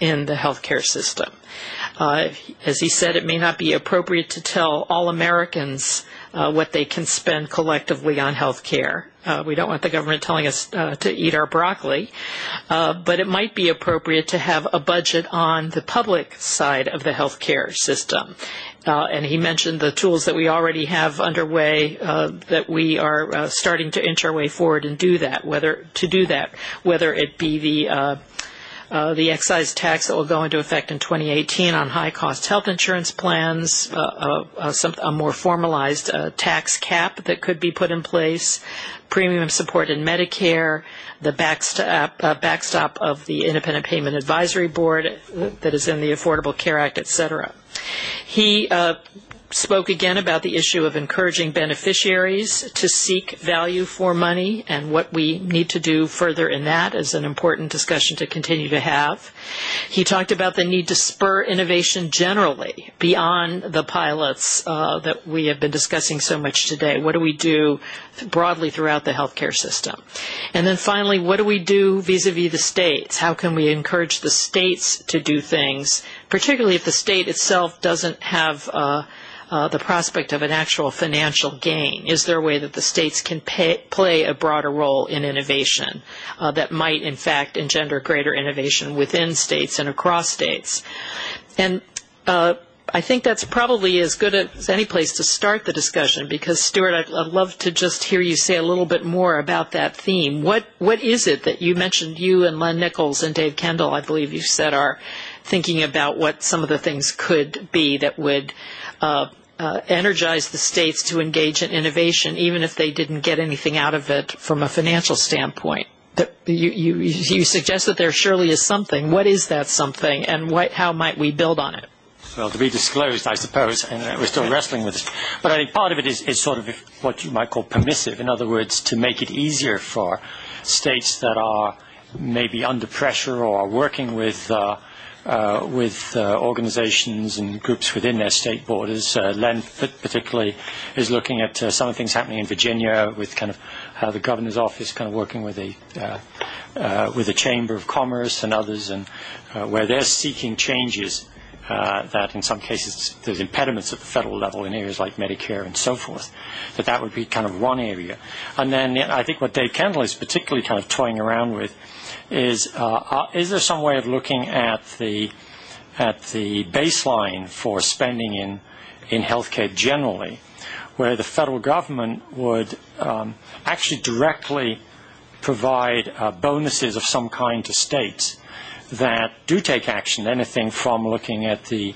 in the healthcare system. Uh, as he said, it may not be appropriate to tell all Americans uh, what they can spend collectively on health care. Uh, we don't want the government telling us uh, to eat our broccoli, uh, but it might be appropriate to have a budget on the public side of the health care system. Uh, and he mentioned the tools that we already have underway, uh, that we are uh, starting to inch our way forward and do that, whether to do that, whether it be the uh, Uh, the excise tax that will go into effect in twenty eighteen on high-cost health insurance plans, uh, uh, uh, some, a more formalized uh, tax cap that could be put in place, premium support in Medicare, the backstop, uh, backstop of the Independent Payment Advisory Board that is in the Affordable Care Act, et cetera. He uh, spoke again about the issue of encouraging beneficiaries to seek value for money and what we need to do further in that is an important discussion to continue to have. He talked about the need to spur innovation generally beyond the pilots uh, that we have been discussing so much today. What do we do broadly throughout the healthcare system? And then finally, what do we do vis-a-vis the states? How can we encourage the states to do things, particularly if the state itself doesn't have uh, Uh, the prospect of an actual financial gain? Is there a way that the states can pay, play a broader role in innovation uh, that might, in fact, engender greater innovation within states and across states? And uh, I think that's probably as good as any place to start the discussion because, Stuart, I'd, I'd love to just hear you say a little bit more about that theme. What What is it that you mentioned you and Len Nichols and Dave Kendall, I believe you said, are thinking about what some of the things could be that would uh, Uh, energize the states to engage in innovation, even if they didn't get anything out of it from a financial standpoint? That you, you, you suggest that there surely is something. What is that something, and what, how might we build on it? Well, to be disclosed, I suppose, and we're still wrestling with this. But I think part of it is, is sort of what you might call permissive. In other words, to make it easier for states that are maybe under pressure or are working with uh, Uh, with uh, organizations and groups within their state borders. Uh, Len particularly is looking at uh, some of the things happening in Virginia with kind of how the governor's office kind of working with a uh, uh, with the Chamber of Commerce and others, and uh, where they're seeking changes uh, that in some cases there's impediments at the federal level in areas like Medicare and so forth. That that would be kind of one area. And then I think what Dave Kendall is particularly kind of toying around with is uh, uh, is there some way of looking at the at the baseline for spending in in healthcare generally, where the federal government would um, actually directly provide uh, bonuses of some kind to states that do take action, anything from looking at the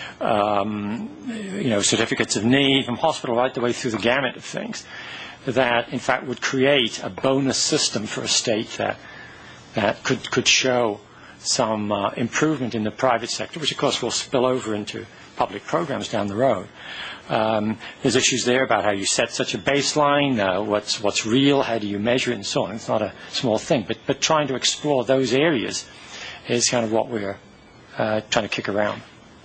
um, you know certificates of need from hospital right the way through the gamut of things, that in fact would create a bonus system for a state that that could, could show some uh, improvement in the private sector, which of course will spill over into public programs down the road. Um, there's issues there about how you set such a baseline, uh, what's, what's real, how do you measure it, and so on. It's not a small thing, but, but trying to explore those areas is kind of what we're uh, trying to kick around.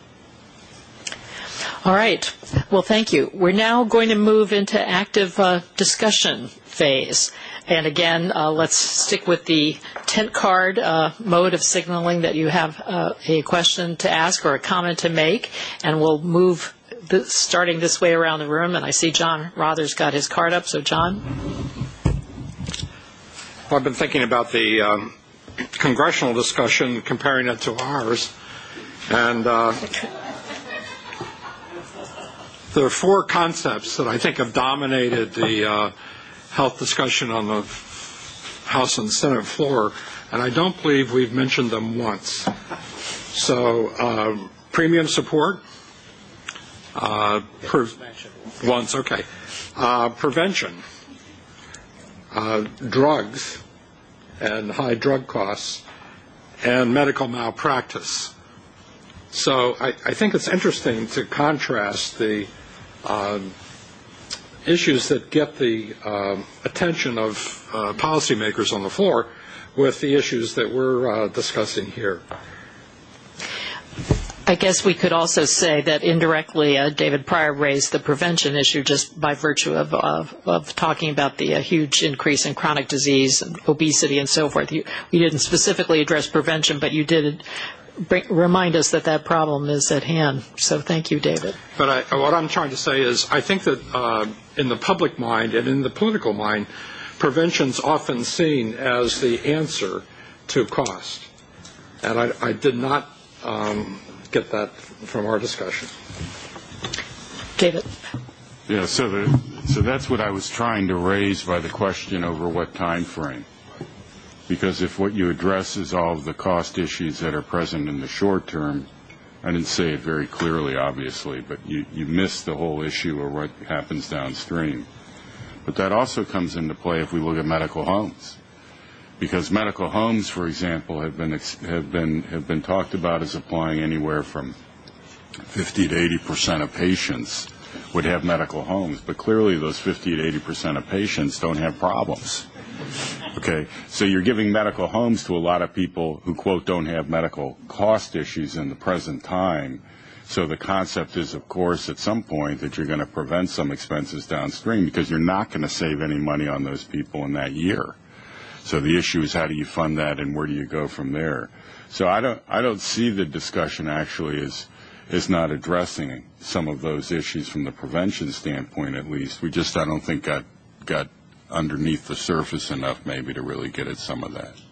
All right. Well, thank you. We're now going to move into active uh, discussion phase. And again, uh, let's stick with the tent card uh, mode of signaling that you have uh, a question to ask or a comment to make, and we'll move this, starting this way around the room. And I see John Rother's got his card up. So, John? Well, I've been thinking about the um, congressional discussion, comparing it to ours, and uh, there are four concepts that I think have dominated the uh, health discussion on the House and Senate floor, and I don't believe we've mentioned them once. So, um, premium support, uh, pre- once, okay, uh, prevention, uh, drugs and high drug costs, and medical malpractice. So I, I think it's interesting to contrast the um, issues that get the um, attention of uh, policymakers on the floor with the issues that we're uh, discussing here. I guess we could also say that indirectly uh, David Pryor raised the prevention issue just by virtue of, of, of talking about the uh, huge increase in chronic disease, and obesity, and so forth. You, you didn't specifically address prevention, but you did bring, remind us that that problem is at hand. So thank you, David. But I, what I'm trying to say is I think that uh, in the public mind and in the political mind, prevention's often seen as the answer to cost. And I, I did not um, get that from our discussion. David. Yeah, so, the, so that's what I was trying to raise by the question over what time frame. Because if what you address is all of the cost issues that are present in the short term, I didn't say it very clearly, obviously, but you, you missed the whole issue of what happens downstream. But that also comes into play if we look at medical homes. Because medical homes, for example, have been have been have been talked about as applying anywhere from fifty to eighty percent of patients would have medical homes, but clearly those fifty to eighty percent of patients don't have problems. Okay, so you're giving medical homes to a lot of people who, quote, don't have medical cost issues in the present time. So the concept is, of course, at some point that you're going to prevent some expenses downstream because you're not going to save any money on those people in that year. So the issue is how do you fund that and where do you go from there? So I don't I don't see the discussion actually as is not addressing some of those issues from the prevention standpoint at least. We just I don't think got got underneath the surface enough maybe to really get at some of that.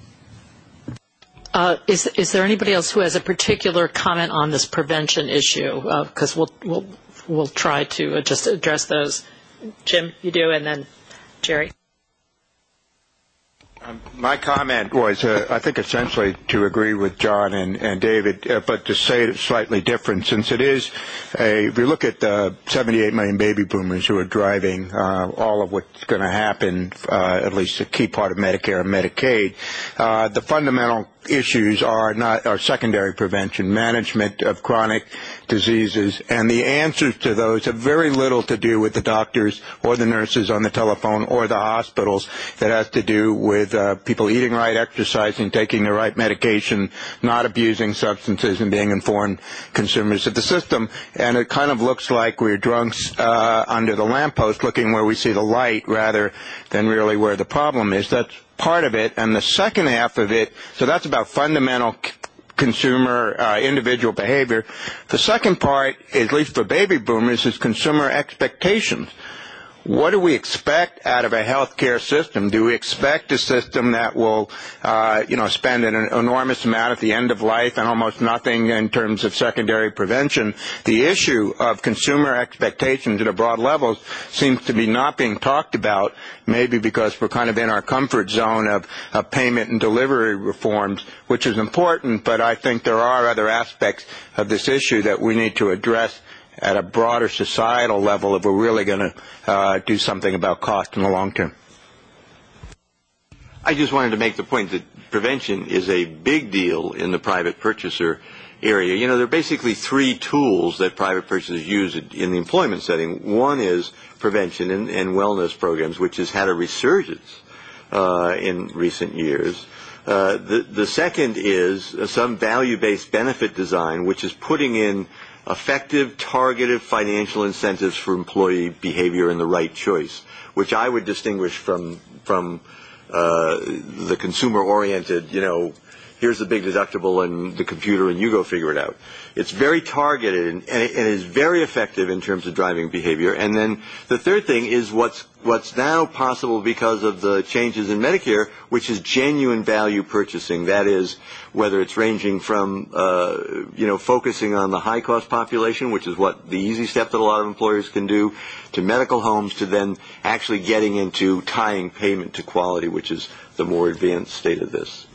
Uh, is is there anybody else who has a particular comment on this prevention issue? Because uh, we'll we'll we'll try to uh, just address those. Jim, you do, and then Jerry. Um, my comment was, uh, I think, essentially to agree with John and, and David, uh, but to say it slightly different, since it is, a, if you look at the seventy-eight million baby boomers who are driving uh, all of what's going to happen, uh, at least a key part of Medicare and Medicaid, uh, the fundamental issues are not are secondary prevention, management of chronic diseases, and the answers to those have very little to do with the doctors or the nurses on the telephone or the hospitals. That has to do with uh, people eating right, exercising, taking the right medication, not abusing substances, and being informed consumers of the system. And it kind of looks like we're drunks uh, under the lamppost looking where we see the light rather than really where the problem is. That's part of it. And the second half of it, so that's about fundamental c- consumer uh, individual behavior. The second part, at least for baby boomers, is consumer expectations. What do we expect out of a healthcare system? Do we expect a system that will, uh, you know, spend an enormous amount at the end of life and almost nothing in terms of secondary prevention? The issue of consumer expectations at a broad level seems to be not being talked about, maybe because we're kind of in our comfort zone of, of payment and delivery reforms, which is important, but I think there are other aspects of this issue that we need to address at a broader societal level if we're really going to uh, do something about cost in the long term. I just wanted to make the point that prevention is a big deal in the private purchaser area. You know, there are basically three tools that private purchasers use in the employment setting. One is prevention and, and wellness programs, which has had a resurgence uh, in recent years. Uh, the, the second is uh, some value-based benefit design, which is putting in effective, targeted financial incentives for employee behavior and the right choice, which I would distinguish from from uh, the consumer-oriented, you know, here's the big deductible and the computer and you go figure it out. It's very targeted and, and it is very effective in terms of driving behavior. And then the third thing is what's what's now possible because of the changes in Medicare, which is genuine value purchasing. That is, whether it's ranging from, uh, you know, focusing on the high-cost population, which is what the easy step that a lot of employers can do, to medical homes, to then actually getting into tying payment to quality, which is the more advanced state of this.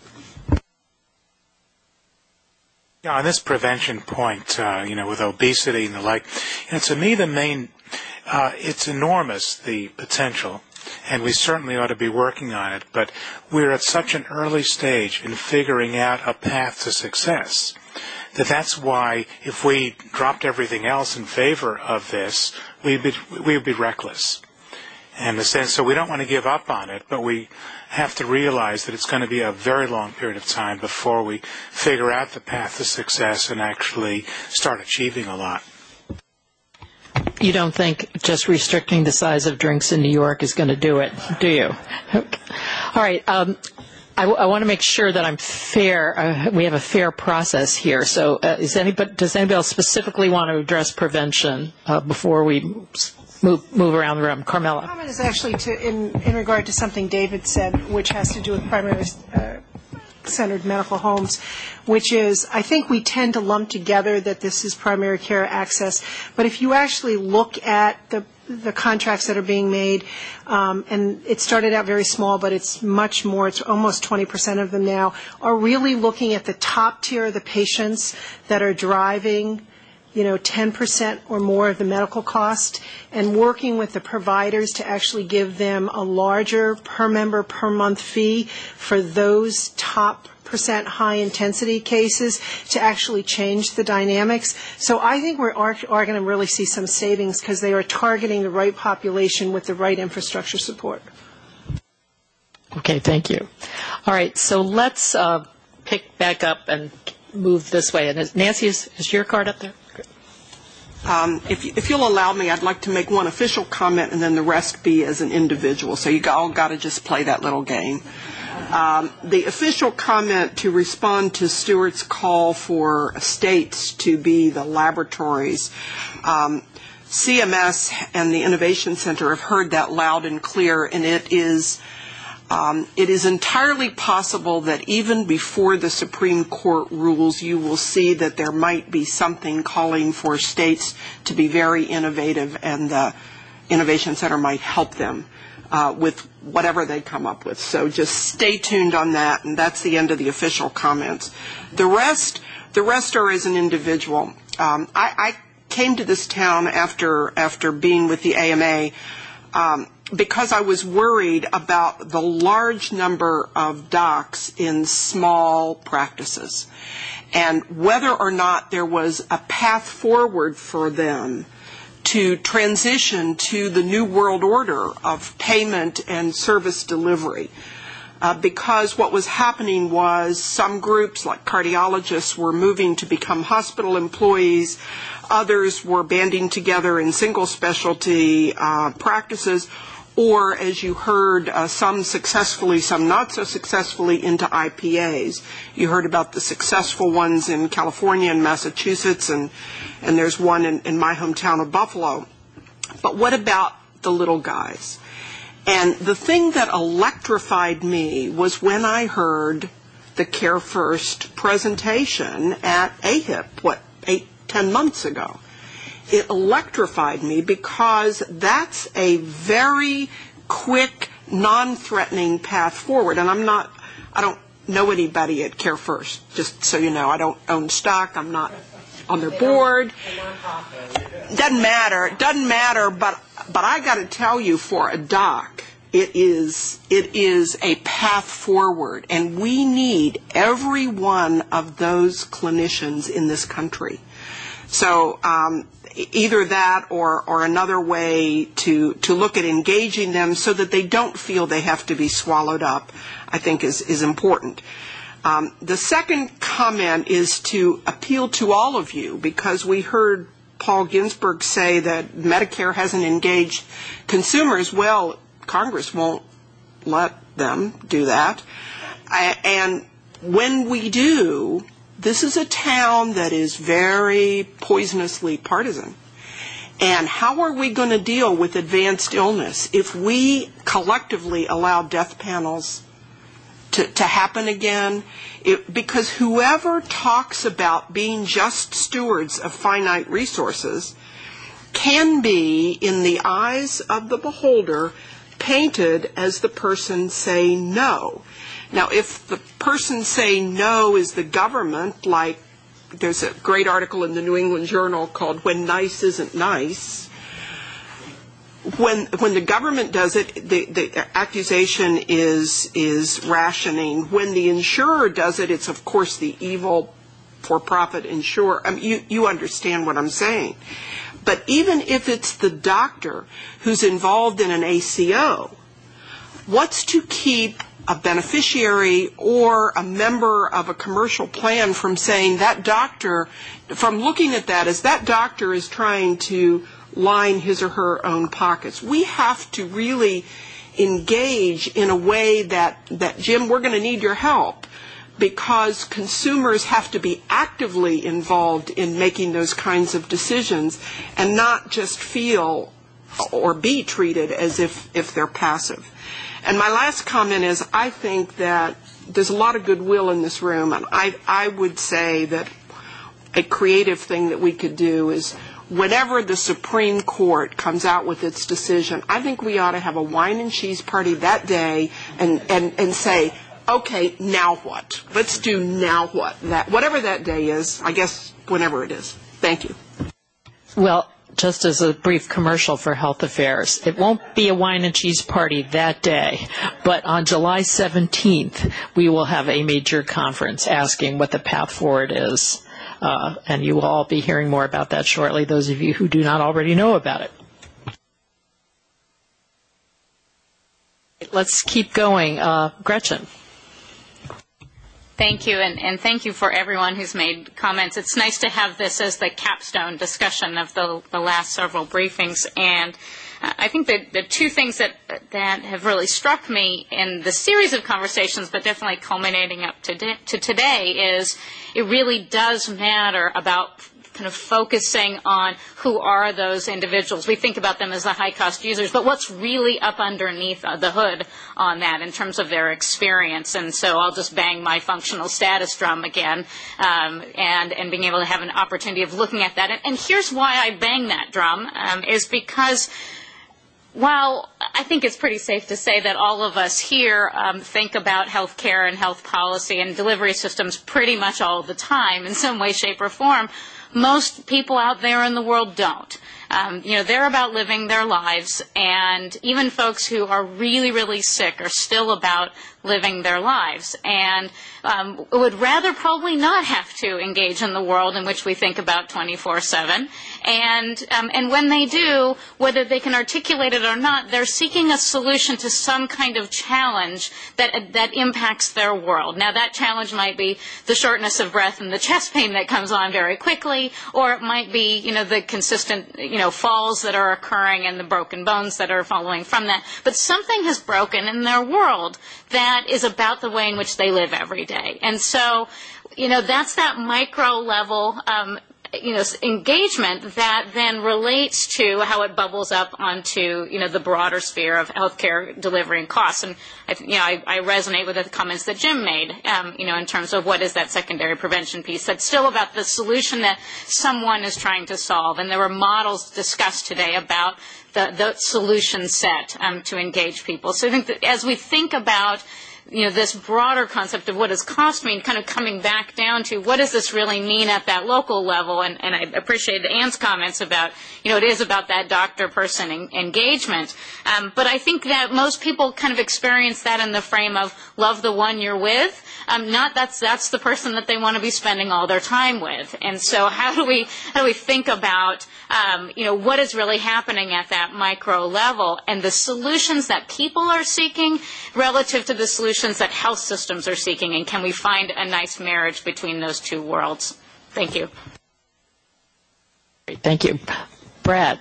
Yeah, on this prevention point, uh, you know, with obesity and the like, you know, to me the main, uh, it's enormous, the potential, and we certainly ought to be working on it, but we're at such an early stage in figuring out a path to success that that's why if we dropped everything else in favor of this, we'd be, we'd be reckless. And the sense, so we don't want to give up on it, but we have to realize that it's going to be a very long period of time before we figure out the path to success and actually start achieving a lot. You don't think just restricting the size of drinks in New York is going to do it, do you? Okay. All right. Um, I, w- I want to make sure that I'm fair. Uh, we have a fair process here. So, uh, is anybody, does anybody else specifically want to address prevention uh, before we move move around the room? Carmela. My comment is actually to in, in regard to something David said, which has to do with primary uh, centered medical homes, which is I think we tend to lump together that this is primary care access, but if you actually look at the the contracts that are being made, um, and it started out very small, but it's much more, it's almost twenty percent of them now, are really looking at the top tier of the patients that are driving, you know, ten percent or more of the medical cost, and working with the providers to actually give them a larger per member per month fee for those top percent high intensity cases to actually change the dynamics. So I think we are, are going to really see some savings because they are targeting the right population with the right infrastructure support. Okay, thank you. All right, so let's uh, pick back up and move this way. And is, Nancy, is, is your card up there? Um, if, if you'll allow me, I'd like to make one official comment and then the rest be as an individual. So you all got to just play that little game. Um, the official comment to respond to Stuart's call for states to be the laboratories. Um, C M S and the Innovation Center have heard that loud and clear, and it is um, it is entirely possible that even before the Supreme Court rules, you will see that there might be something calling for states to be very innovative, and the Innovation Center might help them Uh, with whatever they come up with. So just stay tuned on that, and that's the end of the official comments. The rest, the rest are as an individual. Um, I, I came to this town after after being with the A M A um, because I was worried about the large number of docs in small practices, and whether or not there was a path forward for them to transition to the new world order of payment and service delivery. Uh, because what was happening was some groups, like cardiologists, were moving to become hospital employees. Others were banding together in single specialty uh, practices, or, as you heard, uh, some successfully, some not so successfully, into I P As. You heard about the successful ones in California and Massachusetts, and, and there's one in, in my hometown of Buffalo. But what about the little guys? And the thing that electrified me was when I heard the Care First presentation at A H I P, what, eight, ten months ago. It electrified me because that's a very quick, non-threatening path forward. And I'm not, I don't know anybody at Care First, just so you know. I don't own stock. I'm not on their board. Doesn't matter. Doesn't matter. But but I got to tell you, for a doc, it is it is a path forward, and we need every one of those clinicians in this country. So um, either that or, or another way to, to look at engaging them so that they don't feel they have to be swallowed up, I think is, is important. Um, the second comment is to appeal to all of you, because we heard Paul Ginsburg say that Medicare hasn't engaged consumers. Well, Congress won't let them do that. I, and when we do, this is a town that is very poisonously partisan. And how are we going to deal with advanced illness if we collectively allow death panels to, to happen again? It, because whoever talks about being just stewards of finite resources can be, in the eyes of the beholder, painted as the person saying no. Now, if the person saying no is the government, like there's a great article in the New England Journal called When Nice Isn't Nice, when when the government does it, the, the accusation is is rationing. When the insurer does it, it's, of course, the evil for-profit insurer. I mean, you, you understand what I'm saying. But even if it's the doctor who's involved in an A C O, what's to keep a beneficiary or a member of a commercial plan from saying that doctor, from looking at that as that doctor is trying to line his or her own pockets? We have to really engage in a way that, that Jim, we're going to need your help, because consumers have to be actively involved in making those kinds of decisions and not just feel or be treated as if, if they're passive. And my last comment is, I think that there's a lot of goodwill in this room, and I, I would say that a creative thing that we could do is, whenever the Supreme Court comes out with its decision, I think we ought to have a wine and cheese party that day and, and, and say, okay, now what? Let's do now what? That, whatever that day is, I guess whenever it is. Thank you. Well, just as a brief commercial for Health Affairs, it won't be a wine and cheese party that day, but on July seventeenth, we will have a major conference asking what the path forward is. Uh, and you will all be hearing more about that shortly, those of you who do not already know about it. Let's keep going. Uh, Gretchen. Thank you, and, and thank you for everyone who's made comments. It's nice to have this as the capstone discussion of the, the last several briefings, and uh, I think that the two things that that have really struck me in the series of conversations, but definitely culminating up to, de- to today, is it really does matter about kind of focusing on who are those individuals. We think about them as the high-cost users, but what's really up underneath the hood on that in terms of their experience? And so I'll just bang my functional status drum again, um, and, and being able to have an opportunity of looking at that. And, and here's why I bang that drum, um, is because while I think it's pretty safe to say that all of us here um, think about health care and health policy and delivery systems pretty much all the time in some way, shape, or form, most people out there in the world don't. Um, you know, they're about living their lives, and even folks who are really, really sick are still about living their lives, and um, would rather probably not have to engage in the world in which we think about twenty-four seven. And um, and when they do, whether they can articulate it or not, they're seeking a solution to some kind of challenge that that impacts their world. Now, that challenge might be the shortness of breath and the chest pain that comes on very quickly, or it might be, you know, the consistent, you know, falls that are occurring and the broken bones that are following from that. But something has broken in their world that is about the way in which they live every day. And so, you know, that's that micro level um, you know, engagement that then relates to how it bubbles up onto, you know, the broader sphere of healthcare delivery and costs. And, I, you know, I, I resonate with the comments that Jim made, um, you know, in terms of what is that secondary prevention piece. That's still about the solution that someone is trying to solve. And there were models discussed today about the, the solution set um, to engage people. So I think that as we think about you know, this broader concept of what does cost mean, kind of coming back down to what does this really mean at that local level, and, and I appreciated Ann's comments about, you know, it is about that doctor-person en- engagement, um, but I think that most people kind of experience that in the frame of love the one you're with, um, not that's that's the person that they want to be spending all their time with, and so how do we how do we think about, um, you know, what is really happening at that micro level, and the solutions that people are seeking relative to the solutions that health systems are seeking, and can we find a nice marriage between those two worlds? Thank you. Thank you. Brad.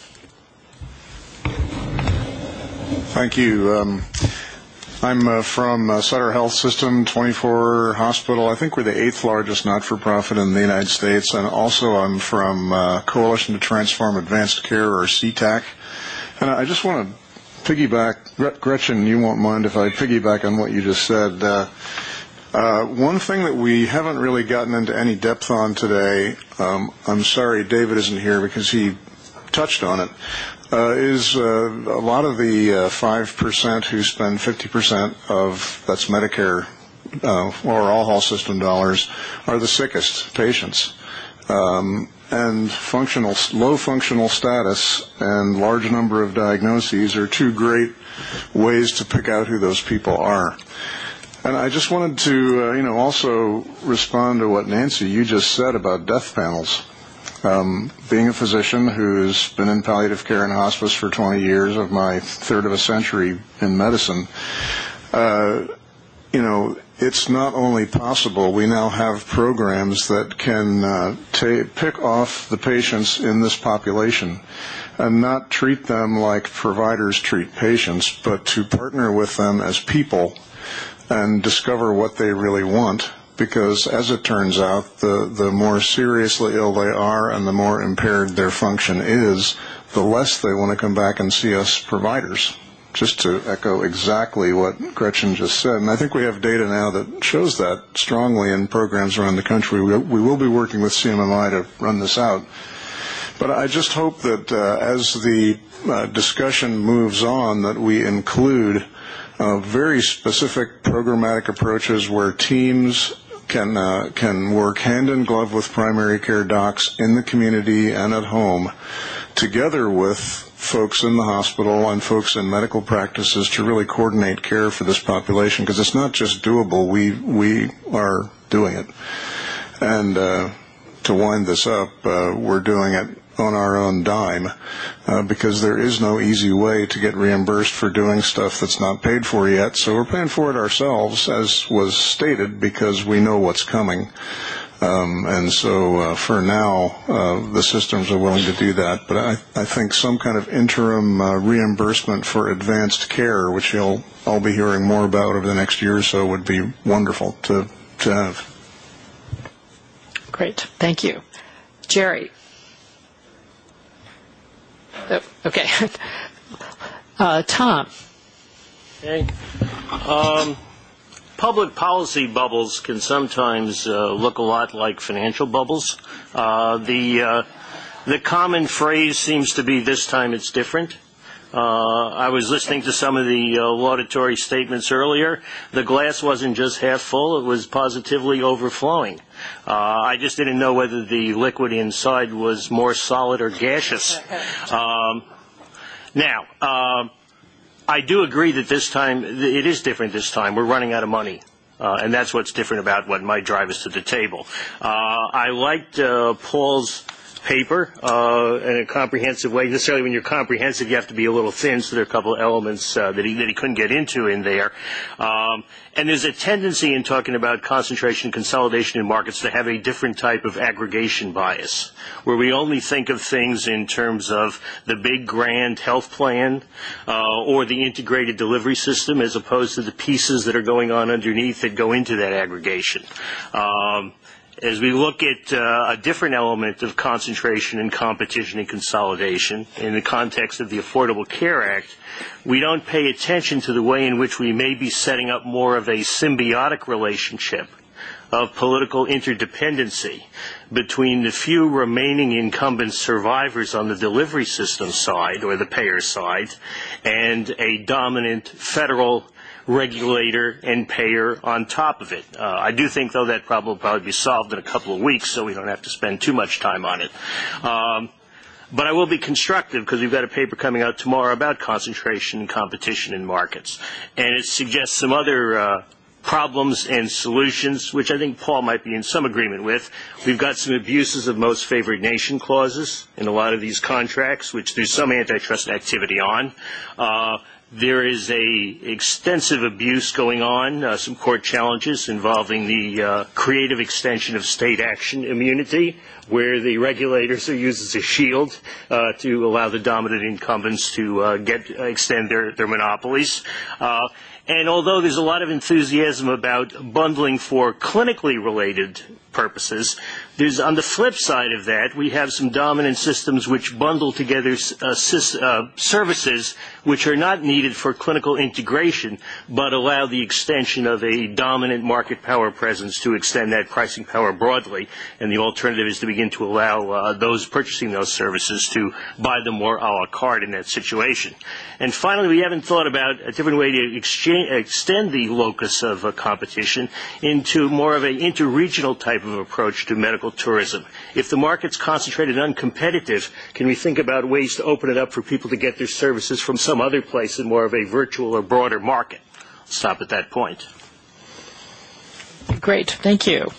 Thank you. Um, I'm uh, from uh, Sutter Health System, twenty-four Hospital. I think we're the eighth largest not-for-profit in the United States, and also I'm from uh, Coalition to Transform Advanced Care, or C TAC. And I just want to piggyback, Gretchen, you won't mind if I piggyback on what you just said. Uh, uh, one thing that we haven't really gotten into any depth on today, um, I'm sorry David isn't here because he touched on it, uh, is uh, a lot of the uh, five percent who spend fifty percent of, that's Medicare uh, or all health system dollars, are the sickest patients. Um, and functional, low functional status and large number of diagnoses are two great ways to pick out who those people are. And I just wanted to, uh, you know, also respond to what Nancy, you just said about death panels. Um, being a physician who's been in palliative care and hospice for twenty years of my third of a century in medicine, uh, you know, it's not only possible, we now have programs that can uh, ta- pick off the patients in this population and not treat them like providers treat patients, but to partner with them as people and discover what they really want. Because as it turns out, the, the more seriously ill they are and the more impaired their function is, the less they want to come back and see us providers. Just to echo exactly what Gretchen just said. And I think we have data now that shows that strongly in programs around the country. We, we will be working with C M M I to run this out. But I just hope that uh, as the uh, discussion moves on, that we include uh, very specific programmatic approaches where teams can uh, can work hand in glove with primary care docs in the community and at home, together with folks in the hospital and folks in medical practices to really coordinate care for this population, because it's not just doable, we we are doing it. And uh, to wind this up, uh, we're doing it on our own dime, uh, because there is no easy way to get reimbursed for doing stuff that's not paid for yet. So we're paying for it ourselves, as was stated, because we know what's coming. Um, and so uh, for now, uh, the systems are willing to do that. But I, I think some kind of interim uh, reimbursement for advanced care, which you'll all be hearing more about over the next year or so, would be wonderful to, to have. Great. Thank you. Jerry. Oh, okay. uh, Tom. Okay. Um, public policy bubbles can sometimes uh, look a lot like financial bubbles. Uh, the uh, the common phrase seems to be, this time it's different. Uh, I was listening to some of the uh, laudatory statements earlier. The glass wasn't just half full, it was positively overflowing. Uh, I just didn't know whether the liquid inside was more solid or gaseous. Um, now, uh, I do agree that this time, it is different this time. We're running out of money. Uh, and that's what's different about what might drive us to the table. Uh, I liked uh, Paul's paper uh, in a comprehensive way. Necessarily when you're comprehensive, you have to be a little thin, so there are a couple of elements uh, that, he, that he couldn't get into in there. Um, and there's a tendency in talking about concentration and consolidation in markets to have a different type of aggregation bias, where we only think of things in terms of the big grand health plan uh, or the integrated delivery system, as opposed to the pieces that are going on underneath that go into that aggregation. Um, As we look at uh, a different element of concentration and competition and consolidation in the context of the Affordable Care Act, we don't pay attention to the way in which we may be setting up more of a symbiotic relationship of political interdependency between the few remaining incumbent survivors on the delivery system side, or the payer side, and a dominant federal regulator and payer on top of it. Uh, I do think, though, that problem will probably be solved in a couple of weeks, so we don't have to spend too much time on it. Um, but I will be constructive, because we've got a paper coming out tomorrow about concentration and competition in markets. And it suggests some other uh, problems and solutions, which I think Paul might be in some agreement with. We've got some abuses of most favored nation clauses in a lot of these contracts, which there's some antitrust activity on. Uh, There is a extensive abuse going on, uh, some court challenges involving the uh, creative extension of state action immunity, where the regulators are used as a shield uh, to allow the dominant incumbents to uh, get uh, extend their, their monopolies. Uh, and although there's a lot of enthusiasm about bundling for clinically related purposes, there's, on the flip side of that, we have some dominant systems which bundle together uh, sis, uh, services which are not needed for clinical integration, but allow the extension of a dominant market power presence to extend that pricing power broadly. And the alternative is to begin to allow uh, those purchasing those services to buy them more a la carte in that situation. And finally, we haven't thought about a different way to exchange, extend the locus of uh, competition into more of an interregional type of approach to medical tourism. If the market's concentrated and uncompetitive, can we think about ways to open it up for people to get their services from some other place in more of a virtual or broader market? I'll stop at that point. Great. Thank you.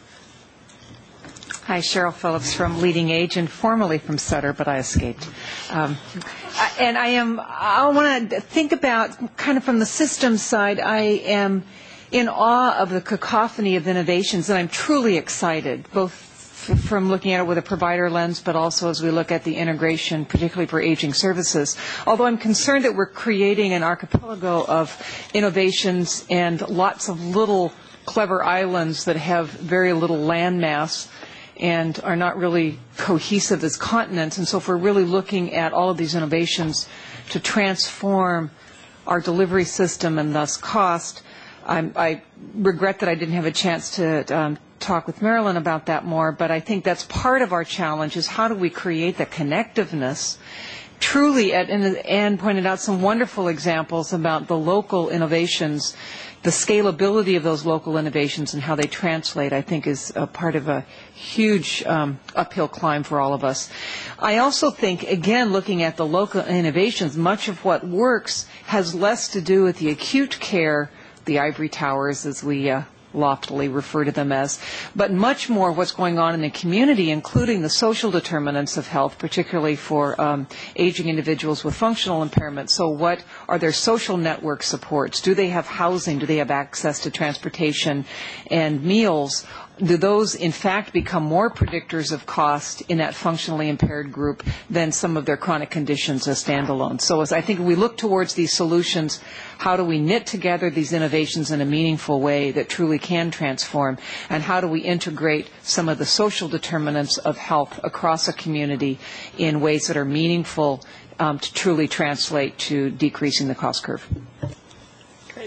Hi, Cheryl Phillips from Leading Age, and formerly from Sutter, but I escaped. Um, and I am, I want to think about, kind of from the systems side, I am in awe of the cacophony of innovations, and I'm truly excited, both f- from looking at it with a provider lens, but also as we look at the integration, particularly for aging services. Although I'm concerned that we're creating an archipelago of innovations and lots of little clever islands that have very little land mass and are not really cohesive as continents. And so if we're really looking at all of these innovations to transform our delivery system and thus cost, I'm, I regret that I didn't have a chance to um, talk with Marilyn about that more, but I think that's part of our challenge is how do we create the connectiveness. Truly, at, and Anne pointed out some wonderful examples about the local innovations. The scalability of those local innovations and how they translate, I think, is a part of a huge um, uphill climb for all of us. I also think, again, looking at the local innovations, much of what works has less to do with the acute care, the ivory towers, as we uh, loftily refer to them as, but much more what's going on in the community, including the social determinants of health, particularly for um, aging individuals with functional impairment. So what are their social network supports? Do they have housing? Do they have access to transportation and meals? Do those, in fact, become more predictors of cost in that functionally impaired group than some of their chronic conditions as standalone? So as I think we look towards these solutions, how do we knit together these innovations in a meaningful way that truly can transform? And how do we integrate some of the social determinants of health across a community in ways that are meaningful um, to truly translate to decreasing the cost curve? Great.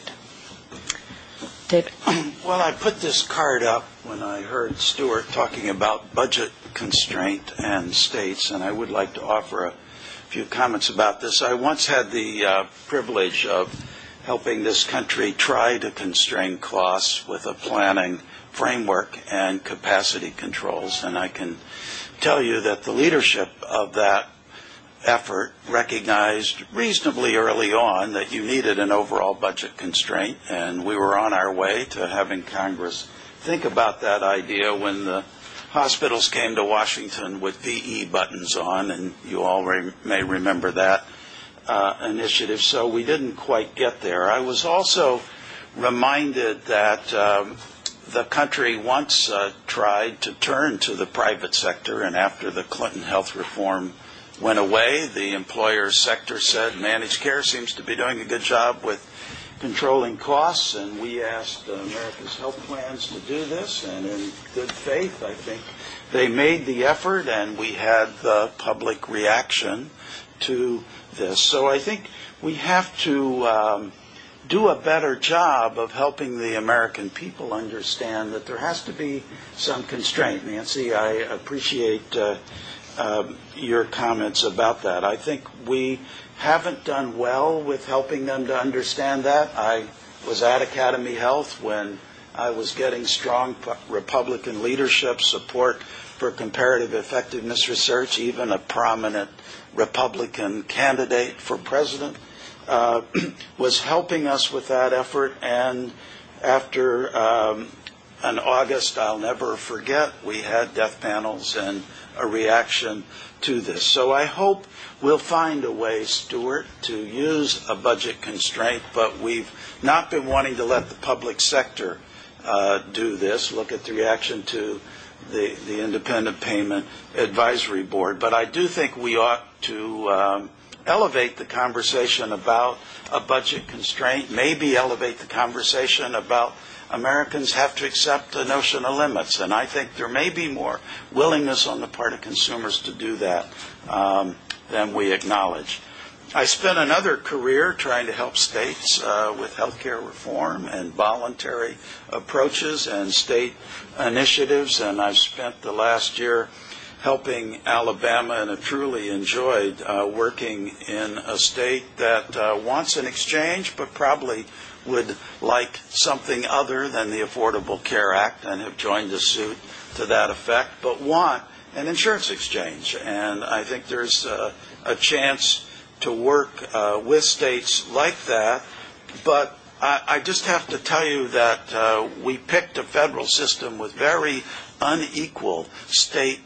David. Well, I put this card up when I heard Stuart talking about budget constraint and states, and I would like to offer a few comments about this. I once had the uh, privilege of helping this country try to constrain costs with a planning framework and capacity controls, and I can tell you that the leadership of that effort recognized reasonably early on that you needed an overall budget constraint, and we were on our way to having Congress think about that idea when the hospitals came to Washington with V E buttons on, and you all re- may remember that uh, initiative. So we didn't quite get there. I was also reminded that um, the country once uh, tried to turn to the private sector, and after the Clinton health reform went away, the employer sector said managed care seems to be doing a good job with controlling costs, and we asked uh, America's health plans to do this, and in good faith, I think they made the effort, and we had the public reaction to this. So I think we have to um, do a better job of helping the American people understand that there has to be some constraint. Nancy, I appreciate uh, uh, your comments about that. I think we haven't done well with helping them to understand that. I was at Academy Health when I was getting strong Republican leadership support for comparative effectiveness research. Even a prominent Republican candidate for president uh, was helping us with that effort. And after um, an August I'll never forget, we had death panels and a reaction to this. So I hope we'll find a way, Stuart, to use a budget constraint, but we've not been wanting to let the public sector uh, do this. Look at the reaction to the, the Independent Payment Advisory Board. But I do think we ought to um, elevate the conversation about a budget constraint, maybe elevate the conversation about Americans have to accept the notion of limits, and I think there may be more willingness on the part of consumers to do that um, than we acknowledge. I spent another career trying to help states uh, with health care reform and voluntary approaches and state initiatives, and I've spent the last year helping Alabama, and have truly enjoyed uh, working in a state that uh, wants an exchange, but probably would like something other than the Affordable Care Act, and have joined a suit to that effect, but want an insurance exchange. And I think there's a, a chance to work uh, with states like that. But I, I just have to tell you that uh, we picked a federal system with very unequal state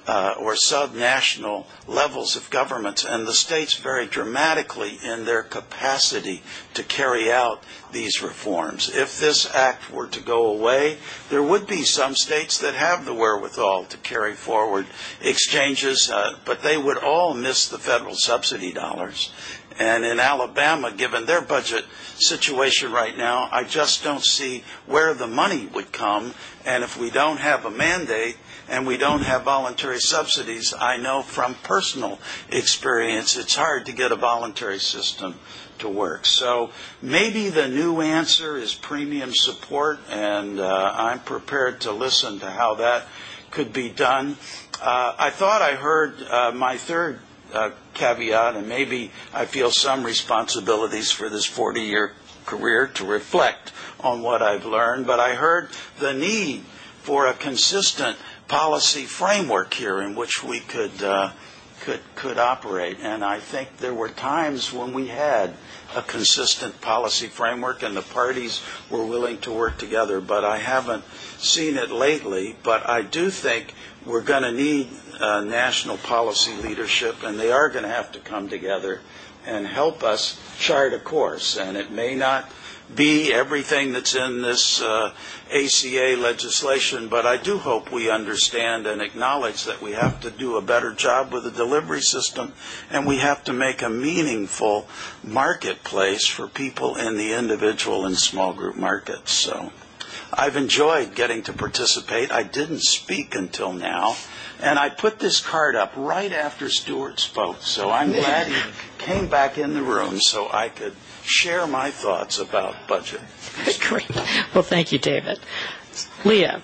uh, or subnational levels of governments, and the states vary dramatically in their capacity to carry out these reforms. If this act were to go away, there would be some states that have the wherewithal to carry forward exchanges, uh, but they would all miss the federal subsidy dollars. And in Alabama, given their budget situation right now, I just don't see where the money would come. And if we don't have a mandate and we don't have voluntary subsidies, I know from personal experience it's hard to get a voluntary system to work. So maybe the new answer is premium support, and uh, I'm prepared to listen to how that could be done. Uh, I thought I heard uh, my third uh, caveat, and maybe I feel some responsibilities for this forty-year career to reflect on what I've learned, but I heard the need for a consistent policy framework here in which we could uh, could could operate. And I think there were times when we had a consistent policy framework and the parties were willing to work together, but I haven't seen it lately. But I do think we're going to need uh, national policy leadership, and they are going to have to come together and help us chart a course. And it may not be everything that's in this uh, A C A legislation, but I do hope we understand and acknowledge that we have to do a better job with the delivery system, and we have to make a meaningful marketplace for people in the individual and small group markets. So I've enjoyed getting to participate. I didn't speak until now, and I put this card up right after Stuart spoke, so I'm glad he came back in the room so I could share my thoughts about budget. Great. Well, thank you, David. Leah.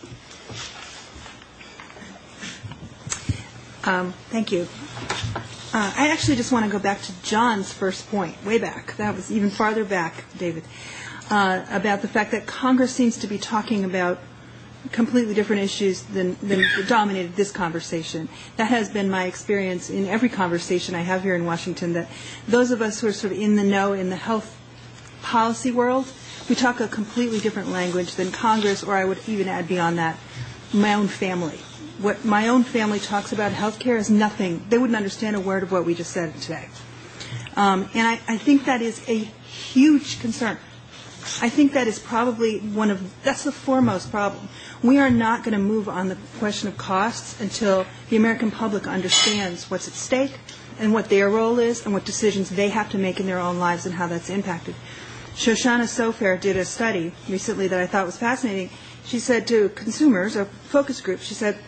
Um, thank you. Uh, I actually just want to go back to John's first point, way back. That was even farther back, David, uh, about the fact that Congress seems to be talking about completely different issues than, than dominated this conversation. That has been my experience in every conversation I have here in Washington, that those of us who are sort of in the know in the health policy world, we talk a completely different language than Congress, or I would even add beyond that, my own family. What my own family talks about health care is nothing. They wouldn't understand a word of what we just said today. Um, and I, I think that is a huge concern. I think that is probably one of, that's the foremost problem. We are not going to move on the question of costs until the American public understands what's at stake and what their role is and what decisions they have to make in their own lives and how that's impacted. Shoshana Sofair did a study recently that I thought was fascinating. She said to consumers, a focus group, she said,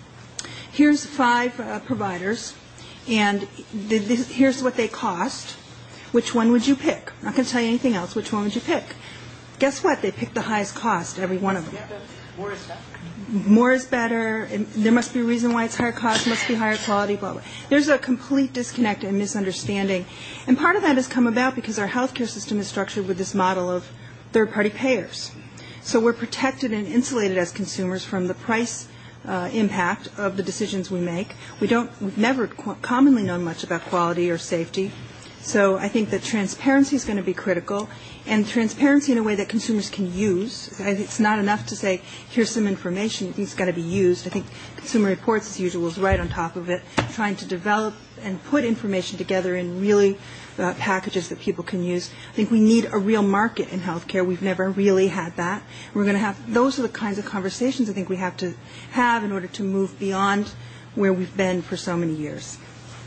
here's five uh, providers, and th- this, here's what they cost. Which one would you pick? I'm not going to tell you anything else. Which one would you pick? Guess what? They picked the highest cost, every one of them. More is better. More is better. There must be a reason why it's higher cost, must be higher quality, blah, blah. There's a complete disconnect and misunderstanding. And part of that has come about because our healthcare system is structured with this model of third-party payers. So we're protected and insulated as consumers from the price uh, impact of the decisions we make. We don't, we've never qu- commonly known much about quality or safety. So I think that transparency is going to be critical, and transparency in a way that consumers can use. I think it's not enough to say, here's some information. I think it's got to be used. I think Consumer Reports, as usual, is right on top of it, trying to develop and put information together in really uh, packages that people can use. I think we need a real market in healthcare. We've never really had that. We're going to have, those are the kinds of conversations I think we have to have in order to move beyond where we've been for so many years.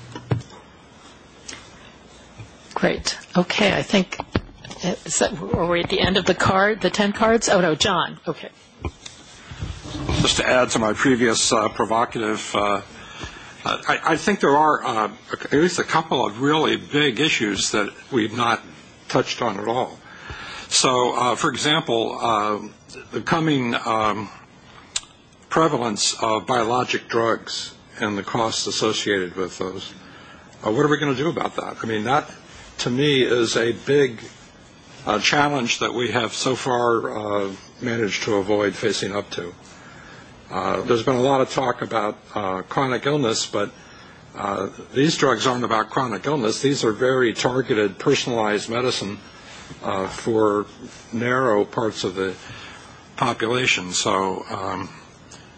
Great. Okay, I think, is that, are we at the end of the card, the ten cards? Oh, no, John. Okay. Just to add to my previous uh, provocative, uh, I, I think there are uh, at least a couple of really big issues that we've not touched on at all. So, uh, for example, uh, the coming um, prevalence of biologic drugs and the costs associated with those. Uh, what are we going to do about that? I mean, that, to me, is a big uh, challenge that we have so far uh, managed to avoid facing up to. Uh, there's been a lot of talk about uh, chronic illness, but uh, these drugs aren't about chronic illness. These are very targeted, personalized medicine uh, for narrow parts of the population. So um,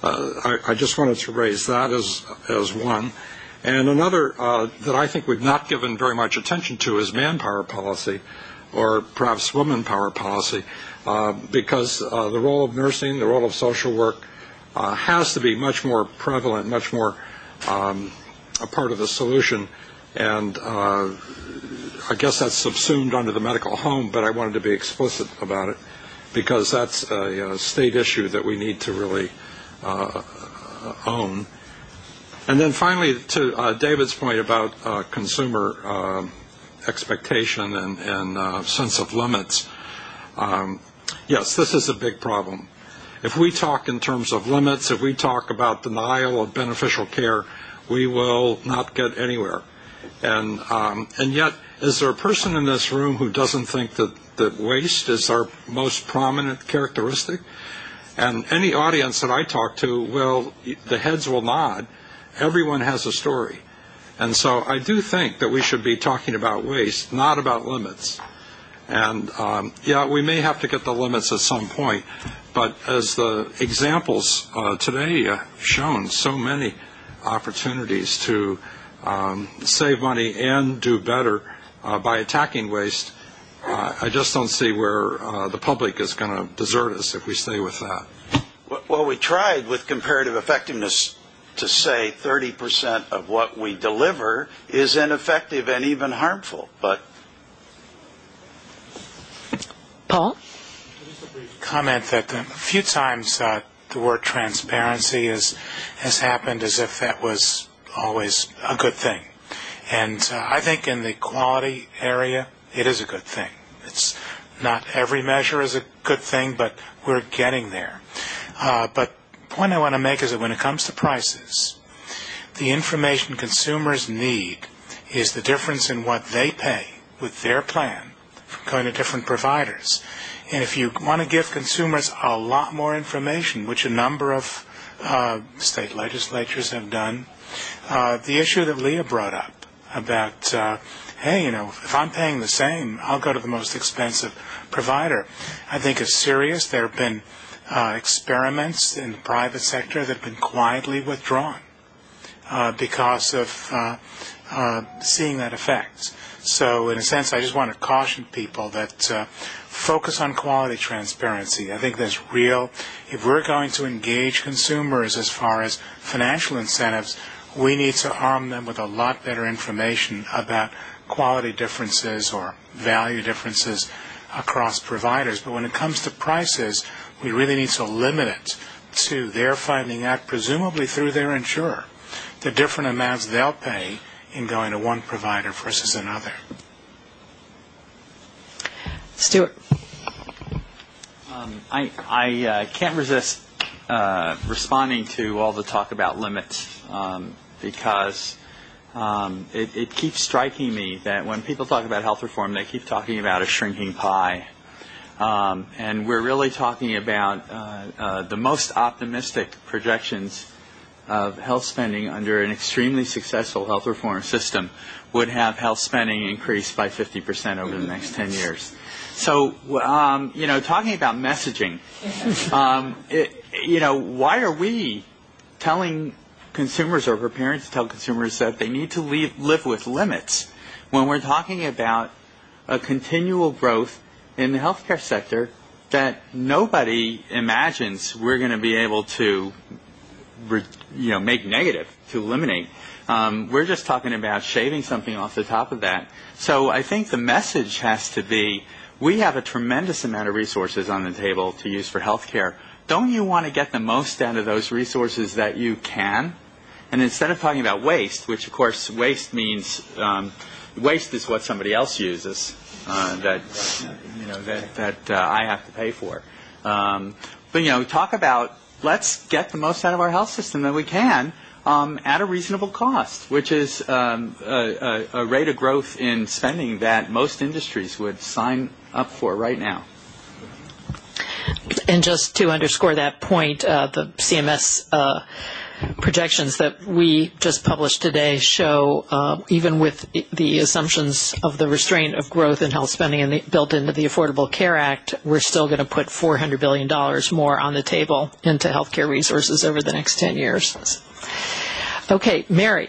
uh, I, I just wanted to raise that as as one. And another uh, that I think we've not given very much attention to is manpower policy, or perhaps woman power policy, uh, because uh, the role of nursing, the role of social work uh, has to be much more prevalent, much more um, a part of the solution. And uh, I guess that's subsumed under the medical home, but I wanted to be explicit about it because that's a, a state issue that we need to really uh, own. And then finally, to uh, David's point about uh, consumer uh, expectation and, and uh, sense of limits, um, yes, this is a big problem. If we talk in terms of limits, if we talk about denial of beneficial care, we will not get anywhere. And um, and yet, is there a person in this room who doesn't think that, that waste is our most prominent characteristic? And any audience that I talk to, well, the heads will nod. Everyone has a story. And so I do think that we should be talking about waste, not about limits. And, um, yeah, we may have to get the limits at some point, but as the examples uh, today have shown, so many opportunities to um, save money and do better uh, by attacking waste, uh, I just don't see where uh, the public is going to desert us if we stay with that. Well, we tried with comparative effectiveness to say thirty percent of what we deliver is ineffective and even harmful. But Paul? Just a brief comment that a few times uh, the word transparency is, has happened as if that was always a good thing. And uh, I think in the quality area, it is a good thing. It's not every measure is a good thing, but we're getting there. Uh, but the point I want to make is that when it comes to prices, the information consumers need is the difference in what they pay with their plan from going to different providers. And if you want to give consumers a lot more information, which a number of uh, state legislatures have done, uh, the issue that Leah brought up about, uh, hey, you know, if I'm paying the same, I'll go to the most expensive provider, I think is serious. There have been Uh, experiments in the private sector that have been quietly withdrawn uh, because of uh, uh, seeing that effect. So in a sense, I just want to caution people that uh, focus on quality transparency. I think there's real, if we're going to engage consumers as far as financial incentives, we need to arm them with a lot better information about quality differences or value differences across providers. But when it comes to prices, we really need to limit it to their finding out, presumably through their insurer, the different amounts they'll pay in going to one provider versus another. Stuart. Um, I, I uh, can't resist uh, responding to all the talk about limits um, because um, it, it keeps striking me that when people talk about health reform, they keep talking about a shrinking pie. Um, and we're really talking about uh, uh, the most optimistic projections of health spending under an extremely successful health reform system would have health spending increase by fifty percent over the next ten years. So, um, you know, talking about messaging, um, it, you know, why are we telling consumers or preparing to tell consumers that they need to leave, live with limits when we're talking about a continual growth in the healthcare sector that nobody imagines we're going to be able to, you know, make negative, to eliminate. Um, we're just talking about shaving something off the top of that. So I think the message has to be, we have a tremendous amount of resources on the table to use for healthcare. Don't you want to get the most out of those resources that you can? And instead of talking about waste, which of course waste means, um, waste is what somebody else uses. Uh, that you know that that uh, I have to pay for, um, but you know talk about let's get the most out of our health system that we can um, at a reasonable cost, which is um, a, a, a rate of growth in spending that most industries would sign up for right now. And just to underscore that point, uh, the C M S uh, projections that we just published today show, uh, even with the assumptions of the restraint of growth in health spending and the, built into the Affordable Care Act, we're still going to put four hundred billion dollars more on the table into healthcare resources over the next ten years. Okay, Mary.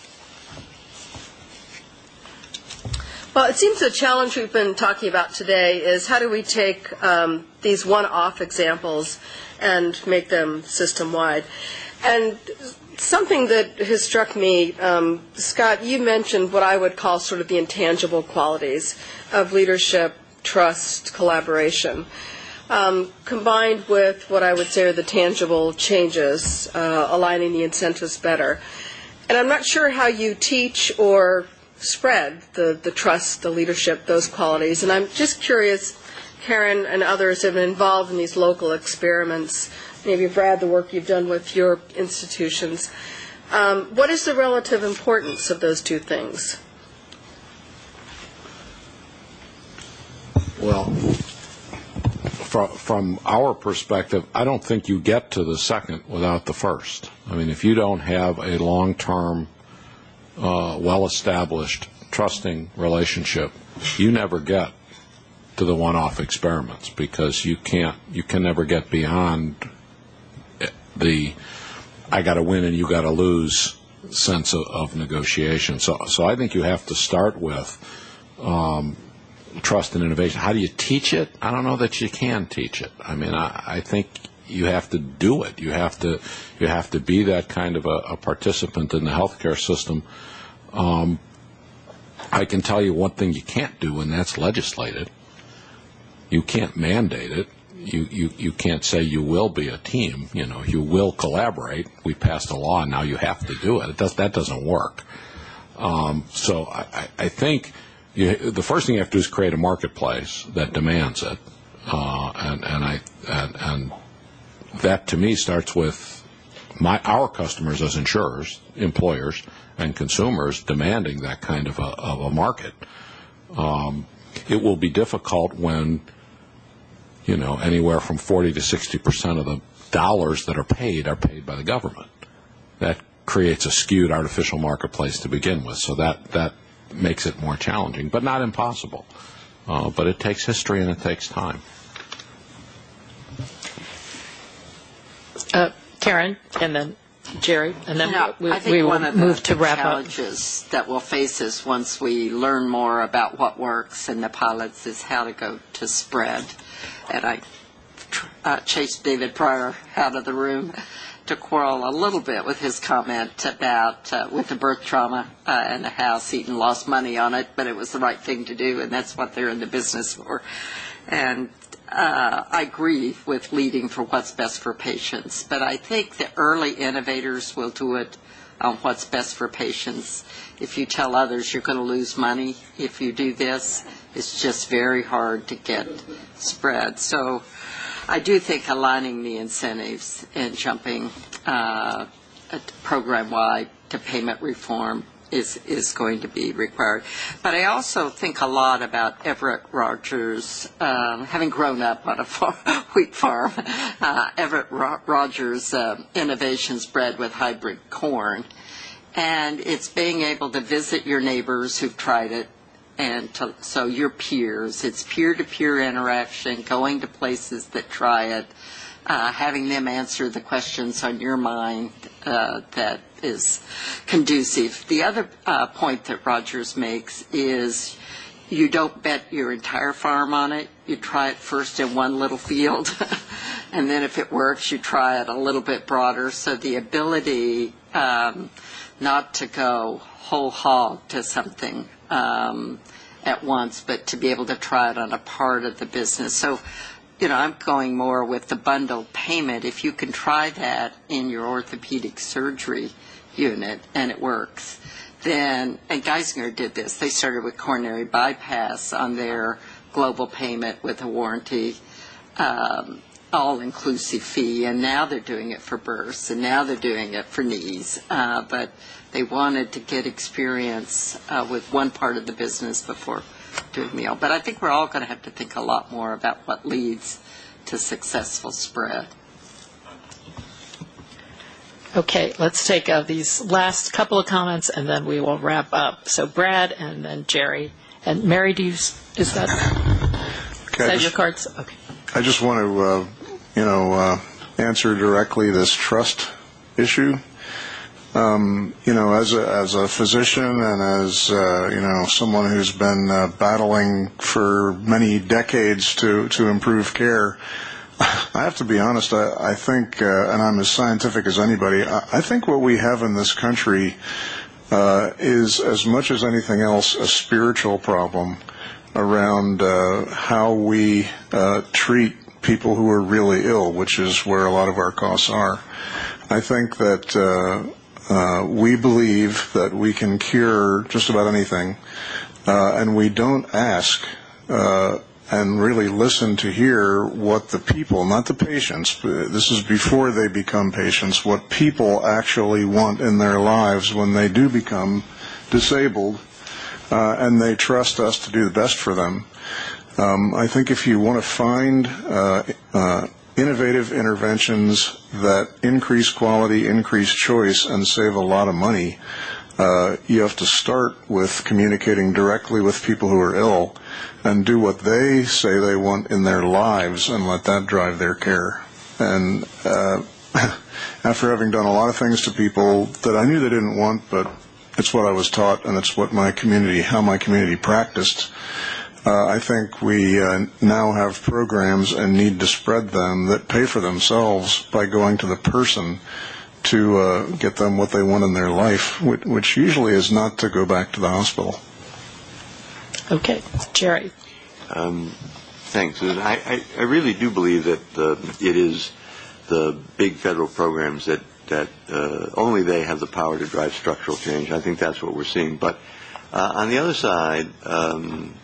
Well, it seems the challenge we've been talking about today is how do we take um, these one-off examples and make them system-wide. And something that has struck me, um, Scott, you mentioned what I would call sort of the intangible qualities of leadership, trust, collaboration, um, combined with what I would say are the tangible changes, uh, aligning the incentives better. And I'm not sure how you teach or spread the, the trust, the leadership, those qualities. And I'm just curious, Karen and others have been involved in these local experiments, maybe Brad, the work you've done with your institutions. Um, what is the relative importance of those two things? Well, from, from our perspective, I don't think you get to the second without the first. I mean, if you don't have a long-term, uh, well-established, trusting relationship, you never get to the one-off experiments because you can't, you can never get beyond the I got to win and you got to lose sense of, of negotiation. So, so I think you have to start with um, trust and innovation. How do you teach it? I don't know that you can teach it. I mean, I, I think you have to do it. You have to you have to be that kind of a, a participant in the healthcare system. Um, I can tell you one thing you can't do, and that's legislate it. You can't mandate it. You, you, you can't say you will be a team. You know, you will collaborate. We passed a law, and now you have to do it. It does, that doesn't work. Um, so I, I think you, the first thing you have to do is create a marketplace that demands it, uh, and, and I and, and that to me starts with my our customers as insurers, employers, and consumers demanding that kind of a, of a market. Um, it will be difficult when, you know, anywhere from forty to sixty percent of the dollars that are paid are paid by the government. That creates a skewed artificial marketplace to begin with, so that, that makes it more challenging, but not impossible. Uh, but it takes history and it takes time. Uh, Karen, and then Jerry, and then no, we, I think we will one of move the to wrap up. challenges that will face us once we learn more about what works in the pilots is how to go to spread. And I uh, chased David Pryor out of the room to quarrel a little bit with his comment about uh, with the birth trauma uh, in the house. Eaton lost money on it, but it was the right thing to do, and that's what they're in the business for. And uh, I agree with leading for what's best for patients, but I think the early innovators will do it on what's best for patients. If you tell others you're going to lose money if you do this, it's just very hard to get spread. So I do think aligning the incentives and jumping uh, program-wide to payment reform is, is going to be required. But I also think a lot about Everett Rogers, um, having grown up on a farm, wheat farm, uh, Everett Ro- Rogers uh, innovations bred with hybrid corn. And it's being able to visit your neighbors who've tried it, and to, so your peers. It's peer-to-peer interaction, going to places that try it, uh, having them answer the questions on your mind uh, that is conducive. The other uh, point that Rogers makes is you don't bet your entire farm on it. You try it first in one little field, and then if it works, you try it a little bit broader. So the ability um, not to go whole hog to something um, at once, but to be able to try it on a part of the business. So, you know, I'm going more with the bundled payment. If you can try that in your orthopedic surgery unit and it works, then, and Geisinger did this, they started with coronary bypass on their global payment with a warranty, um, all-inclusive fee, and now they're doing it for bursts, and now they're doing it for knees. Uh, but they wanted to get experience uh, with one part of the business before doing meal. But I think we're all going to have to think a lot more about what leads to successful spread. Okay, let's take uh, these last couple of comments, and then we will wrap up. So Brad, and then Jerry. And Mary, do you, is that, okay, is that just, your cards? Okay. I just want to, uh, you know, uh, answer directly this trust issue. Um, you know, as a, as a physician and as, uh, you know, someone who's been uh, battling for many decades to, to improve care, I have to be honest, I, I think, uh, and I'm as scientific as anybody, I, I think what we have in this country uh, is, as much as anything else, a spiritual problem around uh, how we uh, treat people who are really ill, which is where a lot of our costs are. I think that uh, uh, we believe that we can cure just about anything, uh, and we don't ask uh, and really listen to hear what the people, not the patients, this is before they become patients, what people actually want in their lives when they do become disabled, uh, and they trust us to do the best for them. Um, I think if you want to find uh, uh, innovative interventions that increase quality, increase choice, and save a lot of money, uh, you have to start with communicating directly with people who are ill and do what they say they want in their lives and let that drive their care. And uh, after having done a lot of things to people that I knew they didn't want, but it's what I was taught and it's what my community, how my community practiced, Uh, I think we uh, now have programs and need to spread them that pay for themselves by going to the person to uh, get them what they want in their life, which, which usually is not to go back to the hospital. Okay, Jerry. Um, thanks. I, I, I really do believe that uh, it is the big federal programs that, that uh, only they have the power to drive structural change. I think that's what we're seeing. But uh, on the other side, um,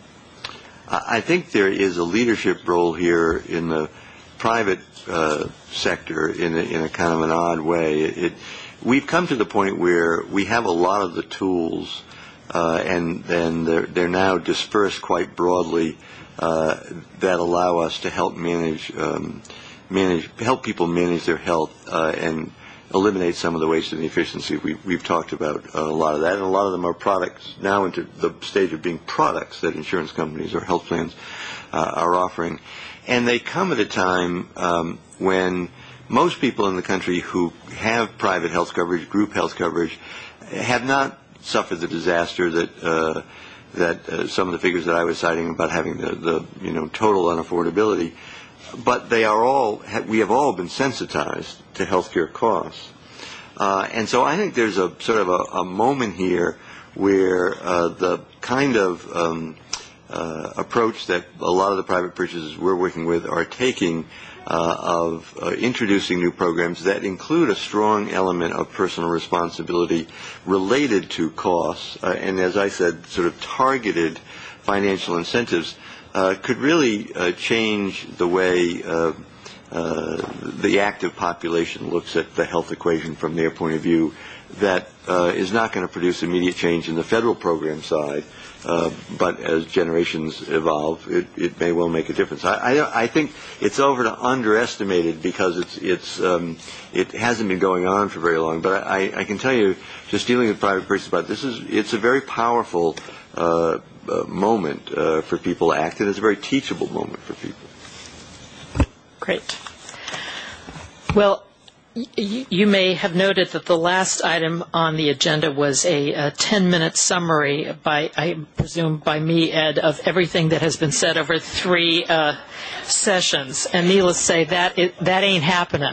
I think there is a leadership role here in the private uh, sector in a, in a kind of an odd way. It, it, we've come to the point where we have a lot of the tools, uh, and then they're, they're now dispersed quite broadly uh, that allow us to help manage, um, manage, help people manage their health uh, and eliminate some of the waste and efficiency. We, we've talked about uh, a lot of that, and a lot of them are products now into the stage of being products that insurance companies or health plans uh, are offering. And they come at a time um, when most people in the country who have private health coverage, group health coverage, have not suffered the disaster that uh, that uh, some of the figures that I was citing about having the, the you know total unaffordability. But they are all, we have all been sensitized to healthcare costs. Uh, and so I think there's a sort of a, a moment here where uh, the kind of um, uh, approach that a lot of the private purchasers we're working with are taking uh, of uh, introducing new programs that include a strong element of personal responsibility related to costs, uh, and as I said, sort of targeted financial incentives Uh, could really uh, change the way uh, uh, the active population looks at the health equation from their point of view. That uh, is not going to produce immediate change in the federal program side, uh, but as generations evolve, it, it may well make a difference. I, I, I think it's over to underestimated because it's, it's, um, it hasn't been going on for very long. But I, I can tell you, just dealing with private persons about this, is it's a very powerful uh, Uh, moment uh, for people to act, and it's a very teachable moment for people. Great. Well, y- you may have noted that the last item on the agenda was a ten-minute summary by, I presume, by me, Ed, of everything that has been said over three uh, sessions. And needless to say, that it, that ain't happening.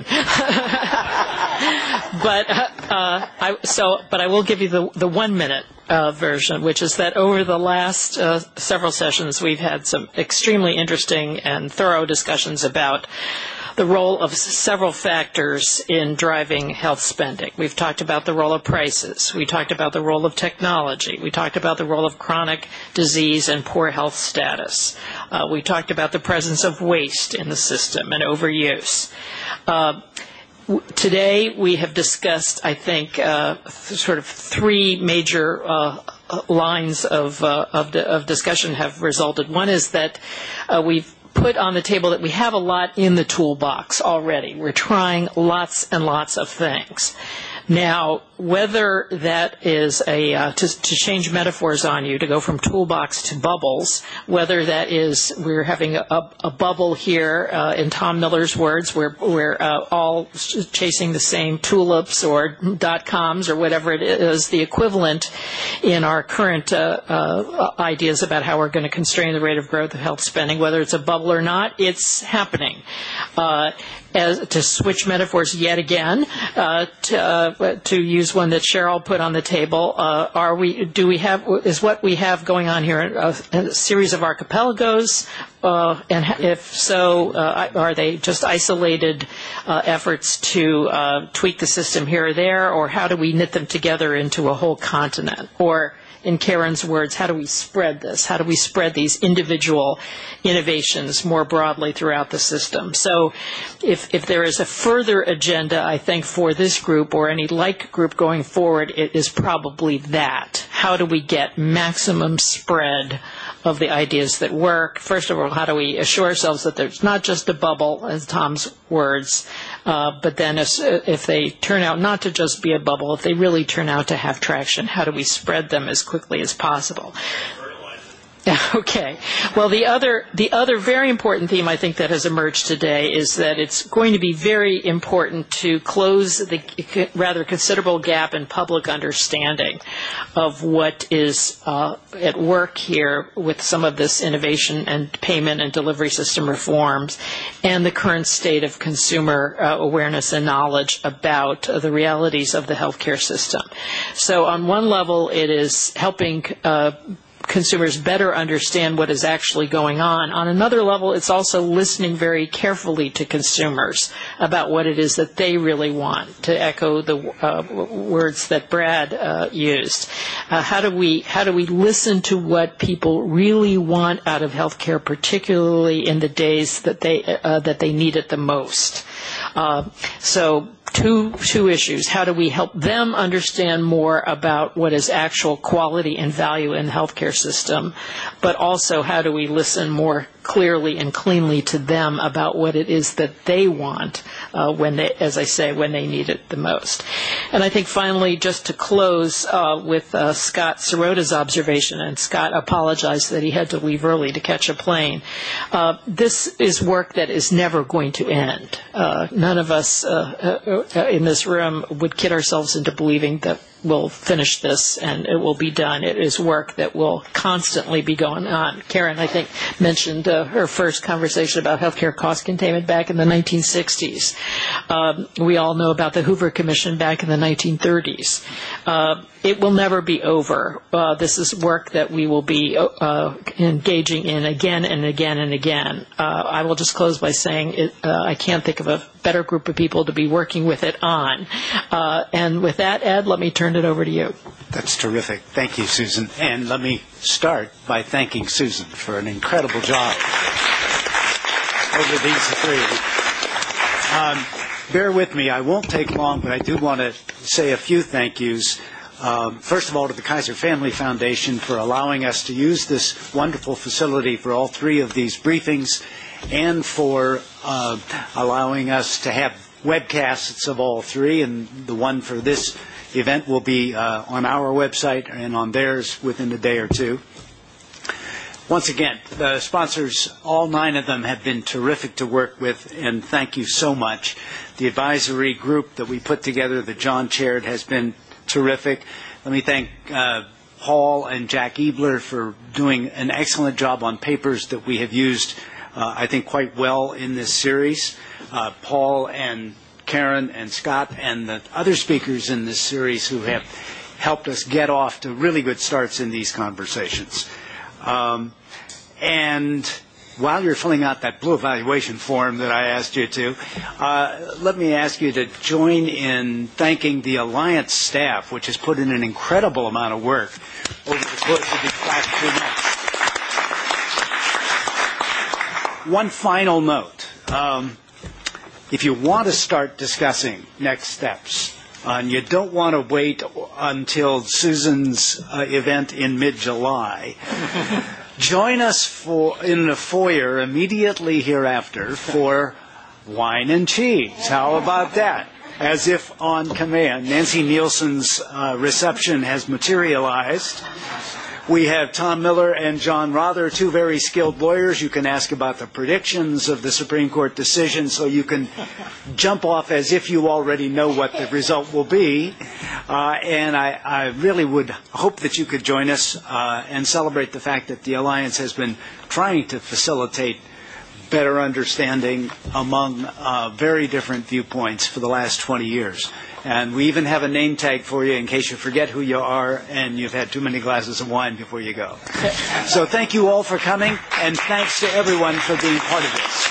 but uh, uh, I, so, but I will give you the the one-minute Uh, version, which is that over the last uh, several sessions, we've had some extremely interesting and thorough discussions about the role of several factors in driving health spending. We've talked about the role of prices. We talked about the role of technology. We talked about the role of chronic disease and poor health status. Uh, we talked about the presence of waste in the system and overuse. Uh, Today we have discussed, I think, uh, th- sort of three major uh, lines of, uh, of, di- of discussion have resulted. One is that uh, we've put on the table that we have a lot in the toolbox already. We're trying lots and lots of things. Now, whether that is a, uh, to, to change metaphors on you, to go from toolbox to bubbles, whether that is we're having a, a bubble here, uh, in Tom Miller's words, we're, we're uh, all chasing the same tulips or dot-coms or whatever it is, the equivalent in our current uh, uh, ideas about how we're going to constrain the rate of growth of health spending, whether it's a bubble or not, it's happening. Uh, as, to switch metaphors yet again, uh, to, uh, to use one that Cheryl put on the table, uh, are we? Do we have? Is what we have going on here a, a series of archipelagos? Uh, and if so, uh, are they just isolated uh, efforts to uh, tweak the system here or there, or how do we knit them together into a whole continent? Or, in Karen's words, how do we spread this? How do we spread these individual innovations more broadly throughout the system? So if, if there is a further agenda, I think, for this group or any like group going forward, it is probably that. How do we get maximum spread of the ideas that work? First of all, how do we assure ourselves that there's not just a bubble, as Tom's words, uh, but then if, if they turn out not to just be a bubble, if they really turn out to have traction, how do we spread them as quickly as possible? Okay. Well, the other the other very important theme I think that has emerged today is that it's going to be very important to close the rather considerable gap in public understanding of what is uh, at work here with some of this innovation and payment and delivery system reforms and the current state of consumer uh, awareness and knowledge about uh, the realities of the healthcare system. So on one level, it is helping uh, consumers better understand what is actually going on. On another level, it's also listening very carefully to consumers about what it is that they really want, to echo the uh, words that Brad uh, used. Uh, how do we how do we listen to what people really want out of healthcare, particularly in the days that they uh, that they need it the most? Uh, so Two, two issues. How do we help them understand more about what is actual quality and value in the healthcare system, but also how do we listen more clearly and cleanly to them about what it is that they want uh, when they, as I say, when they need it the most. And I think finally, just to close uh, with uh, Scott Sirota's observation, and Scott apologized that he had to leave early to catch a plane. Uh, this is work that is never going to end. Uh, none of us uh, uh, in this room would kid ourselves into believing that we'll finish this and it will be done. It is work that will constantly be going on. Karen, I think, mentioned uh, her first conversation about healthcare cost containment back in the nineteen sixties. Um, we all know about the Hoover Commission back in the nineteen thirties. Uh, it will never be over. Uh, this is work that we will be uh, engaging in again and again and again. Uh, I will just close by saying it, uh, I can't think of a better group of people to be working with it on. Uh, and with that, Ed, let me turn it over to you. That's terrific. Thank you, Susan. And let me start by thanking Susan for an incredible job over these three. Um, bear with me. I won't take long, but I do want to say a few thank yous. Um, first of all, to the Kaiser Family Foundation for allowing us to use this wonderful facility for all three of these briefings, and for uh, allowing us to have webcasts of all three, and the one for this event will be uh, on our website and on theirs within a day or two. Once again, the sponsors, all nine of them have been terrific to work with, and thank you so much. The advisory group that we put together that John chaired has been terrific. Let me thank uh, Paul and Jack Ebler for doing an excellent job on papers that we have used, uh, I think, quite well in this series. Uh, Paul and Karen and Scott and the other speakers in this series who have helped us get off to really good starts in these conversations. Um, and while you're filling out that blue evaluation form that I asked you to, uh, let me ask you to join in thanking the Alliance staff, which has put in an incredible amount of work over the course of these last two months. One final note. Um, if you want to start discussing next steps, uh, and you don't want to wait until Susan's uh, event in mid-July, join us for in the foyer immediately hereafter for wine and cheese. How about that? as if on command. Nancy Nielsen's uh, reception has materialized. We have Tom Miller and John Rother, two very skilled lawyers. You can ask about the predictions of the Supreme Court decision, so you can jump off as if you already know what the result will be. Uh, and I, I really would hope that you could join us uh, and celebrate the fact that the Alliance has been trying to facilitate better understanding among uh, very different viewpoints for the last twenty years. And we even have a name tag for you in case you forget who you are and you've had too many glasses of wine before you go. So thank you all for coming, and thanks to everyone for being part of this.